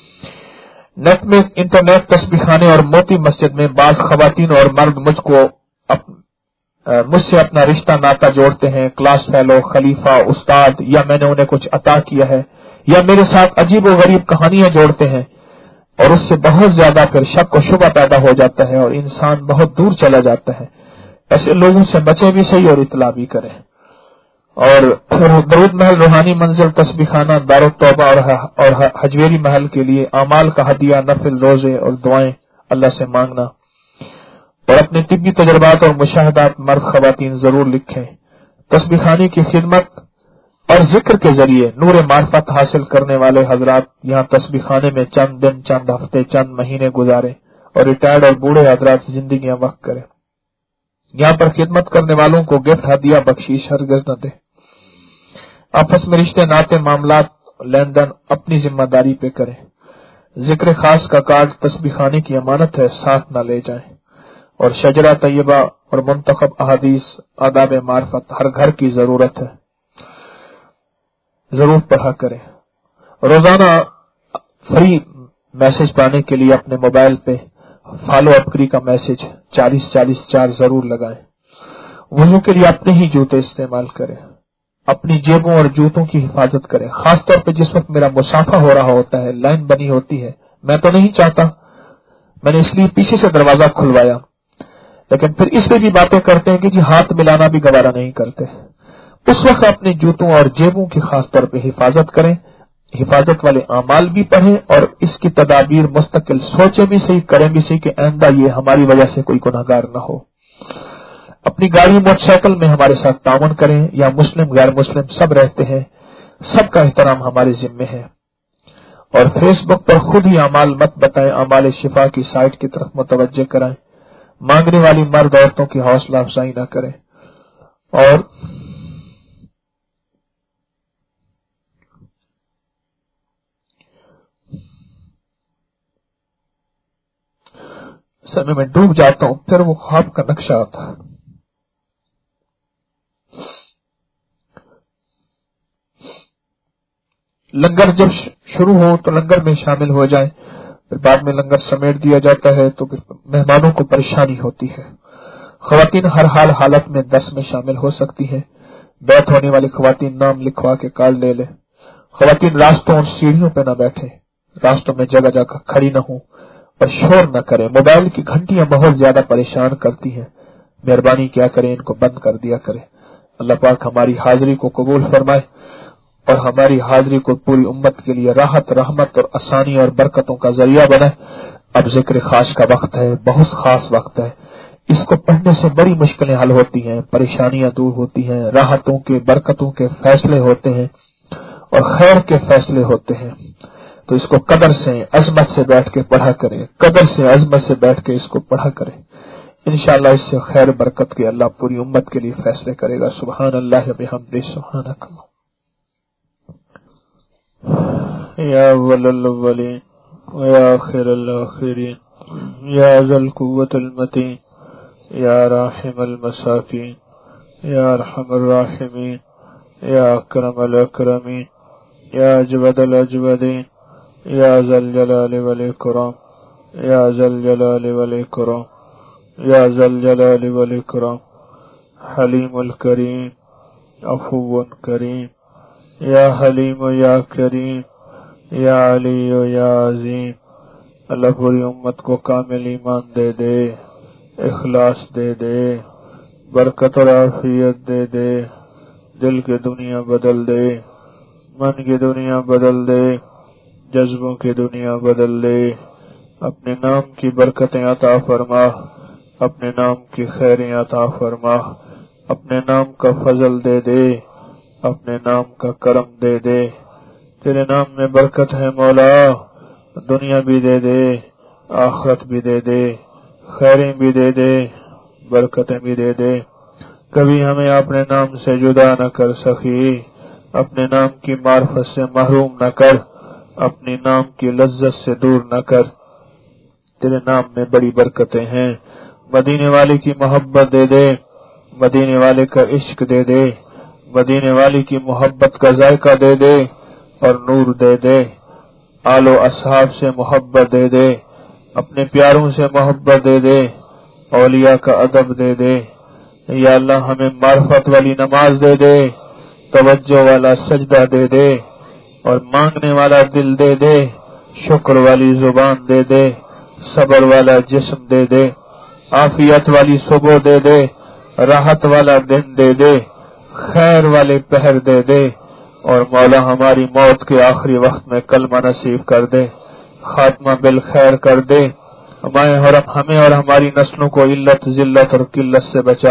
نیٹ میں انٹرنیٹ تسبیح خانے اور موتی مسجد میں بعض خواتین اور مرد مجھ کو اپ مجھ سے اپنا رشتہ ناتا جوڑتے ہیں، کلاس فیلو، خلیفہ، استاد، یا میں نے انہیں کچھ عطا کیا ہے، یا میرے ساتھ عجیب و غریب کہانیاں جوڑتے ہیں اور اس سے بہت زیادہ پھر شک و شبہ پیدا ہو جاتا ہے اور انسان بہت دور چلا جاتا ہے. ایسے لوگوں سے بچیں بھی صحیح اور اطلاع بھی کریں. اور درود محل، روحانی منزل، تسبیح خانہ، دارالتوبہ اور حجویری محل کے لیے اعمال کا ہدیہ، نفل، روزے اور دعائیں اللہ سے مانگنا. اور اپنے طبی تجربات اور مشاہدات مرد خواتین ضرور لکھیں. تسبیح خانے کی خدمت اور ذکر کے ذریعے نور معرفت حاصل کرنے والے حضرات یہاں تسبیح خانے میں چند دن، چند ہفتے، چند مہینے گزارے اور ریٹائرڈ اور بوڑھے حضرات زندگیاں وقت کریں. یہاں پر خدمت کرنے والوں کو گفٹ، ہدیہ، بخشیش ہرگز نہ دیں. آپس میں رشتے ناطے، معاملات، لین دین اپنی ذمہ داری پہ کریں. ذکر خاص کا کارڈ تسبیح خانے کی امانت ہے، ساتھ نہ لے جائیں. اور شجرہ طیبہ اور منتخب احادیث، آداب معرفت ہر گھر کی ضرورت ہے، ضرور پڑھا کریں. روزانہ فری میسج پانے کے لیے اپنے موبائل پہ فالو اپ کری کا میسج چالیس چالیس چار ضرور لگائیں. وضو کے لیے اپنے ہی جوتے استعمال کریں. اپنی جیبوں اور جوتوں کی حفاظت کریں. خاص طور پہ جس وقت میرا مسافہ ہو رہا ہوتا ہے، لائن بنی ہوتی ہے، میں تو نہیں چاہتا، میں نے اس لیے پیچھے سے دروازہ کھلوایا، لیکن پھر اس میں بھی باتیں کرتے ہیں کہ جی ہاتھ ملانا بھی گوارا نہیں کرتے. اس وقت اپنے جوتوں اور جیبوں کی خاص طور پہ حفاظت کریں. حفاظت والے اعمال بھی پڑھیں اور اس کی تدابیر مستقل سوچیں بھی صحیح، کریں بھی صحیح کہ آئندہ یہ ہماری وجہ سے کوئی گناہگار نہ ہو. اپنی گاڑی موٹر سائیکل میں ہمارے ساتھ تعاون کریں. یا مسلم غیر مسلم سب رہتے ہیں، سب کا احترام ہمارے ذمے ہے. اور فیس بک پر خود ہی اعمال مت بتائیں، اعمال شفا کی سائٹ کی طرف متوجہ کرائیں. مانگنے والی مرد عورتوں کی حوصلہ افزائی نہ کریں. اور سمے میں ڈوب جاتا ہوں، پھر وہ خواب کا نقشہ آتا ہے. لنگر جب شروع ہو تو لنگر میں شامل ہو جائیں، پھر بعد میں لنگر سمیٹ دیا جاتا ہے تو پھر مہمانوں کو پریشانی ہوتی ہے. خواتین ہر حال حالت میں دس میں شامل ہو سکتی ہیں. بیت ہونے والی خواتین نام لکھوا کے کارڈ لے لیں. خواتین راستوں اور سیڑھیوں پہ نہ بیٹھیں، راستوں میں جگہ جگہ کھڑی نہ ہوں اور شور نہ کریں. موبائل کی گھنٹیاں بہت زیادہ پریشان کرتی ہیں، مہربانی کیا کریں ان کو بند کر دیا کریں. اللہ پاک ہماری حاضری کو قبول فرمائے. اور ہماری حاضری کو پوری امت کے لیے راحت، رحمت اور آسانی اور برکتوں کا ذریعہ بنے۔ اب ذکر خاص کا وقت ہے، بہت خاص وقت ہے۔ اس کو پڑھنے سے بڑی مشکلیں حل ہوتی ہیں، پریشانیاں دور ہوتی ہیں، راحتوں کے، برکتوں کے فیصلے ہوتے ہیں اور خیر کے فیصلے ہوتے ہیں۔ تو اس کو قدر سے، عظمت سے بیٹھ کے پڑھا کریں، قدر سے، عظمت سے بیٹھ کے اس کو پڑھا کریں۔ انشاءاللہ اس سے خیر برکت کے اللہ پوری امت کے لیے فیصلے کرے گا۔ سبحان اللہ بحمدہ، سبحانک اللہ۔ یا اول الاولین ویا آخر الاخرین یا ذا القوة المتین یا راحم المساکین یا ارحم الراحمین یا اکرم الاکرمین یا اجود الاجودین یا ذا الجلال والاکرام یا ذا الجلال والاکرام یا ذا الجلال والاکرام حلیم الکریم عفو کریم یا حلیم یا کریم یا علی یا عظیم۔ اللہ پوری امت کو کامل ایمان دے دے، اخلاص دے دے، برکت اور عافیت دے دے، دل کی دنیا بدل دے، من کی دنیا بدل دے، جذبوں کی دنیا بدل دے، اپنے نام کی برکتیں عطا فرما، اپنے نام کی خیریں عطا فرما، اپنے نام کا فضل دے دے، اپنے نام کا کرم دے دے۔ تیرے نام میں برکت ہے مولا، دنیا بھی دے دے، آخرت بھی دے دے، خیریں بھی دے دے، برکتیں بھی دے دے۔ کبھی ہمیں اپنے نام سے جدا نہ کر سکی، اپنے نام کی معرفت سے محروم نہ کر، اپنی نام کی لذت سے دور نہ کر۔ تیرے نام میں بڑی برکتیں ہیں، مدینے والے کی محبت دے دے، مدینے والے کا عشق دے دے، مدینے والی کی محبت کا ذائقہ دے دے اور نور دے دے، آل و اصحاب سے محبت دے دے، اپنے پیاروں سے محبت دے دے، اولیاء کا ادب دے دے۔ یا اللہ ہمیں معرفت والی نماز دے دے، توجہ والا سجدہ دے دے اور مانگنے والا دل دے دے، شکر والی زبان دے دے، صبر والا جسم دے دے، عافیت والی صبح دے دے، راحت والا دن دے دے، خیر والے پہر دے دے، اور مولا ہماری موت کے آخری وقت میں کلمہ نصیب کر دے، خاتمہ بالخیر کر دے۔ ہمیں ہمیں اور ہماری نسلوں کو علت، ذلت اور قلت سے بچا،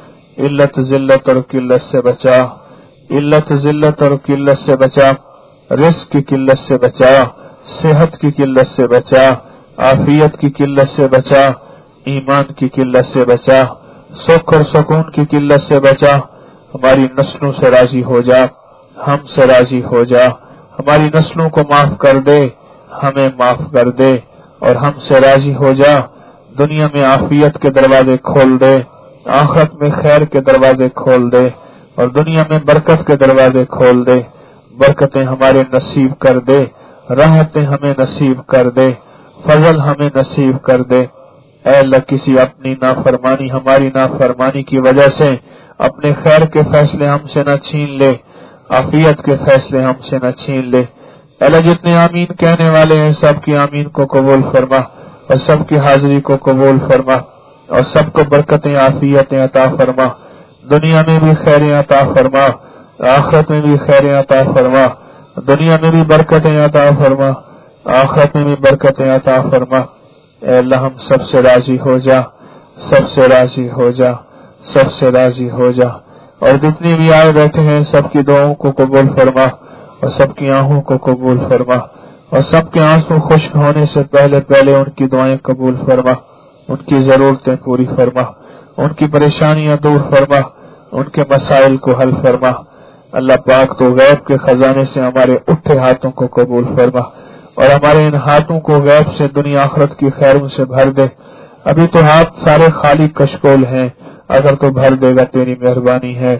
علت، ذلت اور قلت سے بچا، علت، ذلت اور قلت سے بچا، رزق کی قلت سے بچا، صحت کی قلت سے بچا، عافیت کی قلت سے بچا، ایمان کی قلت سے بچا، سکھ اور سکون کی قلت سے بچا۔ ہماری نسلوں سے راضی ہو جا، ہم سے راضی ہو جا، ہماری نسلوں کو معاف کر دے، ہمیں معاف کر دے اور ہم سے راضی ہو جا۔ دنیا میں عافیت کے دروازے کھول دے، آخرت میں خیر کے دروازے کھول دے اور دنیا میں برکت کے دروازے کھول دے۔ برکتیں ہمارے نصیب کر دے، راحتیں ہمیں نصیب کر دے، فضل ہمیں نصیب کر دے۔ اے اللہ کسی اپنی نافرمانی، ہماری نافرمانی کی وجہ سے اپنے خیر کے فیصلے ہم سے نہ چھین لے، عافیت کے فیصلے ہم سے نہ چھین لے۔ اللہ جتنے آمین کہنے والے ہیں سب کی آمین کو قبول فرما اور سب کی حاضری کو قبول فرما اور سب کو برکتیں، عافیتیں عطا فرما، دنیا میں بھی خیریں عطا فرما، آخرت میں بھی خیریں عطا فرما، دنیا میں بھی برکتیں عطا فرما، آخرت میں بھی برکتیں عطا فرما۔ اے اللہ ہم سب سے راضی ہو جا، سب سے راضی ہو جا، سب سے راضی ہو جا، اور جتنی بھی آئے بیٹھے ہیں سب کی دعاؤں کو قبول فرما اور سب کی آنکھوں کو قبول فرما اور سب کے آنسو خشک ہونے سے پہلے پہلے ان کی دعائیں قبول فرما، ان کی ضرورتیں پوری فرما، ان کی پریشانیاں دور فرما، ان کے مسائل کو حل فرما۔ اللہ پاک تو غیب کے خزانے سے ہمارے اٹھے ہاتھوں کو قبول فرما اور ہمارے ان ہاتھوں کو غیب سے دنیا آخرت کی خیروں سے بھر دے۔ ابھی تو ہاتھ سارے خالی کشکول ہیں، اگر تو بھر دے گا تیری مہربانی ہے،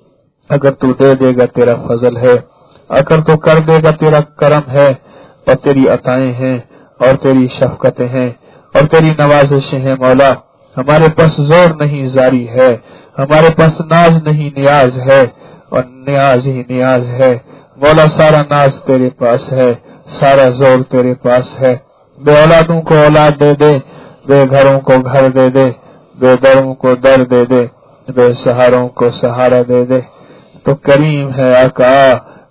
اگر تو دے دے گا تیرا فضل ہے، اگر تو کر دے گا تیرا کرم ہے، اور تیری عطائیں ہیں اور تیری شفقتیں ہیں اور تیری نوازشیں ہیں۔ مولا ہمارے پاس زور نہیں زاری ہے، ہمارے پاس ناز نہیں نیاز ہے، اور نیاز ہی نیاز ہے۔ مولا سارا ناز تیرے پاس ہے، سارا زور تیرے پاس ہے۔ بے اولادوں کو اولاد دے دے، بے گھروں کو گھر دے دے، بے دروں کو در دے دے، بے سہاروں کو سہارا دے دے۔ تو کریم ہے آقا،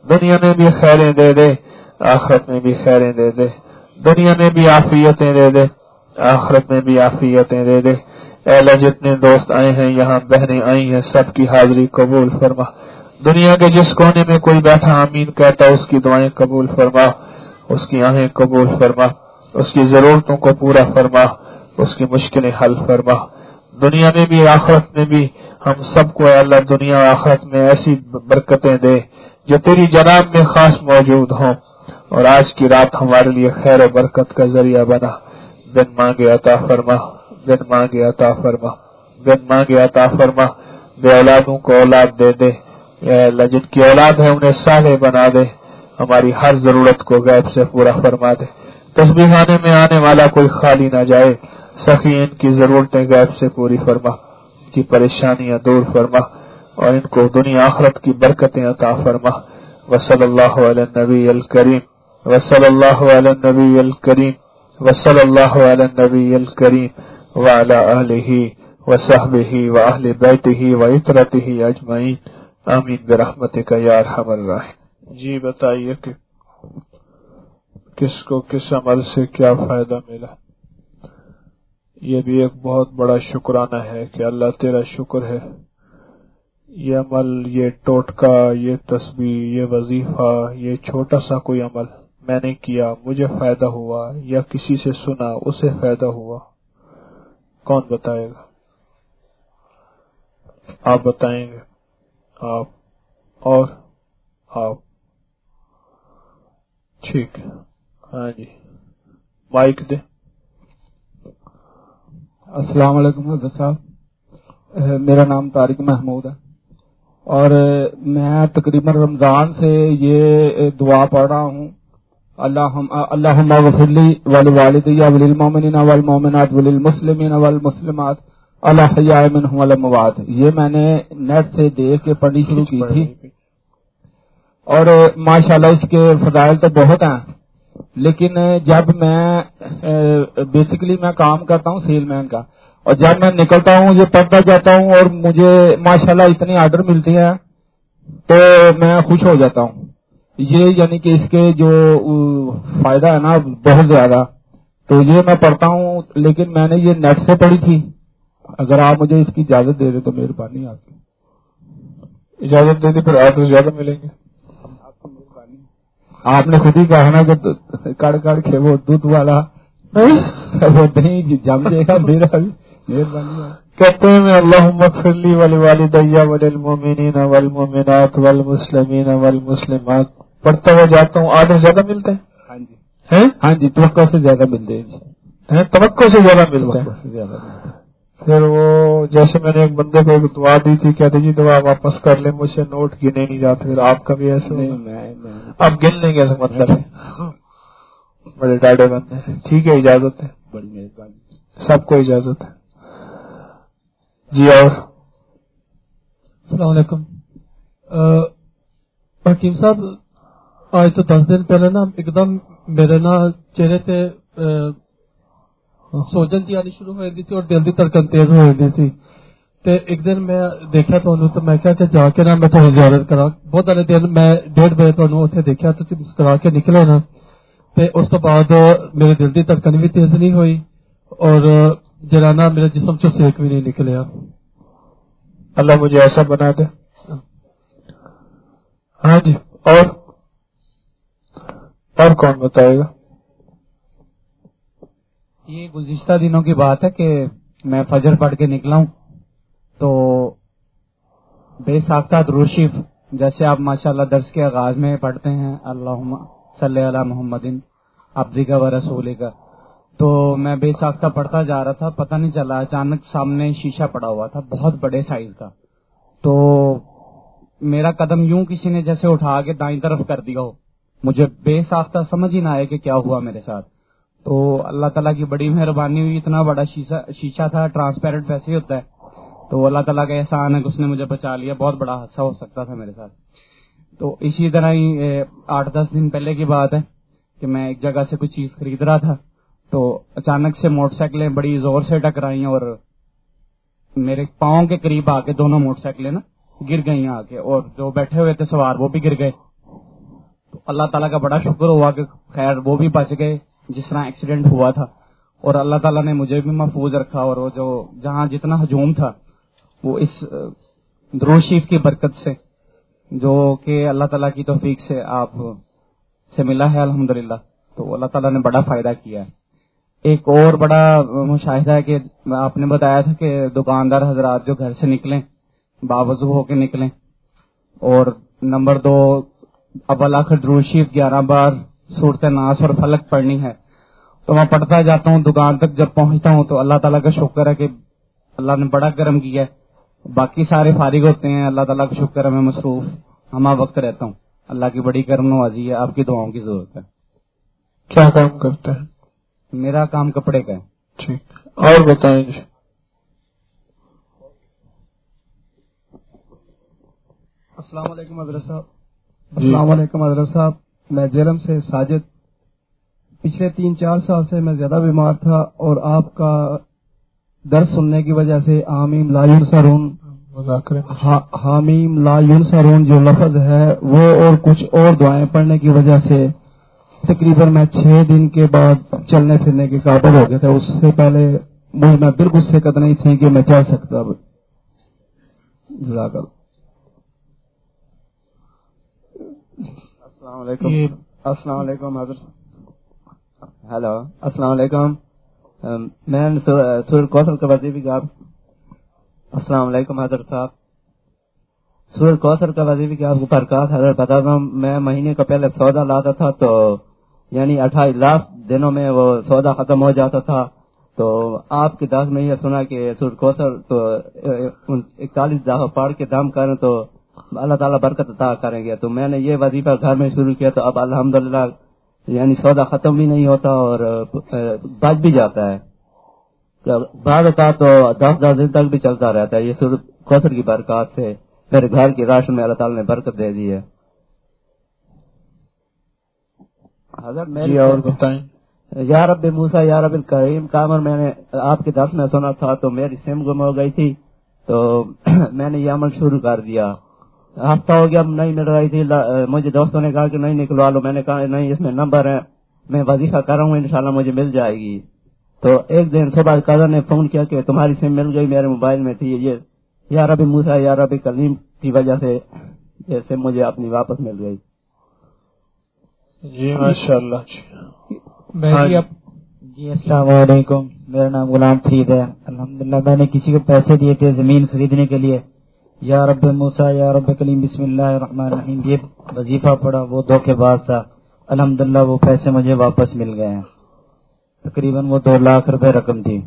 دنیا میں بھی خیریں دے دے، آخرت میں بھی خیریں دے دے، دنیا میں بھی عافیتیں دے دے، آخرت میں بھی عافیتیں دے دے۔ اے اللہ جتنے دوست آئے ہیں یہاں، بہنیں آئی ہیں، سب کی حاضری قبول فرما۔ دنیا کے جس کونے میں کوئی بیٹھا آمین کہتا اس کی دعائیں قبول فرما، اس کی آہیں قبول فرما، اس کی ضرورتوں کو پورا فرما، اس کی مشکلیں حل فرما۔ دنیا میں بھی آخرت میں بھی ہم سب کو اے اللہ دنیا اور آخرت میں ایسی برکتیں دے جو تیری جناب میں خاص موجود ہوں، اور آج کی رات ہمارے لیے خیر و برکت کا ذریعہ بنا۔ بن مانگے عطا فرما، بن مانگے عطا فرما، بن مانگے عطا فرما۔ بے اولادوں کو اولاد دے دے، اے اللہ جن کی اولاد ہے انہیں صالح بنا دے، ہماری ہر ضرورت کو غیب سے پورا فرما دے۔ تسبیح خانے میں آنے والا کوئی خالی نہ جائے، سخی ان کی ضرورتیں غیب سے پوری فرما، ان کی پریشانیاں دور فرما، اور ان کو دنیا آخرت کی برکتیں عطا فرما۔ وصلی اللہ علی النبی الکریم، وصلی اللہ علی النبی الکریم، وصلی اللہ علی النبی الکریم وعلی آلہ وصحبہ واہل بیتہ وعترتہ اجمعین، آمین برحمتک یا ارحم الراحمین۔ جی بتائیے کہ کس کو کس عمل سے کیا فائدہ ملا؟ یہ بھی ایک بہت بڑا شکرانہ ہے کہ اللہ تیرا شکر ہے، یہ عمل، یہ ٹوٹکا، یہ تسبیح، یہ وظیفہ، یہ چھوٹا سا کوئی عمل میں نے کیا، مجھے فائدہ ہوا، یا کسی سے سنا اسے فائدہ ہوا، کون بتائے گا؟ آپ بتائیں گے؟ آپ اور آپ؟ ٹھیک ہے، ہاں جی مائک دے۔ السلام علیکم حضرت صاحب، میرا نام طارق محمود ہے، اور میں تقریباً رمضان سے یہ دعا پڑھ رہا ہوں، اللہم اغفر لی ولوالدی وللمؤمنین والمؤمنات وللمسلمین والمسلمات الاحیاء منہم والاموات۔ یہ میں نے نیٹ سے دیکھ کے پڑھنی شروع کی تھی، اور ماشاءاللہ اس کے فضائل تو بہت ہیں، لیکن جب میں بیسیکلی میں کام کرتا ہوں سیل مین کا، اور جب میں نکلتا ہوں یہ پڑھتا جاتا ہوں اور مجھے ماشاءاللہ اتنی آرڈر ملتی ہیں تو میں خوش ہو جاتا ہوں۔ یہ یعنی کہ اس کے جو فائدہ ہے نا بہت زیادہ، تو یہ میں پڑھتا ہوں، لیکن میں نے یہ نیٹ سے پڑھی تھی۔ اگر آپ مجھے اس کی اجازت دے دیں تو مہربانی آپ کی۔ اجازت دے دی پھر آرڈر زیادہ ملیں گے۔ آپ نے خود ہی کہا نا کہ کڑ کڑ کے وہ دودھ والا وہ دہی جم جائے گا، میرا بھی مہربانی۔ کہتے ہیں میں اللہم اغفر لی ولوالدی وللمؤمنین والمؤمنات والمسلمین والمسلمات پڑھتا ہوا جاتا ہوں، آرڈر زیادہ ملتے ہیں؟ ہاں جی ہاں جی، توقع سے زیادہ ملتے ہیں، توقع سے زیادہ ملتے ہیں۔ پھر وہ جیسے میں نے ایک بندے کو ایک دعا دی تھی، کہتے جی دعا واپس کر لیں، مجھ سے نوٹ گنے نہیں جاتے، پھر آپ کا بھی ایسے نہیں، آپ گن لیں گے ایسا مطلب ہے؟ بڑے ڈاڈے بندے ہیں، ٹھیک ہے اجازت ہے، بڑی مہربانی، سب کو اجازت ہے جی۔ اور السلام علیکم حکیم صاحب، آج تو دس دن پہلے نا ایک دم میرے نا چہرے پہ سوجن جی آنی شروع ہو گئی تھی اور دل کی دھڑکن تیز ہو گئی تھی، تو ایک دن میں دیکھا تو میں کہا کہ جا کے نا میں تھوڑی زیارت کرا، بہت سارے دن میں ڈیڑھ بجے تو اتنے دیکھا تو مسکرا کے نکلے نا، تو اس تو بعد میرے دل کی دھڑکن بھی تیز نہیں ہوئی اور جرانا میرے جسم سے سیک بھی نہیں نکلیا۔ اللہ مجھے ایسا بنا دے۔ ہاں جی، اور اور کون بتائے گا؟ یہ گزشتہ دنوں کی بات ہے کہ میں فجر پڑھ کے نکلا ہوں تو بے ساختہ درود شریف جیسے آپ ماشاءاللہ درس کے آغاز میں پڑھتے ہیں، اللہم صلی علی محمد عبدک و رسولک، تو میں بے ساختہ پڑھتا جا رہا تھا، پتہ نہیں چلا، اچانک سامنے شیشہ پڑا ہوا تھا بہت بڑے سائز کا، تو میرا قدم یوں کسی نے جیسے اٹھا کے دائیں طرف کر دیا ہو، مجھے بے ساختہ سمجھ ہی نہ آئے کہ کیا ہوا میرے ساتھ۔ تو اللہ تعالیٰ کی بڑی مہربانی ہوئی، اتنا بڑا شیشہ شیشہ تھا، ٹرانسپیرنٹ ویسے ہی ہوتا ہے، تو اللہ تعالیٰ کا احسان ہے کہ اس نے مجھے بچا لیا، بہت بڑا حادثہ ہو سکتا تھا میرے ساتھ۔ تو اسی طرح ہی آٹھ دس دن پہلے کی بات ہے کہ میں ایک جگہ سے کوئی چیز خرید رہا تھا، تو اچانک سے موٹر سائیکلیں بڑی زور سے ٹکرائیں اور میرے پاؤں کے قریب آ کے دونوں موٹر سائیکلیں نا گر گئی آ کے، اور جو بیٹھے ہوئے تھے سوار وہ بھی گر گئے، تو اللہ تعالیٰ کا بڑا شکر ہوا کہ خیر وہ بھی بچ گئے جس طرح ایکسیڈنٹ ہوا تھا، اور اللہ تعالیٰ نے مجھے بھی محفوظ رکھا، اور وہ جو جہاں جتنا ہجوم تھا وہ اس درود شریف کی برکت سے جو کہ اللہ تعالیٰ کی توفیق سے آپ سے ملا ہے الحمدللہ، تو اللہ تعالیٰ نے بڑا فائدہ کیا ہے۔ ایک اور بڑا مشاہدہ ہے کہ آپ نے بتایا تھا کہ دکاندار حضرات جو گھر سے نکلیں باوضو ہو کے نکلیں، اور نمبر دو اول آخر درود شریف گیارہ بار سورۃ ناس اور فلق پڑھنی ہے۔ تو میں پڑھتا جاتا ہوں، دکان تک جب پہنچتا ہوں تو اللہ تعالیٰ کا شکر ہے کہ اللہ نے بڑا کرم کیا ہے، باقی سارے فارغ ہوتے ہیں، اللہ تعالیٰ کا شکر ہے میں مصروف ہمہ وقت رہتا ہوں۔ اللہ کی بڑی کرم نوازی ہے، آپ کی دعاؤں کی ضرورت ہے۔ کیا کام کرتے ہیں؟ میرا کام کپڑے کا ہے۔ ٹھیک، اور بتائیں جی۔ السلام علیکم حضرت صاحب۔ السلام علیکم حضرت صاحب، میں جیلم سے ساجد، پچھلے تین چار سال سے میں زیادہ بیمار تھا، اور آپ کا درس سننے کی وجہ سے حامیم لا ینصرون حامیم لا ینصرون جو لفظ ہے وہ اور کچھ اور دعائیں پڑھنے کی وجہ سے تقریباً میں چھ دن کے بعد چلنے پھرنے کے قابل ہو گئے تھے۔ اس سے پہلے مجھ میں بالکل ثقت نہیں تھی کہ میں چل سکتا۔ جزاک اللہ۔ السلام علیکم۔ السلام علیکم حضرت۔ ہیلو، السلام علیکم۔ میں سورۃ کوثر کا وظیفہ کا السلام علیکم حضرت صاحب۔ سورۃ کوثر کا وظیفہ کی آپ کو برکات حضرت بتاتا ہوں۔ میں مہینے کا پہلے سودا لاتا تھا تو یعنی اٹھائیس لاسٹ دنوں میں وہ سودا ختم ہو جاتا تھا، تو آپ کے دس میں یہ سنا کہ سورۃ کوثر تو اکتالیس دفعہ پڑھ کے دم کریں تو اللہ تعالیٰ برکت عطا کریں گے، تو میں نے یہ وظیفہ گھر میں شروع کیا، تو اب الحمدللہ یعنی سودا ختم بھی نہیں ہوتا اور بچ بھی جاتا ہے، بعض اوقات تو دس دس دن تک بھی چلتا رہتا ہے۔ یہ سورۃ کوثر کی برکات سے میرے گھر کی راشن میں اللہ تعالیٰ نے برکت دے دی ہے۔ حضرت جی اور بتائیں۔ یا رب موسیٰ یا رب الکریم کا عمل میں نے آپ کے درس میں سنا تھا، تو میری سم گم ہو گئی تھی، تو میں نے یہ عمل شروع کر دیا۔ ہفتہ ہو گیا نہیں مل رہی تھی، مجھے دوستوں نے کہا کہ نہیں نکلوا لو، میں نے کہا نہیں اس میں نمبر ہے، میں وظیفہ کر رہا ہوں انشاءاللہ مجھے مل جائے گی۔ تو ایک دن صبح قدر نے فون کیا کہ تمہاری سم مل گئی، میرے موبائل میں تھی، یہ یا رب موسیٰ یا رب کلیم کی وجہ سے یہ سم مجھے اپنی واپس مل گئی۔ جی ماشاءاللہ۔ جی السلام علیکم، میرا نام غلام فرید ہے۔ الحمدللہ میں نے کسی کو پیسے دیے تھے زمین خریدنے کے لیے، یا رب موسیٰ یا رب کلیم بسم اللہ الرحمن الرحیم یہ وظیفہ پڑھا، وہ دھوکے باز تھا، الحمدللہ وہ پیسے مجھے واپس مل گئے ہیں، تقریباً وہ دو لاکھ روپے رقم تھی۔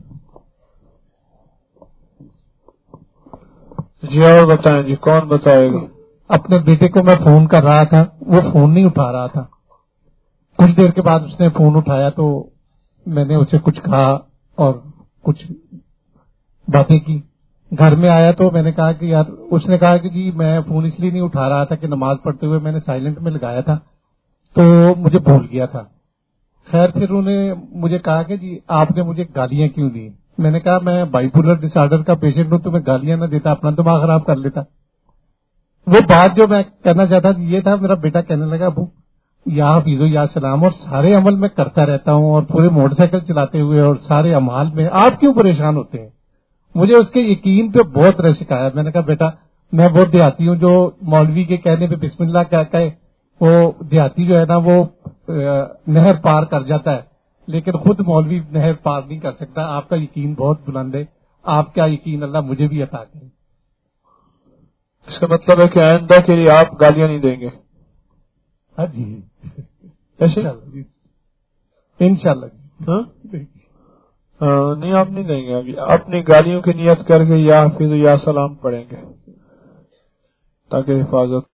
جی اور بتائیں جی، کون بتائے گا؟ اپنے بیٹے کو میں فون کر رہا تھا، وہ فون نہیں اٹھا رہا تھا، کچھ دیر کے بعد اس نے فون اٹھایا تو میں نے اسے کچھ کہا اور کچھ باتیں کی۔ گھر میں آیا تو میں نے کہا کہ یار، اس نے کہا کہ جی میں فون اس لیے نہیں اٹھا رہا تھا کہ نماز پڑھتے ہوئے میں نے سائلنٹ میں لگایا تھا تو مجھے بھول گیا تھا۔ خیر پھر انہوں نے مجھے کہا کہ جی آپ نے مجھے گالیاں کیوں دی؟ میں نے کہا میں بائیپولر ڈس آرڈر کا پیشنٹ ہوں، تو میں گالیاں نہ دیتا اپنا دماغ خراب کر لیتا۔ وہ بات جو میں کہنا چاہتا یہ تھا، میرا بیٹا کہنے لگا ابو یا حفیظ و یا سلام، اور سارے عمل میں کرتا رہتا ہوں اور پورے موٹر سائیکل چلاتے ہوئے اور سارے امال میں آپ کیوں پریشان ہوتے ہیں؟ مجھے اس کے یقین پہ بہت طرح سکھایا۔ میں نے کہا بیٹا میں بہت دیہاتی ہوں، جو مولوی کے کہنے پہ بسم اللہ کہتا ہے وہ دیہاتی جو ہے نا وہ نہر پار کر جاتا ہے، لیکن خود مولوی نہر پار نہیں کر سکتا۔ آپ کا یقین بہت بلند ہے، آپ کا یقین اللہ مجھے بھی عطا کرے۔ اس کا مطلب ہے کہ آئندہ کے لیے آپ گالیاں نہیں دیں گے؟ ہاں جی انشاءاللہ۔ نہیں آپ نہیں دیں گے، ابھی اپنی گالیوں کی نیت کر کے یا حفیظ یا سلام پڑھیں گے تاکہ حفاظت